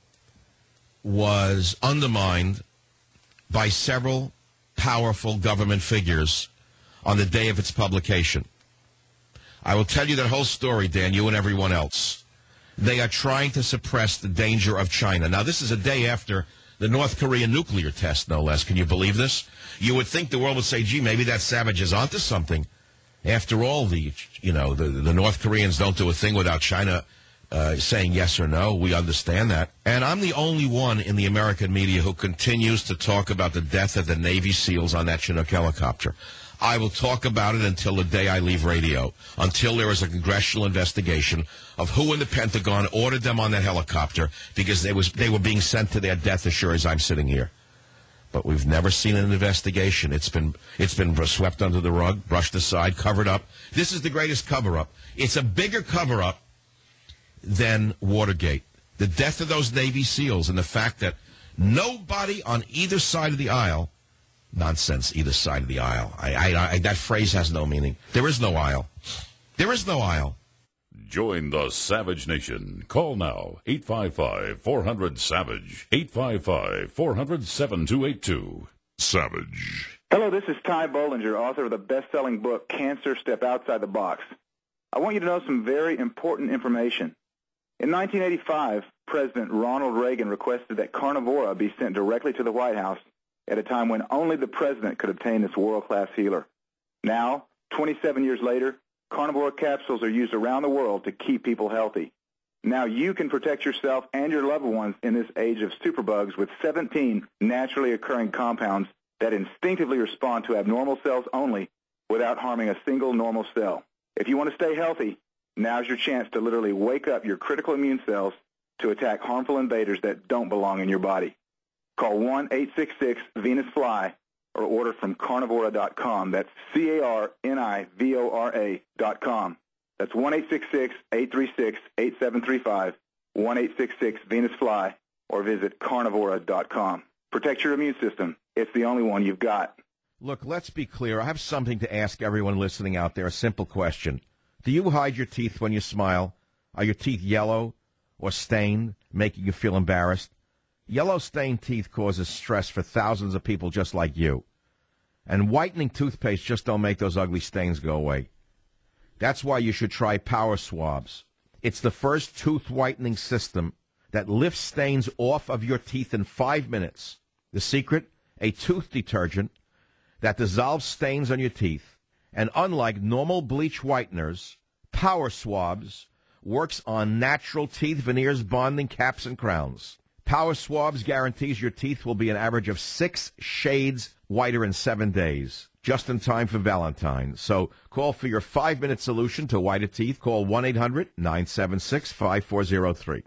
was undermined by several powerful government figures on the day of its publication. I will tell you that whole story, Dan, you and everyone else. They are trying to suppress the danger of China. Now, this is a day after the North Korean nuclear test, no less. Can you believe this? You would think the world would say, gee, maybe that savage is onto something. After all, the North Koreans don't do a thing without China saying yes or no. We understand that. And I'm the only one in the American media who continues to talk about the death of the Navy SEALs on that Chinook helicopter. I will talk about it until the day I leave radio, until there is a congressional investigation of who in the Pentagon ordered them on that helicopter because they were being sent to their death as sure as I'm sitting here. But we've never seen an investigation. It's been swept under the rug, brushed aside, covered up. This is the greatest cover-up. It's a bigger cover-up than Watergate. The death of those Navy SEALs and the fact that nobody on either side of the aisle, nonsense, either side of the aisle. That phrase has no meaning. There is no aisle. There is no aisle. Join the Savage Nation. Call now, 855-400-SAVAGE, 855-400-7282. Savage. Hello, this is Ty Bollinger, author of the best-selling book, Cancer, Step Outside the Box. I want you to know some very important information. In 1985, President Ronald Reagan requested that Carnivora be sent directly to the White House at a time when only the president could obtain this world-class healer. Now, 27 years later, Carnivora capsules are used around the world to keep people healthy. Now you can protect yourself and your loved ones in this age of superbugs with 17 naturally occurring compounds that instinctively respond to abnormal cells only without harming a single normal cell. If you want to stay healthy, now's your chance to literally wake up your critical immune cells to attack harmful invaders that don't belong in your body. Call 1-866-VENUS-FLY or order from Carnivora.com. That's Carnivora.com. That's 1-866-836-8735, 1-866-VENUS-FLY, or visit Carnivora.com. Protect your immune system. It's the only one you've got. Look, let's be clear. I have something to ask everyone listening out there, a simple question. Do you hide your teeth when you smile? Are your teeth yellow or stained, making you feel embarrassed? Yellow stained teeth causes stress for thousands of people just like you. And whitening toothpaste just don't make those ugly stains go away. That's why you should try Power Swabs. It's the first tooth whitening system that lifts stains off of your teeth in 5 minutes. The secret? A tooth detergent that dissolves stains on your teeth. And unlike normal bleach whiteners, Power Swabs works on natural teeth veneers, bonding, caps, and crowns. Power Swabs guarantees your teeth will be an average of 6 shades whiter in 7 days, just in time for Valentine's. So call for your 5-minute solution to whiter teeth. Call 1-800-976-5403.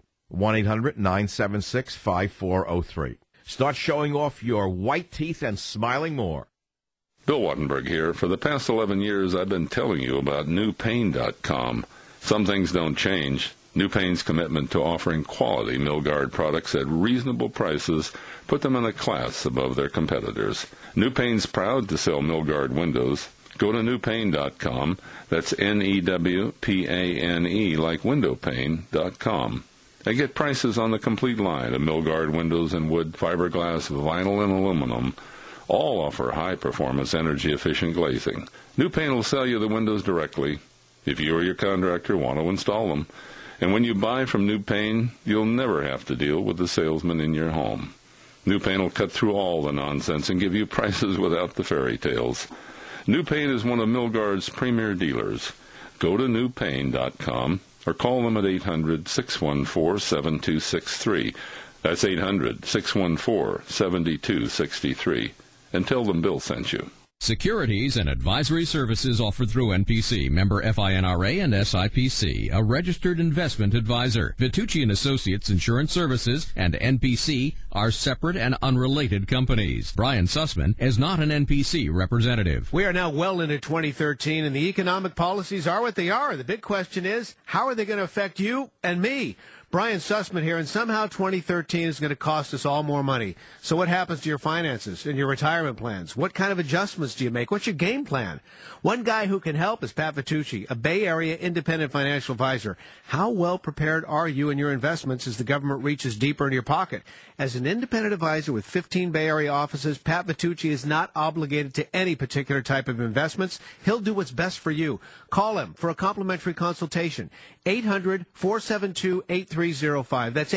1-800-976-5403. Start showing off your white teeth and smiling more. Bill Wattenberg here. For the past 11 years, I've been telling you about NewPain.com. Some things don't change. NewPain's commitment to offering quality Milgard products at reasonable prices put them in a class above their competitors. NewPain's proud to sell Milgard windows. Go to NewPain.com. That's NEWPANE, like windowpane.com. And get prices on the complete line of Milgard windows in wood, fiberglass, vinyl, and aluminum. All offer high-performance, energy-efficient glazing. NewPain will sell you the windows directly if you or your contractor want to install them. And when you buy from NewPain, you'll never have to deal with the salesman in your home. NewPain will cut through all the nonsense and give you prices without the fairy tales. NewPain is one of Milgard's premier dealers. Go to NewPain.com or call them at 800-614-7263. That's 800-614-7263. And tell them Bill sent you. Securities and advisory services offered through NPC, member FINRA and SIPC, a registered investment advisor. Vitucci & Associates Insurance Services and NPC are separate and unrelated companies. Brian Sussman is not an NPC representative. We are now well into 2013, and the economic policies are what they are. The big question is, how are they going to affect you and me? Brian Sussman here, and somehow 2013 is going to cost us all more money. So what happens to your finances and your retirement plans? What kind of adjustments do you make? What's your game plan? One guy who can help is Pat Vitucci, a Bay Area independent financial advisor. How well prepared are you in your investments as the government reaches deeper into your pocket? As an independent advisor with 15 Bay Area offices, Pat Vitucci is not obligated to any particular type of investments. He'll do what's best for you. Call him for a complimentary consultation. 800-472-8305. That's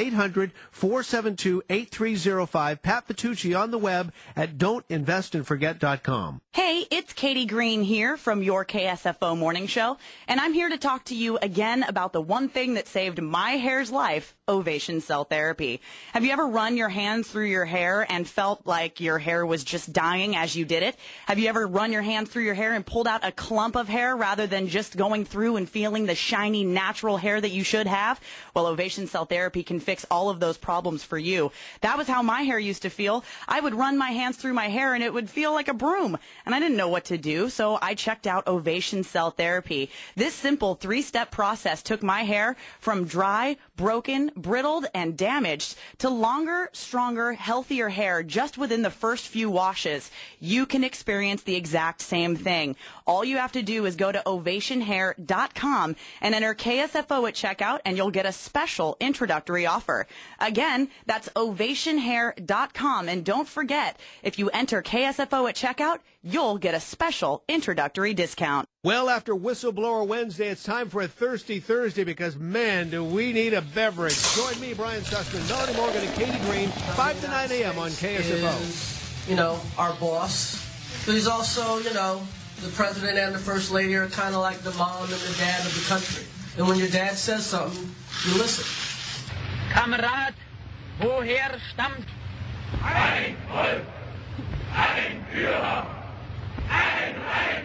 800-472-8305. Pat Vitucci on the web at don'tinvestandforget.com. Hey, it's Katie Green here from your KSFO Morning Show, and I'm here to talk to you again about the one thing that saved my hair's life, Ovation Cell Therapy. Have you ever run your hands through your hair and felt like your hair was just dying as you did it? Have you ever run your hands through your hair and pulled out a clump of hair rather than just going through and feeling the shiny, natural hair that you should have? Well, Ovation Cell Therapy can fix all of those problems for you. That was how my hair used to feel. I would run my hands through my hair and it would feel like a broom, and I didn't know what to do, so I checked out Ovation Cell Therapy. This simple 3-step process took my hair from dry, broken, brittled, and damaged to longer, stronger, healthier hair just within the first few washes. You can experience the exact same thing. All you have to do is go to ovationhair.com and enter KSFO at checkout, and you'll get a special introductory offer. Again, that's ovationhair.com, and don't forget, if you enter KSFO at checkout, you'll get a special introductory discount. Well, after Whistleblower Wednesday, it's time for a Thirsty Thursday because, man, do we need a beverage. Join me, Brian Sussman, Melanie Morgan, and Katie Green, 5 to 9 a.m. on KSFO. Is, our boss. But he's also, the president and the first lady are kind of like the mom and the dad of the country. And when your dad says something, you listen. Kamerad, woher stammt ein Volk, ein Führer, ein Reich,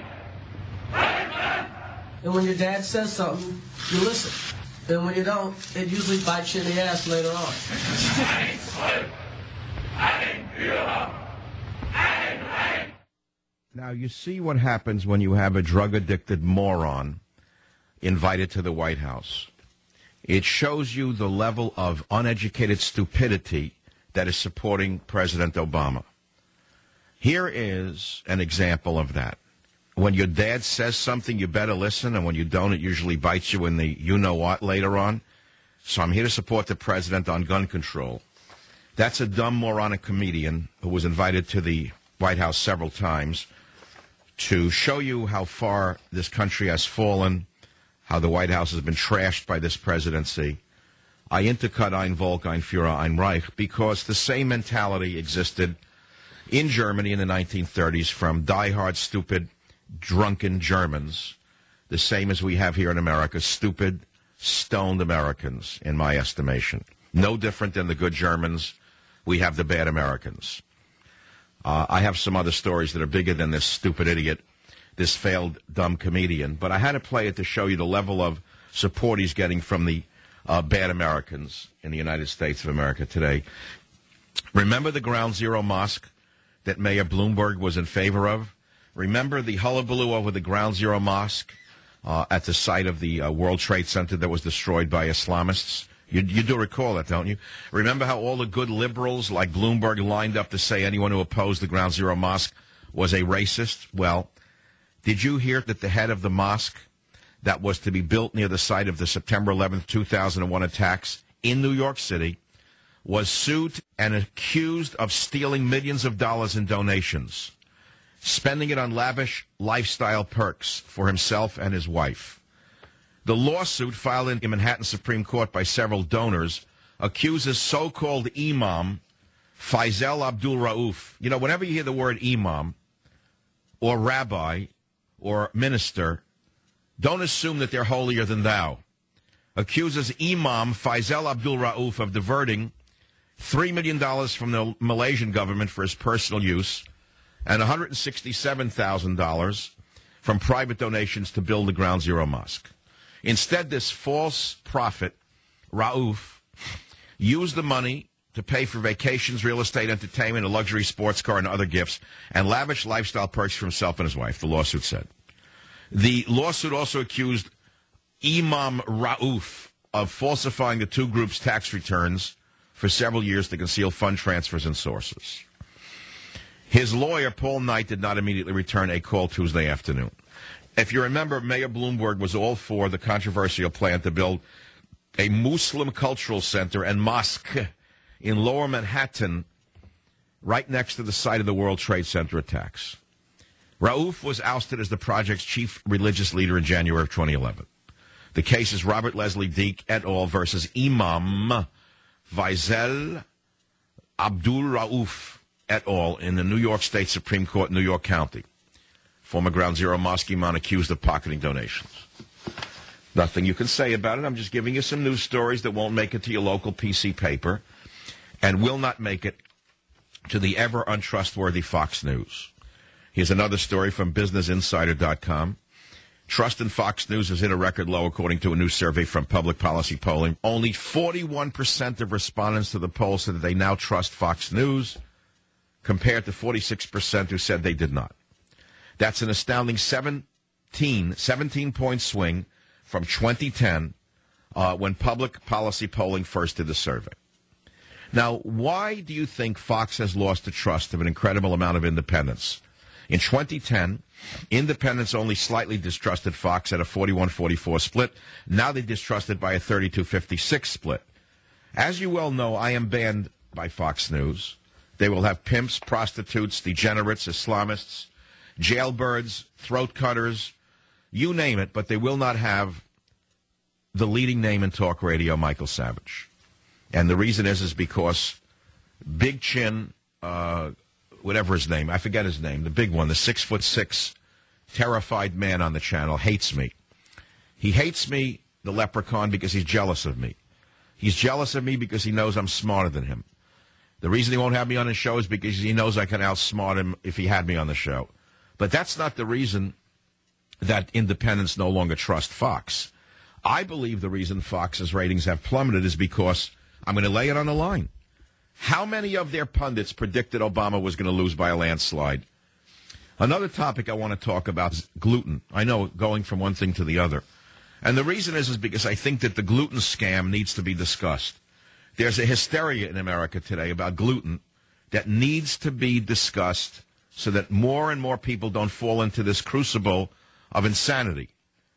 and when your dad says something, you listen. And when you don't, it usually bites you in the ass later on. Ein Volk, ein Führer, ein Reich. Now, you see what happens when you have a drug-addicted moron invited to the White House. It shows you the level of uneducated stupidity that is supporting President Obama. Here is an example of that. When your dad says something, you better listen, and when you don't, it usually bites you in the you-know-what later on. So I'm here to support the president on gun control. That's a dumb, moronic comedian who was invited to the White House several times to show you how far this country has fallen, how the White House has been trashed by this presidency. I intercut ein Volk, ein Führer, ein Reich, because the same mentality existed in Germany in the 1930s from diehard, stupid, drunken Germans, the same as we have here in America, stupid, stoned Americans, in my estimation. No different than the good Germans, we have the bad Americans. I have some other stories that are bigger than this stupid idiot, this failed dumb comedian, but I had to play it to show you the level of support he's getting from the bad Americans in the United States of America today. Remember the Ground Zero Mosque that Mayor Bloomberg was in favor of? Remember the hullabaloo over the Ground Zero Mosque at the site of the World Trade Center that was destroyed by Islamists? You do recall that, don't you? Remember how all the good liberals like Bloomberg lined up to say anyone who opposed the Ground Zero Mosque was a racist? Well, did you hear that the head of the mosque that was to be built near the site of the September 11th, 2001 attacks in New York City was sued and accused of stealing millions of dollars in donations, spending it on lavish lifestyle perks for himself and his wife? The lawsuit filed in Manhattan Supreme Court by several donors accuses so-called imam Faisal Abdul Rauf. Whenever you hear the word imam or rabbi or minister, don't assume that they're holier than thou. Accuses imam Faisal Abdul Rauf of diverting $3 million from the Malaysian government for his personal use and $167,000 from private donations to build the Ground Zero Mosque. Instead, this false prophet, Rauf, used the money to pay for vacations, real estate, entertainment, a luxury sports car, and other gifts, and lavish lifestyle perks for himself and his wife, the lawsuit said. The lawsuit also accused Imam Rauf of falsifying the two groups' tax returns for several years to conceal fund transfers and sources. His lawyer, Paul Knight, did not immediately return a call Tuesday afternoon. If you remember, Mayor Bloomberg was all for the controversial plan to build a Muslim cultural center and mosque in Lower Manhattan, right next to the site of the World Trade Center attacks. Rauf was ousted as the project's chief religious leader in January of 2011. The case is Robert Leslie Deek et al. Versus Imam Faisal Abdul Rauf et al. In the New York State Supreme Court, New York County. Former Ground Zero Mosque imam accused of pocketing donations. Nothing you can say about it. I'm just giving you some news stories that won't make it to your local PC paper and will not make it to the ever untrustworthy Fox News. Here's another story from BusinessInsider.com. Trust in Fox News is at a record low, according to a new survey from Public Policy Polling. Only 41% of respondents to the poll said that they now trust Fox News, compared to 46% who said they did not. That's an astounding 17-point swing from 2010, when Public Policy Polling first did the survey. Now, why do you think Fox has lost the trust of an incredible amount of independents? In 2010, independents only slightly distrusted Fox at a 41-44 split. Now they distrust it by a 32-56 split. As you well know, I am banned by Fox News. They will have pimps, prostitutes, degenerates, Islamists, jailbirds, throat cutters, you name it, but they will not have the leading name in talk radio, Michael Savage. And the reason is because Big Chin, whatever his name, I forget his name, the big one, the 6'6", terrified man on the channel, hates me. He hates me, the leprechaun, because he's jealous of me. He's jealous of me because he knows I'm smarter than him. The reason he won't have me on his show is because he knows I can outsmart him if he had me on the show. But that's not the reason that independents no longer trust Fox. I believe the reason Fox's ratings have plummeted is because, I'm going to lay it on the line, how many of their pundits predicted Obama was going to lose by a landslide? Another topic I want to talk about is gluten. I know, going from one thing to the other. And the reason is because I think that the gluten scam needs to be discussed. There's a hysteria in America today about gluten that needs to be discussed so that more and more people don't fall into this crucible of insanity.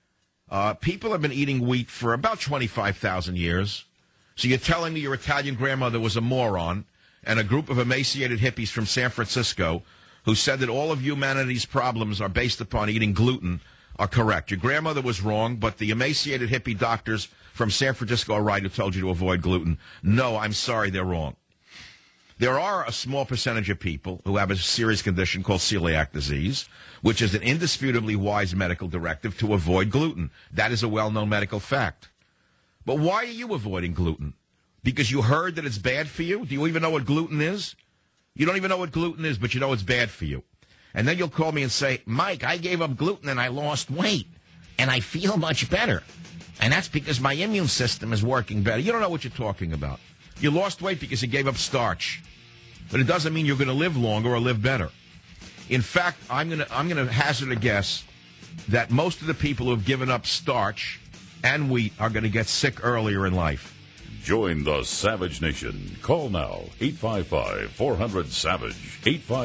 People have been eating wheat for about 25,000 years. So you're telling me your Italian grandmother was a moron, and a group of emaciated hippies from San Francisco who said that all of humanity's problems are based upon eating gluten are correct. Your grandmother was wrong, but the emaciated hippie doctors from San Francisco are right who told you to avoid gluten. No, I'm sorry, they're wrong. There are a small percentage of people who have a serious condition called celiac disease, which is an indisputably wise medical directive to avoid gluten. That is a well-known medical fact. But why are you avoiding gluten? Because you heard that it's bad for you? Do you even know what gluten is? You don't even know what gluten is, but you know it's bad for you. And then you'll call me and say, Mike, I gave up gluten and I lost weight, and I feel much better. And that's because my immune system is working better. You don't know what you're talking about. You lost weight because you gave up starch. But it doesn't mean you're going to live longer or live better. In fact, I'm going to hazard a guess that most of the people who have given up starch and wheat are going to get sick earlier in life. Join the Savage Nation. Call now, 855-400-SAVAGE,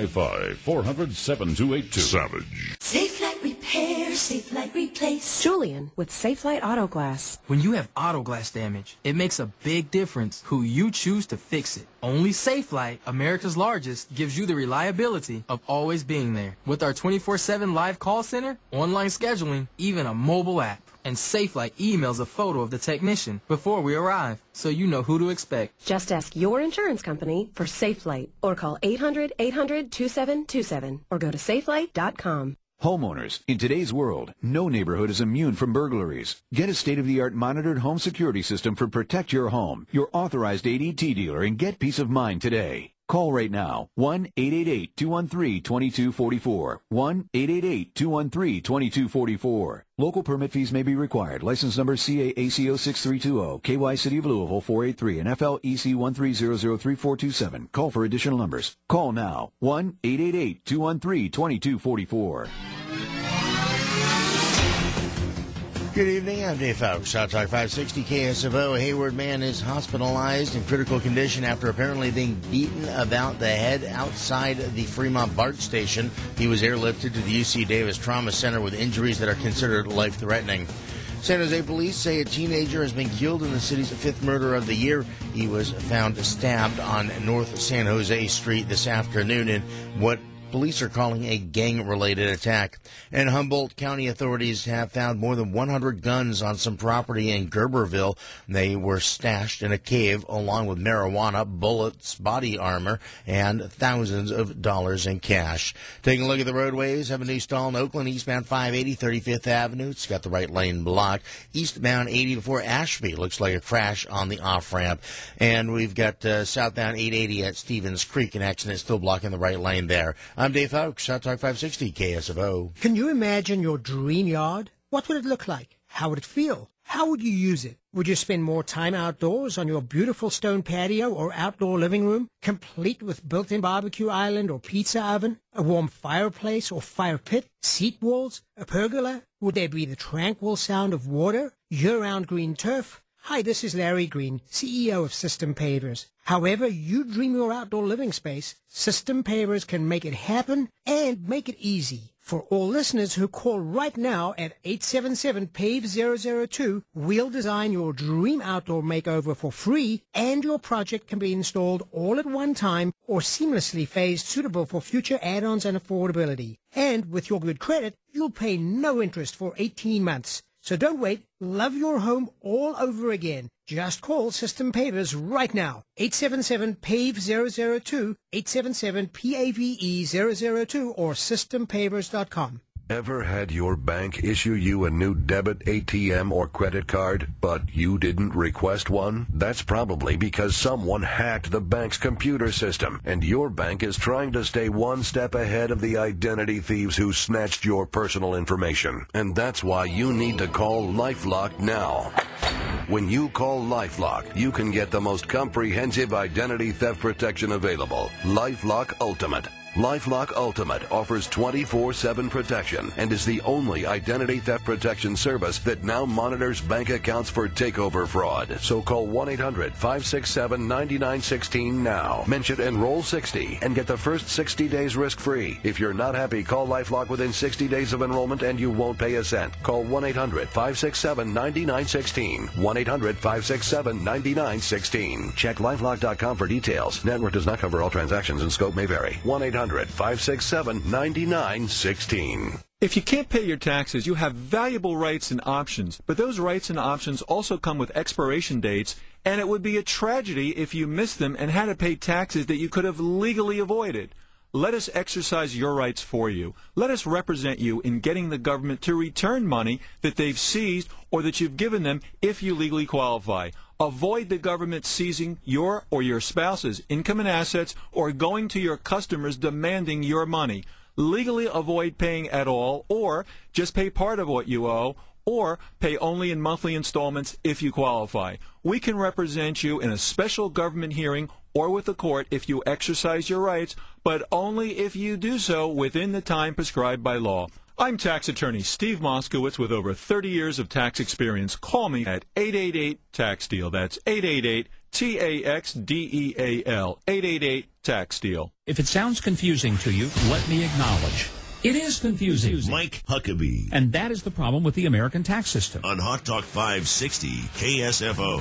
855-400-7282. Savage. Safe Light Repair, Safe Light Replace. Julian with Safe Light Auto Glass. When you have auto glass damage, it makes a big difference who you choose to fix it. Only Safe Light, America's largest, gives you the reliability of always being there. With our 24/7 live call center, online scheduling, even a mobile app. And SafeLight emails a photo of the technician before we arrive, so you know who to expect. Just ask your insurance company for SafeLight, or call 800-800-2727, or go to safelight.com. Homeowners, in today's world, no neighborhood is immune from burglaries. Get a state-of-the-art monitored home security system for Protect Your Home, your authorized ADT dealer, and get peace of mind today. Call right now, 1-888-213-2244, 1-888-213-2244. Local permit fees may be required. License number CAACO 6320, KY City of Louisville 483, and FLEC 130033427. Call for additional numbers. Call now, 1-888-213-2244. Good evening, I'm Dave Fowler, South Talk 560 KSFO. A Hayward man is hospitalized in critical condition after apparently being beaten about the head outside the Fremont BART station. He was airlifted to the UC Davis Trauma Center with injuries that are considered life-threatening. San Jose police say a teenager has been killed in the city's fifth murder of the year. He was found stabbed on North San Jose Street this afternoon in what police are calling a gang-related attack. And Humboldt County authorities have found more than 100 guns on some property in Gerberville. They were stashed in a cave along with marijuana, bullets, body armor, and thousands of dollars in cash. Taking a look at the roadways, have a new stall in Oakland, eastbound 580, 35th Avenue. It's got the right lane blocked. Eastbound 80 before Ashby. Looks like a crash on the off-ramp. And we've got southbound 880 at Stevens Creek. An accident still blocking the right lane there. I'm Dave Fowkes, South Talk 560 KSFO. Can you imagine your dream yard? What would it look like? How would it feel? How would you use it? Would you spend more time outdoors on your beautiful stone patio or outdoor living room, complete with built-in barbecue island or pizza oven, a warm fireplace or fire pit, seat walls, a pergola? Would there be the tranquil sound of water, year-round green turf? Hi, this is Larry Green, CEO of System Pavers. However you dream your outdoor living space, System Pavers can make it happen and make it easy. For all listeners who call right now at 877-PAVE-002, we'll design your dream outdoor makeover for free, and your project can be installed all at one time or seamlessly phased, suitable for future add-ons and affordability. And with your good credit, you'll pay no interest for 18 months. So don't wait. Love your home all over again. Just call System Pavers right now. 877-PAVE-002, 877-PAVE-002, or systempavers.com. Ever had your bank issue you a new debit, ATM, or credit card, but you didn't request one? That's probably because someone hacked the bank's computer system, and your bank is trying to stay one step ahead of the identity thieves who snatched your personal information. And that's why you need to call LifeLock now. When you call LifeLock, you can get the most comprehensive identity theft protection available, LifeLock Ultimate. LifeLock Ultimate offers 24/7 protection and is the only identity theft protection service that now monitors bank accounts for takeover fraud. So call 1-800-567-9916 now. Mention Enroll 60 and get the first 60 days risk-free. If you're not happy, call LifeLock within 60 days of enrollment and you won't pay a cent. Call 1-800-567-9916. 1-800-567-9916. Check LifeLock.com for details. Network does not cover all transactions and scope may vary. 1-800-567-9916. If you can't pay your taxes, you have valuable rights and options, but those rights and options also come with expiration dates, and it would be a tragedy if you missed them and had to pay taxes that you could have legally avoided. Let us exercise your rights for you. Let us represent you in getting the government to return money that they've seized or that you've given them if you legally qualify. Avoid the government seizing your or your spouse's income and assets or going to your customers demanding your money. Legally avoid paying at all, or just pay part of what you owe, or pay only in monthly installments if you qualify. We can represent you in a special government hearing or with the court if you exercise your rights, but only if you do so within the time prescribed by law. I'm tax attorney Steve Moskowitz with over 30 years of tax experience. Call me at 888-TAX-DEAL. That's 888-TAXDEAL. 888-TAX-DEAL. If it sounds confusing to you, let me acknowledge. It is confusing. Mike Huckabee. And that is the problem with the American tax system. On Hot Talk 560 KSFO.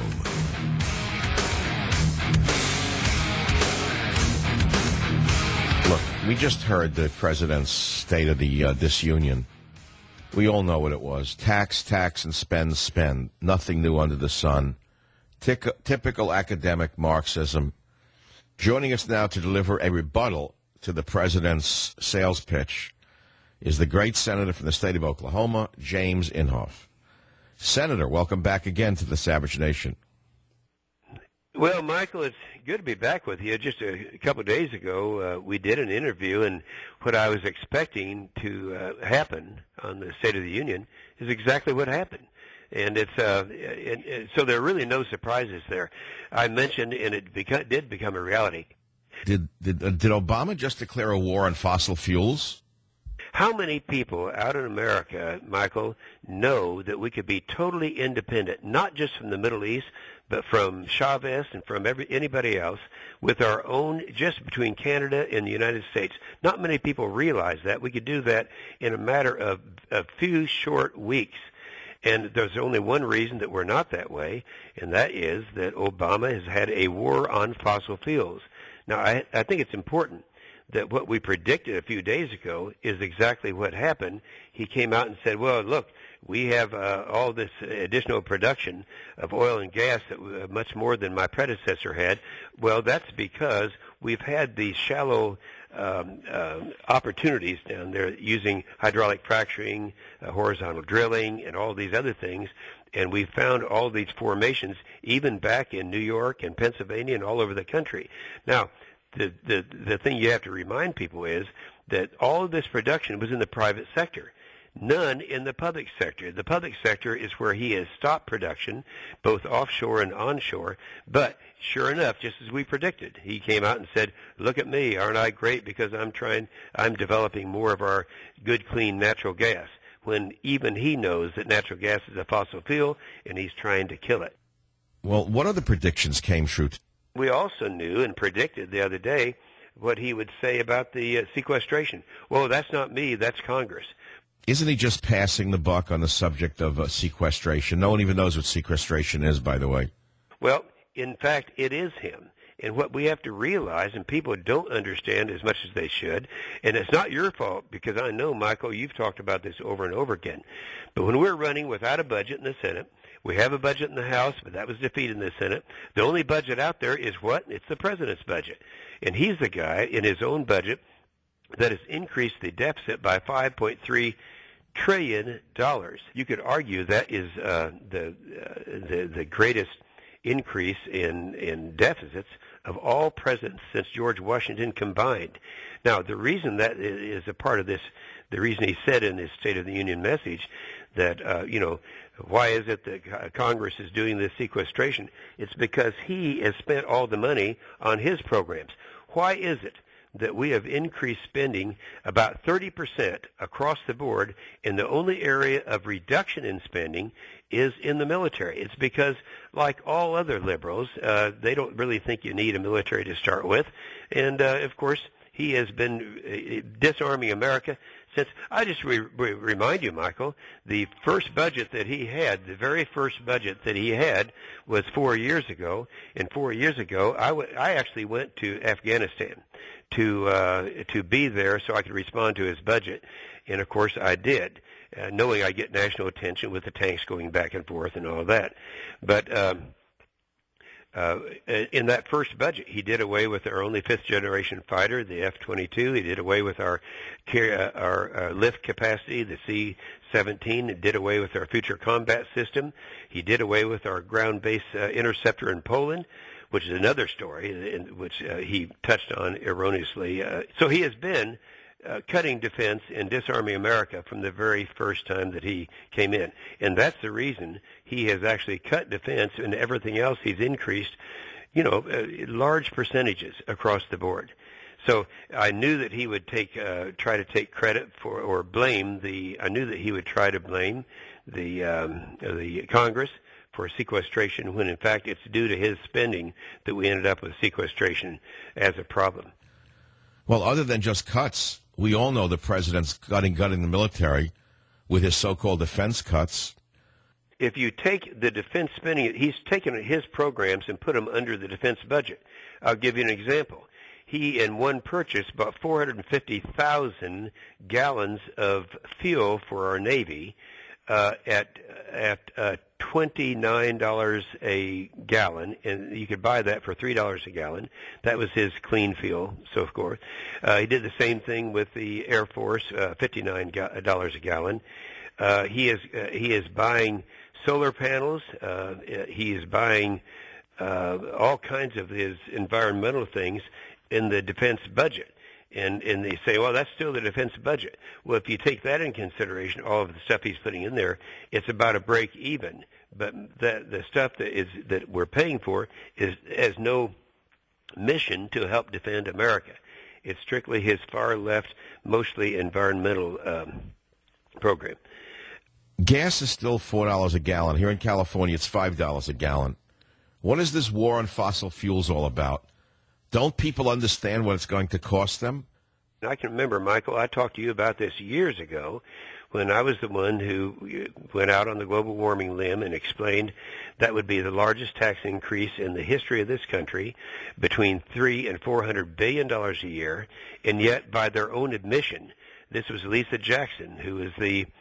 Look, we just heard the president's State of the Disunion. We all know what it was. Tax, tax, and spend, spend. Nothing new under the sun. Typical academic Marxism. Joining us now to deliver a rebuttal to the president's sales pitch is the great senator from the state of Oklahoma, James Inhofe. Senator, welcome back again to the Savage Nation. Well, Michael, it's good to be back with you. Just a couple of days ago, we did an interview, and what I was expecting to happen on the State of the Union is exactly what happened. And so there are really no surprises there. I mentioned, and it did become a reality. Did Obama just declare a war on fossil fuels? How many people out in America, Michael, know that we could be totally independent, not just from the Middle East, but from Chavez and from anybody else, with our own, just between Canada and the United States? Not many people realize that. We could do that in a matter of a few short weeks. And there's only one reason that we're not that way, and that is that Obama has had a war on fossil fuels. Now, I think it's important that what we predicted a few days ago is exactly what happened. He came out and said, well, look, we have all this additional production of oil and gas, that much more than my predecessor had. Well, that's because we've had these shallow opportunities down there using hydraulic fracturing, horizontal drilling, and all these other things. And we found all these formations even back in New York and Pennsylvania and all over the country. Now, the thing you have to remind people is that all of this production was in the private sector, none in the public sector. The public sector is where he has stopped production, both offshore and onshore. But sure enough, just as we predicted, he came out and said, look at me, aren't I great because I'm developing more of our good, clean natural gas, when even he knows that natural gas is a fossil fuel and he's trying to kill it. Well, what other predictions came true? We also knew and predicted the other day what he would say about the sequestration. Well, that's not me, that's Congress. Isn't he just passing the buck on the subject of sequestration? No one even knows what sequestration is, by the way. Well, in fact, it is him. And what we have to realize, and people don't understand as much as they should, and it's not your fault, because I know, Michael, you've talked about this over and over again, but when we're running without a budget in the Senate, we have a budget in the House, but that was defeated in the Senate. The only budget out there is what? It's the president's budget. And he's the guy in his own budget that has increased the deficit by $5.3 trillion. You could argue that is the greatest increase in deficits of all presidents since George Washington combined. Now, the reason that is a part of this, the reason he said in his State of the Union message that, why is it that Congress is doing this sequestration? It's because he has spent all the money on his programs. Why is it that we have increased spending about 30% across the board, and the only area of reduction in spending is in the military? It's because, like all other liberals, they don't really think you need a military to start with. And, of course, he has been disarming America since, I just remind you, Michael, the first budget that he had, the very first budget that he had was 4 years ago. And 4 years ago, I actually went to Afghanistan to be there so I could respond to his budget. And, of course, I did, knowing I get national attention with the tanks going back and forth and all that. But in that first budget, he did away with our only fifth-generation fighter, the F-22. He did away with our lift capacity, the C-17. He did away with our future combat system. He did away with our ground-based interceptor in Poland, which is another story, in which he touched on erroneously. So he has been cutting defense and disarming America from the very first time that he came in. And that's the reason he has actually cut defense, and everything else he's increased, large percentages across the board. So I knew that he would try to take credit for, or blame I knew that he would try to blame the Congress for sequestration, when in fact it's due to his spending that we ended up with sequestration as a problem. Well, other than just cuts, we all know the president's gutting the military with his so-called defense cuts. If you take the defense spending, he's taken his programs and put them under the defense budget. I'll give you an example. He, in one purchase, bought 450,000 gallons of fuel for our Navy at $29 a gallon, and you could buy that for $3 a gallon. That was his clean fuel, so forth. He did the same thing with the Air Force, $59 a gallon. He is buying solar panels. He is buying all kinds of his environmental things in the defense budget. And they say, well, that's still the defense budget. Well, if you take that in consideration, all of the stuff he's putting in there, it's about a break even. But the stuff that we're paying for has no mission to help defend America. It's strictly his far left, mostly environmental program. Gas is still $4 a gallon. Here in California, it's $5 a gallon. What is this war on fossil fuels all about? Don't people understand what it's going to cost them? I can remember, Michael, I talked to you about this years ago when I was the one who went out on the global warming limb and explained that would be the largest tax increase in the history of this country, between $300 and $400 billion a year, and yet by their own admission, this was Lisa Jackson, who was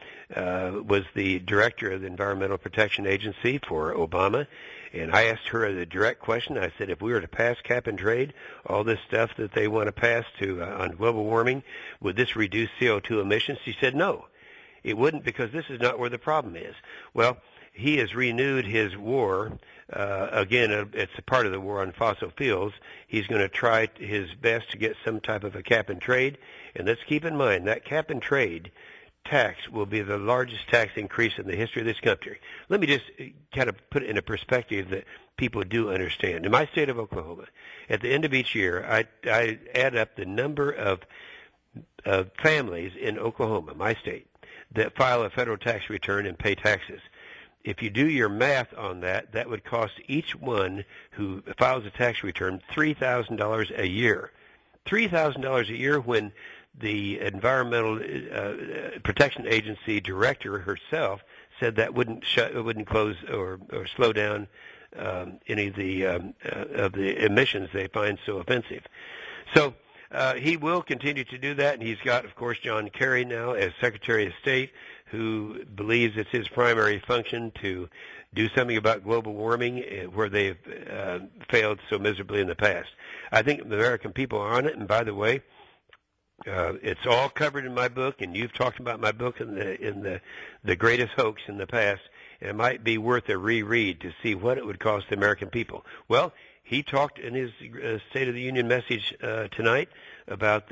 the director of the Environmental Protection Agency for Obama. And I asked her the direct question. I said, if we were to pass cap and trade, all this stuff that they want to pass on global warming, would this reduce CO2 emissions? She said, no, it wouldn't, because this is not where the problem is. Well, he has renewed his war. Again, it's a part of the war on fossil fuels. He's going to try his best to get some type of a cap and trade. And let's keep in mind that cap and trade tax will be the largest tax increase in the history of this country. Let me just kind of put it in a perspective that people do understand. In my state of Oklahoma, at the end of each year, I add up the number of families in Oklahoma, my state, that file a federal tax return and pay taxes. If you do your math on that, that would cost each one who files a tax return $3,000 a year. $3,000 a year, when the Environmental Protection Agency director herself said that wouldn't close or slow down any of the emissions they find so offensive. So he will continue to do that, and he's got, of course, John Kerry now as Secretary of State, who believes it's his primary function to do something about global warming, where they've failed so miserably in the past. I think the American people are on it, and by the way, it's all covered in my book, and you've talked about my book in the greatest hoax in the past, and it might be worth a reread to see what it would cost the American people. Well, he talked in his State of the Union message tonight about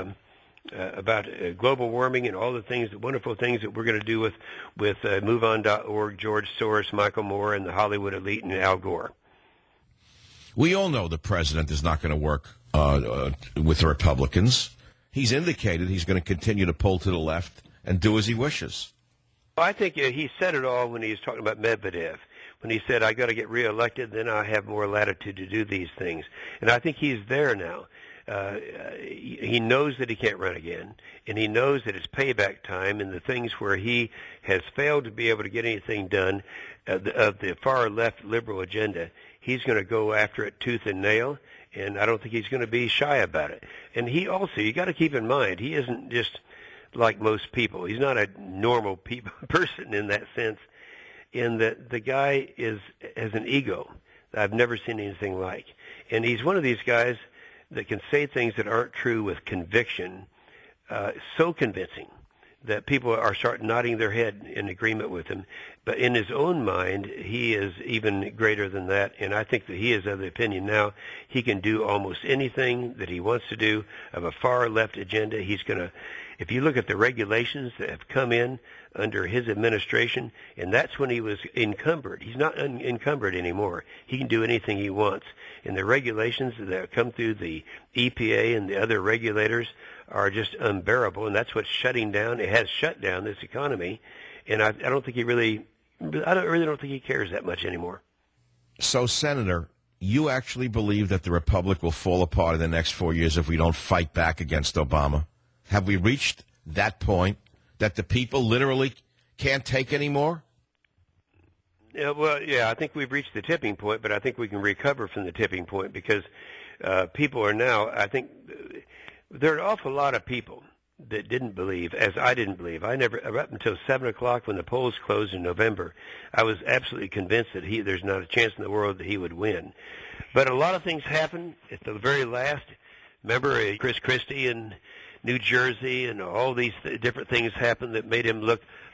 global warming and all the things, the wonderful things that we're going to do with MoveOn.org, George Soros, Michael Moore, and the Hollywood elite, and Al Gore. We all know the president is not going to work with the Republicans. He's indicated he's going to continue to pull to the left and do as he wishes. Well, I think he said it all when he was talking about Medvedev, when he said, I got to get reelected, then I have more latitude to do these things. And I think he's there now. He knows that he can't run again, and he knows that it's payback time, and the things where he has failed to be able to get anything done of the far left liberal agenda, he's going to go after it tooth and nail. And I don't think he's going to be shy about it. And he also, you got to keep in mind, he isn't just like most people. He's not a normal person in that sense, in that the guy has an ego that I've never seen anything like. And he's one of these guys that can say things that aren't true with conviction, so convincing that people are starting nodding their head in agreement with him. But in his own mind, he is even greater than that, and I think that he is of the opinion now he can do almost anything that he wants to do of a far-left agenda. He's going to, if you look at the regulations that have come in under his administration, and that's when he was encumbered. He's not encumbered anymore. He can do anything he wants. And the regulations that have come through the EPA and the other regulators are just unbearable, and that's what's shutting down. It has shut down this economy, and I don't think he really, I really don't think he cares that much anymore. So, Senator, you actually believe that the Republic will fall apart in the next 4 years if we don't fight back against Obama? Have we reached that point that the people literally can't take anymore? Yeah, well, yeah, I think we've reached the tipping point, but I think we can recover from the tipping point because people are now, I think, there are an awful lot of people that didn't believe, as I didn't believe. I never, up until 7 o'clock when the polls closed in November, I was absolutely convinced that there's not a chance in the world that he would win. But a lot of things happened at the very last. Remember Chris Christie in New Jersey, and all these different things happened that made him look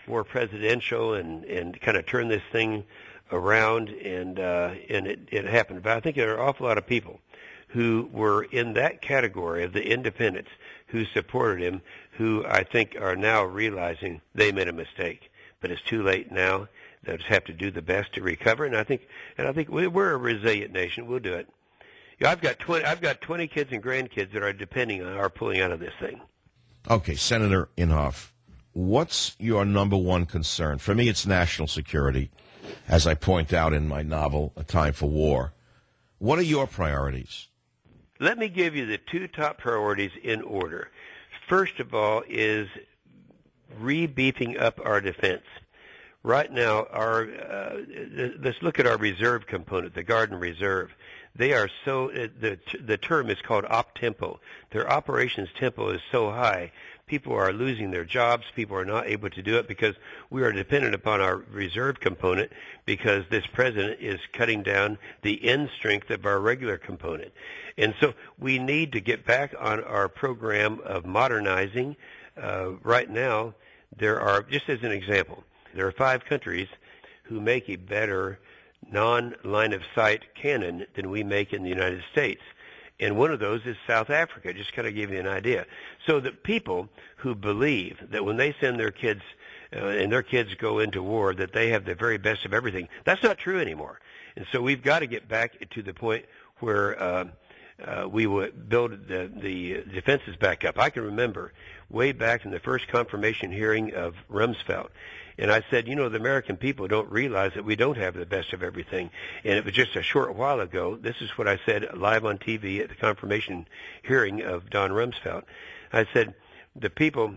more presidential and kind of turn this thing around, and it happened. But I think there are an awful lot of people who were in that category of the independents who supported him, who I think are now realizing they made a mistake. But it's too late now. They'll just have to do the best to recover. And I think we're a resilient nation. We'll do it. I've got 20 kids and grandkids that are depending on our pulling out of this thing. Okay, Senator Inhofe, what's your number one concern? For me, it's national security, as I point out in my novel, A Time for War. What are your priorities? Let me give you the two top priorities in order. First of all is re-beefing up our defense. Right now, let's look at our reserve component, the Guard and Reserve. They are the term is called op-tempo. Their operations tempo is so high, people are losing their jobs. People are not able to do it because we are dependent upon our reserve component, because this president is cutting down the end strength of our regular component. And so we need to get back on our program of modernizing. Right now, there are, just as an example, there are 5 countries who make a better non-line-of-sight cannon than we make in the United States. And one of those is South Africa, just kind of give you an idea. So the people who believe that when they send their kids and their kids go into war, that they have the very best of everything, that's not true anymore. And so we've got to get back to the point where we will build the defenses back up. I can remember way back in the first confirmation hearing of Rumsfeld, and I said, the American people don't realize that we don't have the best of everything. And it was just a short while ago. This is what I said live on TV at the confirmation hearing of Don Rumsfeld. I said, the people,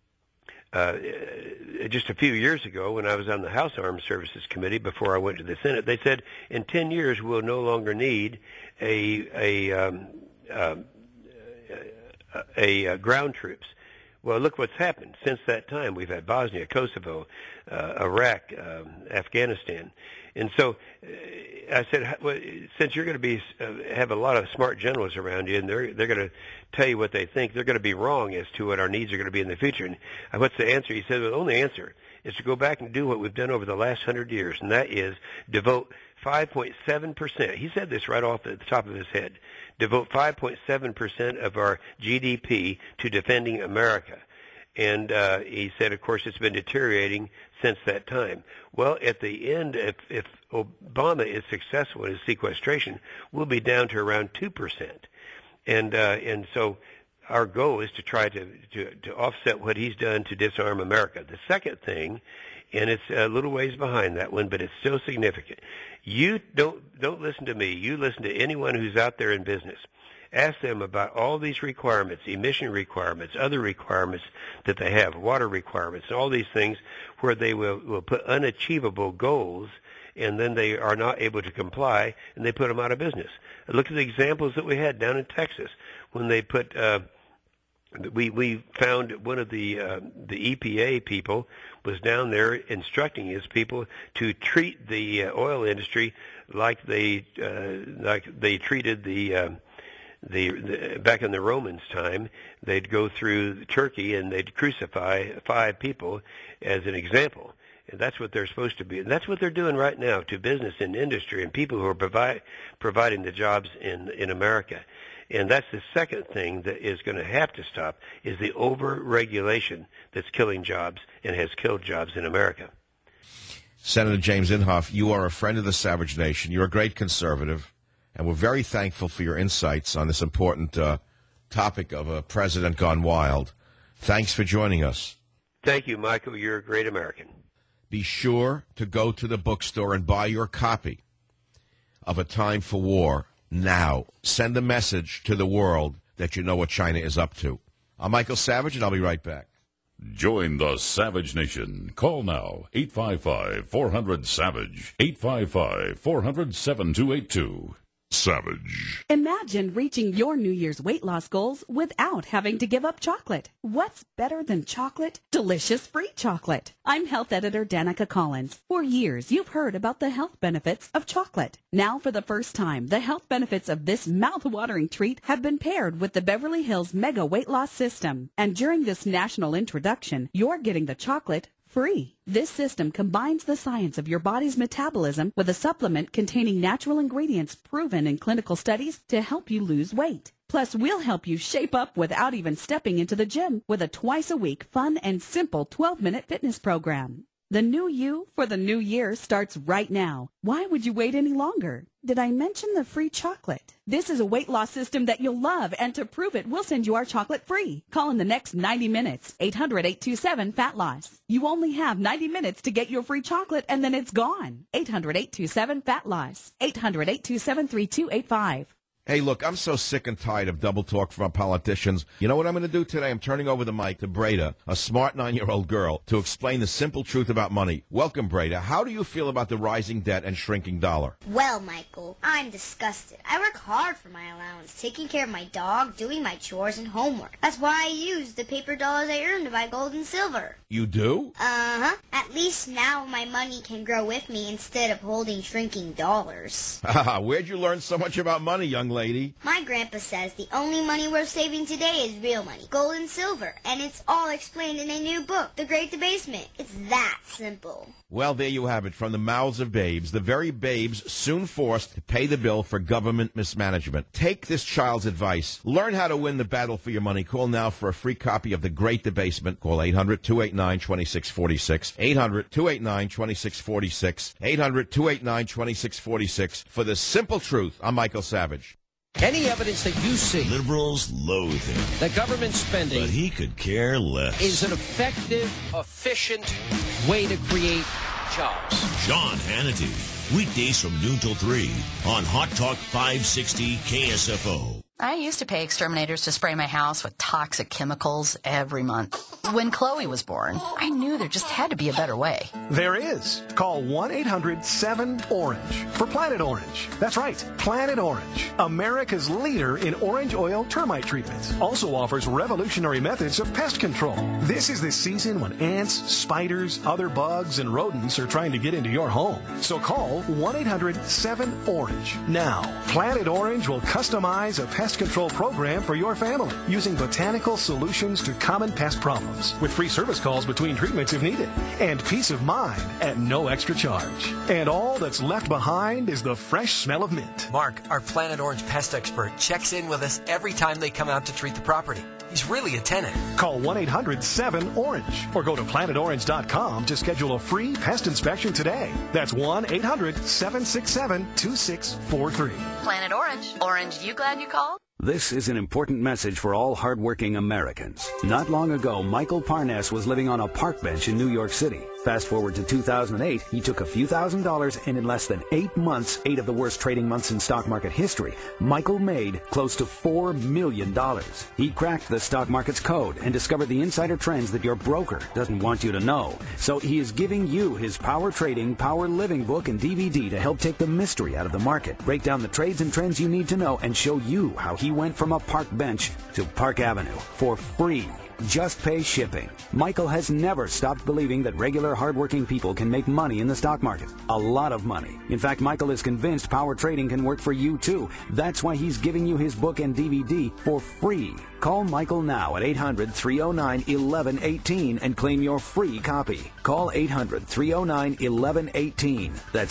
just a few years ago when I was on the House Armed Services Committee before I went to the Senate, they said in 10 years we'll no longer need a ground troops. Well, look what's happened since that time. We've had Bosnia, Kosovo, Iraq, Afghanistan. And so I said, well, since you're going to be have a lot of smart generals around you, and they're going to tell you what they think, they're going to be wrong as to what our needs are going to be in the future. And what's the answer? He said, well, the only answer is to go back and do what we've done over the last 100 years, and that is devote 5.7%. He said this right off the top of his head. Devote 5.7% of our GDP to defending America. And he said, of course, it's been deteriorating since that time. Well, at the end, if Obama is successful in his sequestration, we'll be down to around 2%. And so our goal is to try to offset what he's done to disarm America. The second thing, and it's a little ways behind that one, but it's still significant. You don't listen to me. You listen to anyone who's out there in business. Ask them about all these requirements, emission requirements, other requirements that they have, water requirements, all these things where they will put unachievable goals, and then they are not able to comply, and they put them out of business. Look at the examples that we had down in Texas when they put we found one of the EPA people was down there instructing his people to treat the oil industry like they treated the back in the Romans' time. They'd go through Turkey and they'd crucify 5 people as an example. And that's what they're supposed to be. And that's what they're doing right now to business and industry and people who are providing the jobs in America. And that's the second thing that is going to have to stop, is the over-regulation that's killing jobs and has killed jobs in America. Senator James Inhofe, you are a friend of the Savage Nation. You're a great conservative, and we're very thankful for your insights on this important topic of a president gone wild. Thanks for joining us. Thank you, Michael. You're a great American. Be sure to go to the bookstore and buy your copy of A Time for War now. Send a message to the world that you know what China is up to. I'm Michael Savage, and I'll be right back. Join the Savage Nation. Call now, 855-400-SAVAGE, 855-400-7282. Savage. Imagine reaching your New Year's weight loss goals without having to give up chocolate. What's better than chocolate? Delicious free chocolate. I'm health editor Danica Collins. For years, you've heard about the health benefits of chocolate. Now, for the first time, the health benefits of this mouth-watering treat have been paired with the Beverly Hills Mega Weight Loss System. And during this national introduction, you're getting the chocolate free. This system combines the science of your body's metabolism with a supplement containing natural ingredients proven in clinical studies to help you lose weight. Plus, we'll help you shape up without even stepping into the gym with a twice-a-week fun and simple 12-minute fitness program. The new you for the new year starts right now. Why would you wait any longer? Did I mention the free chocolate? This is a weight loss system that you'll love, and to prove it, we'll send you our chocolate free. Call in the next 90 minutes, 800-827-FAT-LOSS. You only have 90 minutes to get your free chocolate, and then it's gone. 800-827-FAT-LOSS. 800-827-3285. Hey, look, I'm so sick and tired of double talk from our politicians. You know what I'm going to do today? I'm turning over the mic to Breda, a smart 9-year-old girl, to explain the simple truth about money. Welcome, Breda. How do you feel about the rising debt and shrinking dollar? Well, Michael, I'm disgusted. I work hard for my allowance, taking care of my dog, doing my chores and homework. That's why I use the paper dollars I earn to buy gold and silver. You do? Uh-huh. At least now my money can grow with me instead of holding shrinking dollars. Where'd you learn so much about money, young lady? My grandpa says the only money worth saving today is real money, gold and silver, and it's all explained in a new book, The Great Debasement. It's that simple. Well, there you have it, from the mouths of babes, the very babes soon forced to pay the bill for government mismanagement. Take this child's advice. Learn how to win the battle for your money. Call now for a free copy of The Great Debasement. Call 800-289-2646, 800-289-2646, 800-289-2646 for the simple truth. I'm Michael Savage. Any evidence that you see Liberals loathe him. that government spending But he could care less. is an effective, efficient way to create jobs. Sean Hannity. Weekdays from noon till 3 on Hot Talk 560 KSFO. I used to pay exterminators to spray my house with toxic chemicals every month. When Chloe was born, I knew there just had to be a better way. There is. Call 1-800-7-ORANGE for Planet Orange. That's right, Planet Orange, America's leader in orange oil termite treatment. Also offers revolutionary methods of pest control. This is the season when ants, spiders, other bugs, and rodents are trying to get into your home. So call 1-800-7-ORANGE now. Planet Orange will customize a pest control program for your family using botanical solutions to common pest problems, with free service calls between treatments if needed, and peace of mind at no extra charge. And all that's left behind is the fresh smell of mint. Mark, our Planet Orange pest expert, checks in with us every time they come out to treat the property. He's really a tenant. Call 1-800-7-ORANGE or go to planetorange.com to schedule a free pest inspection today. That's 1-800-767-2643. Planet Orange. Orange, you glad you called? This is an important message for all hardworking Americans. Not long ago, Michael Parnas was living on a park bench in New York City. Fast forward to 2008, he took a few $1,000s, and in less than 8 months, 8 of the worst trading months in stock market history, Michael made close to $4 million. He cracked the stock market's code and discovered the insider trends that your broker doesn't want you to know. So he is giving you his Power Trading, Power Living book and DVD to help take the mystery out of the market, break down the trades and trends you need to know, and show you how he went from a park bench to Park Avenue for free. Just pay shipping. Michael has never stopped believing that regular hardworking people can make money in the stock market. A lot of money. In fact, Michael is convinced power trading can work for you too. That's why he's giving you his book and DVD for free. Call Michael now at 800-309-1118 and claim your free copy. Call 800-309-1118. That's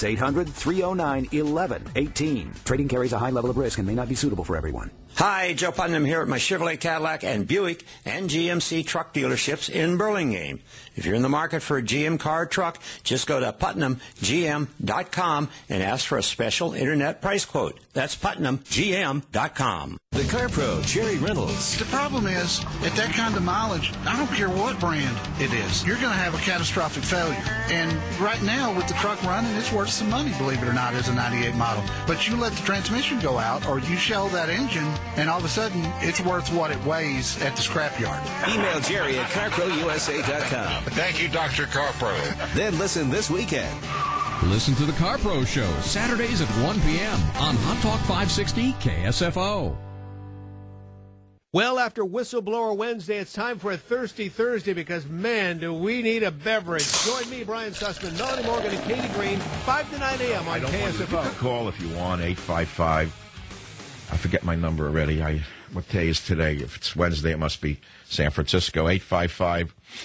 800-309-1118. Trading carries a high level of risk and may not be suitable for everyone. Hi, Joe Putnam here at my Chevrolet, Cadillac, and Buick and GMC truck dealerships in Burlingame. If you're in the market for a GM car or truck, just go to PutnamGM.com and ask for a special internet price quote. That's PutnamGM.com. The Car Pro, Jerry Reynolds. The problem is, at that kind of mileage, I don't care what brand it is, you're going to have a catastrophic failure. And right now, with the truck running, it's worth some money, believe it or not, as a 98 model. But you let the transmission go out, or you shell that engine, and all of a sudden, it's worth what it weighs at the scrapyard. Email Jerry at CarProUSA.com. Thank you, Dr. CarPro. Then listen this weekend. Listen to the Car Pro Show, Saturdays at 1 p.m. on Hot Talk 560 KSFO. Well, after Whistleblower Wednesday, it's time for a Thirsty Thursday because, man, do we need a beverage. Join me, Brian Sussman, Melanie Morgan, and Katie Green, 5 to 9 a.m. on KSFO. Call if you want, 855. I forget my number already. What day is today? If it's Wednesday, it must be San Francisco, 855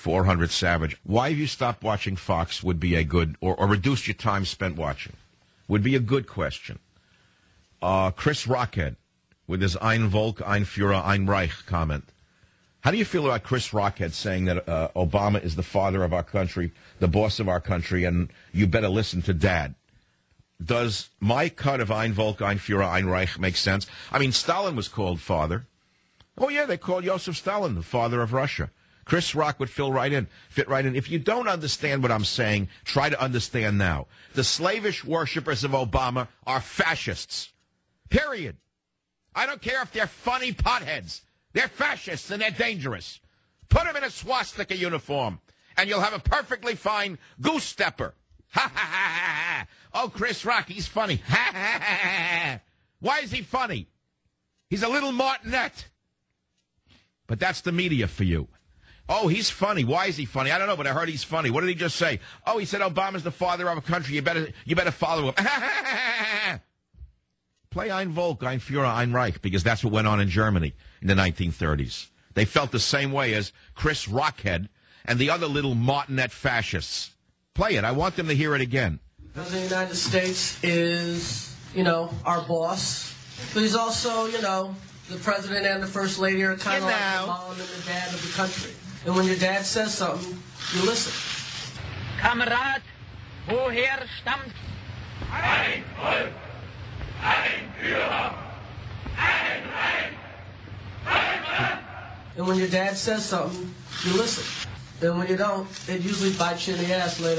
400 Savage. Why have you stopped watching Fox would be a good, or reduced your time spent watching, would be a good question. Chris Rockhead with his Ein Volk, Ein Führer, Ein Reich comment. How do you feel about Chris Rockhead saying that Obama is the father of our country, the boss of our country, and you better listen to Dad? Does my cut of Ein Volk, Ein Führer, Ein Reich make sense? I mean, Stalin was called father. Oh, yeah, they called Joseph Stalin the father of Russia. Chris Rock would fit right in. If you don't understand what I'm saying, try to understand now. The slavish worshippers of Obama are fascists. Period. I don't care if they're funny potheads. They're fascists and they're dangerous. Put them in a swastika uniform, and you'll have a perfectly fine goose stepper. Ha, ha, ha, ha, ha. Oh, Chris Rock, he's funny. Ha, ha, ha, ha. Why is he funny? He's a little martinet. But that's the media for you. Oh, he's funny. Why is he funny? I don't know, but I heard he's funny. What did he just say? Oh, he said Obama's the father of a country. You better follow him. Play Ein Volk, Ein Führer, Ein Reich, because that's what went on in Germany in the 1930s. They felt the same way as Chris Rockhead and the other little martinet fascists. Play it. I want them to hear it again. The President of the United States is, our boss. But he's also, the President and the First Lady are kind of like the mom and the dad of the country. And when your dad says something, you listen. Kamerad, woher stammt ein Volk, ein Führer, ein Reich, ein Mann? And when your dad says something, you listen. And when you don't, it usually bites you in the ass later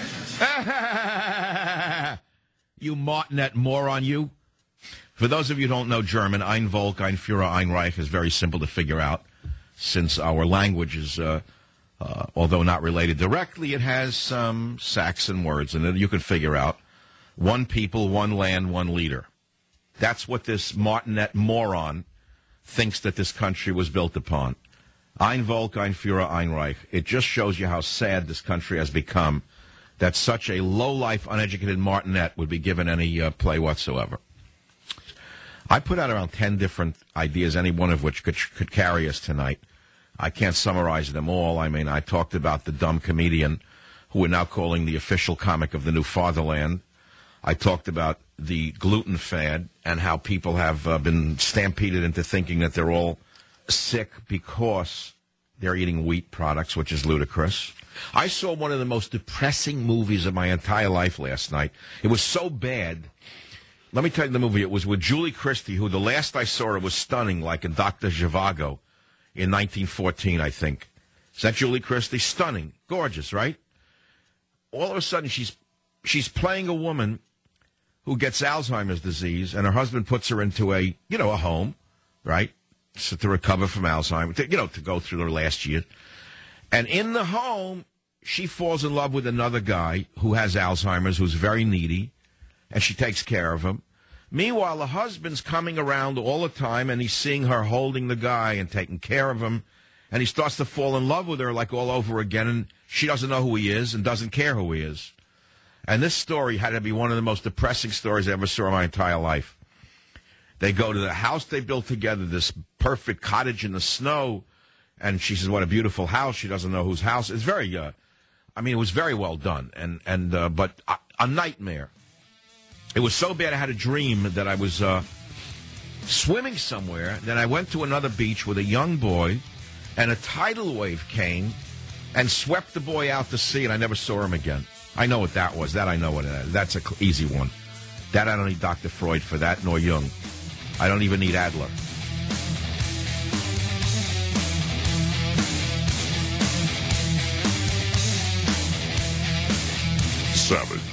on. You martinet moron, you. For those of you who don't know German, Ein Volk, Ein Führer, Ein Reich is very simple to figure out, since our language is, although not related directly, it has some Saxon words in it. You can figure out one people, one land, one leader. That's what this martinet moron thinks that this country was built upon. Ein Volk, Ein Führer, Ein Reich. It just shows you how sad this country has become, that such a low-life, uneducated martinet would be given any play whatsoever. I put out around 10 different ideas, any one of which could carry us tonight. I can't summarize them all. I mean, I talked about the dumb comedian who we're now calling the official comic of the new fatherland. I talked about the gluten fad and how people have been stampeded into thinking that they're all sick because they're eating wheat products, which is ludicrous. I saw one of the most depressing movies of my entire life last night. It was so bad. Let me tell you the movie. It was with Julie Christie, who the last I saw her was stunning, like a Dr. Zhivago in 1914, I think. Is that Julie Christie? Stunning. Gorgeous, right? All of a sudden, she's playing a woman who gets Alzheimer's disease, and her husband puts her into a home, right? So to recover from Alzheimer's, to go through her last year. And in the home, she falls in love with another guy who has Alzheimer's, who's very needy, and she takes care of him. Meanwhile, the husband's coming around all the time, and he's seeing her holding the guy and taking care of him, and he starts to fall in love with her like all over again, and she doesn't know who he is and doesn't care who he is. And this story had to be one of the most depressing stories I ever saw in my entire life. They go to the house they built together, this perfect cottage in the snow, and she says, what a beautiful house. She doesn't know whose house. It's very, it was very well done, but a nightmare. It was so bad I had a dream that I was swimming somewhere. Then I went to another beach with a young boy, and a tidal wave came and swept the boy out to sea, and I never saw him again. I know what that was. That I know what it is. That's an easy one. That I don't need Dr. Freud for that, nor Jung. I don't even need Adler. Savage.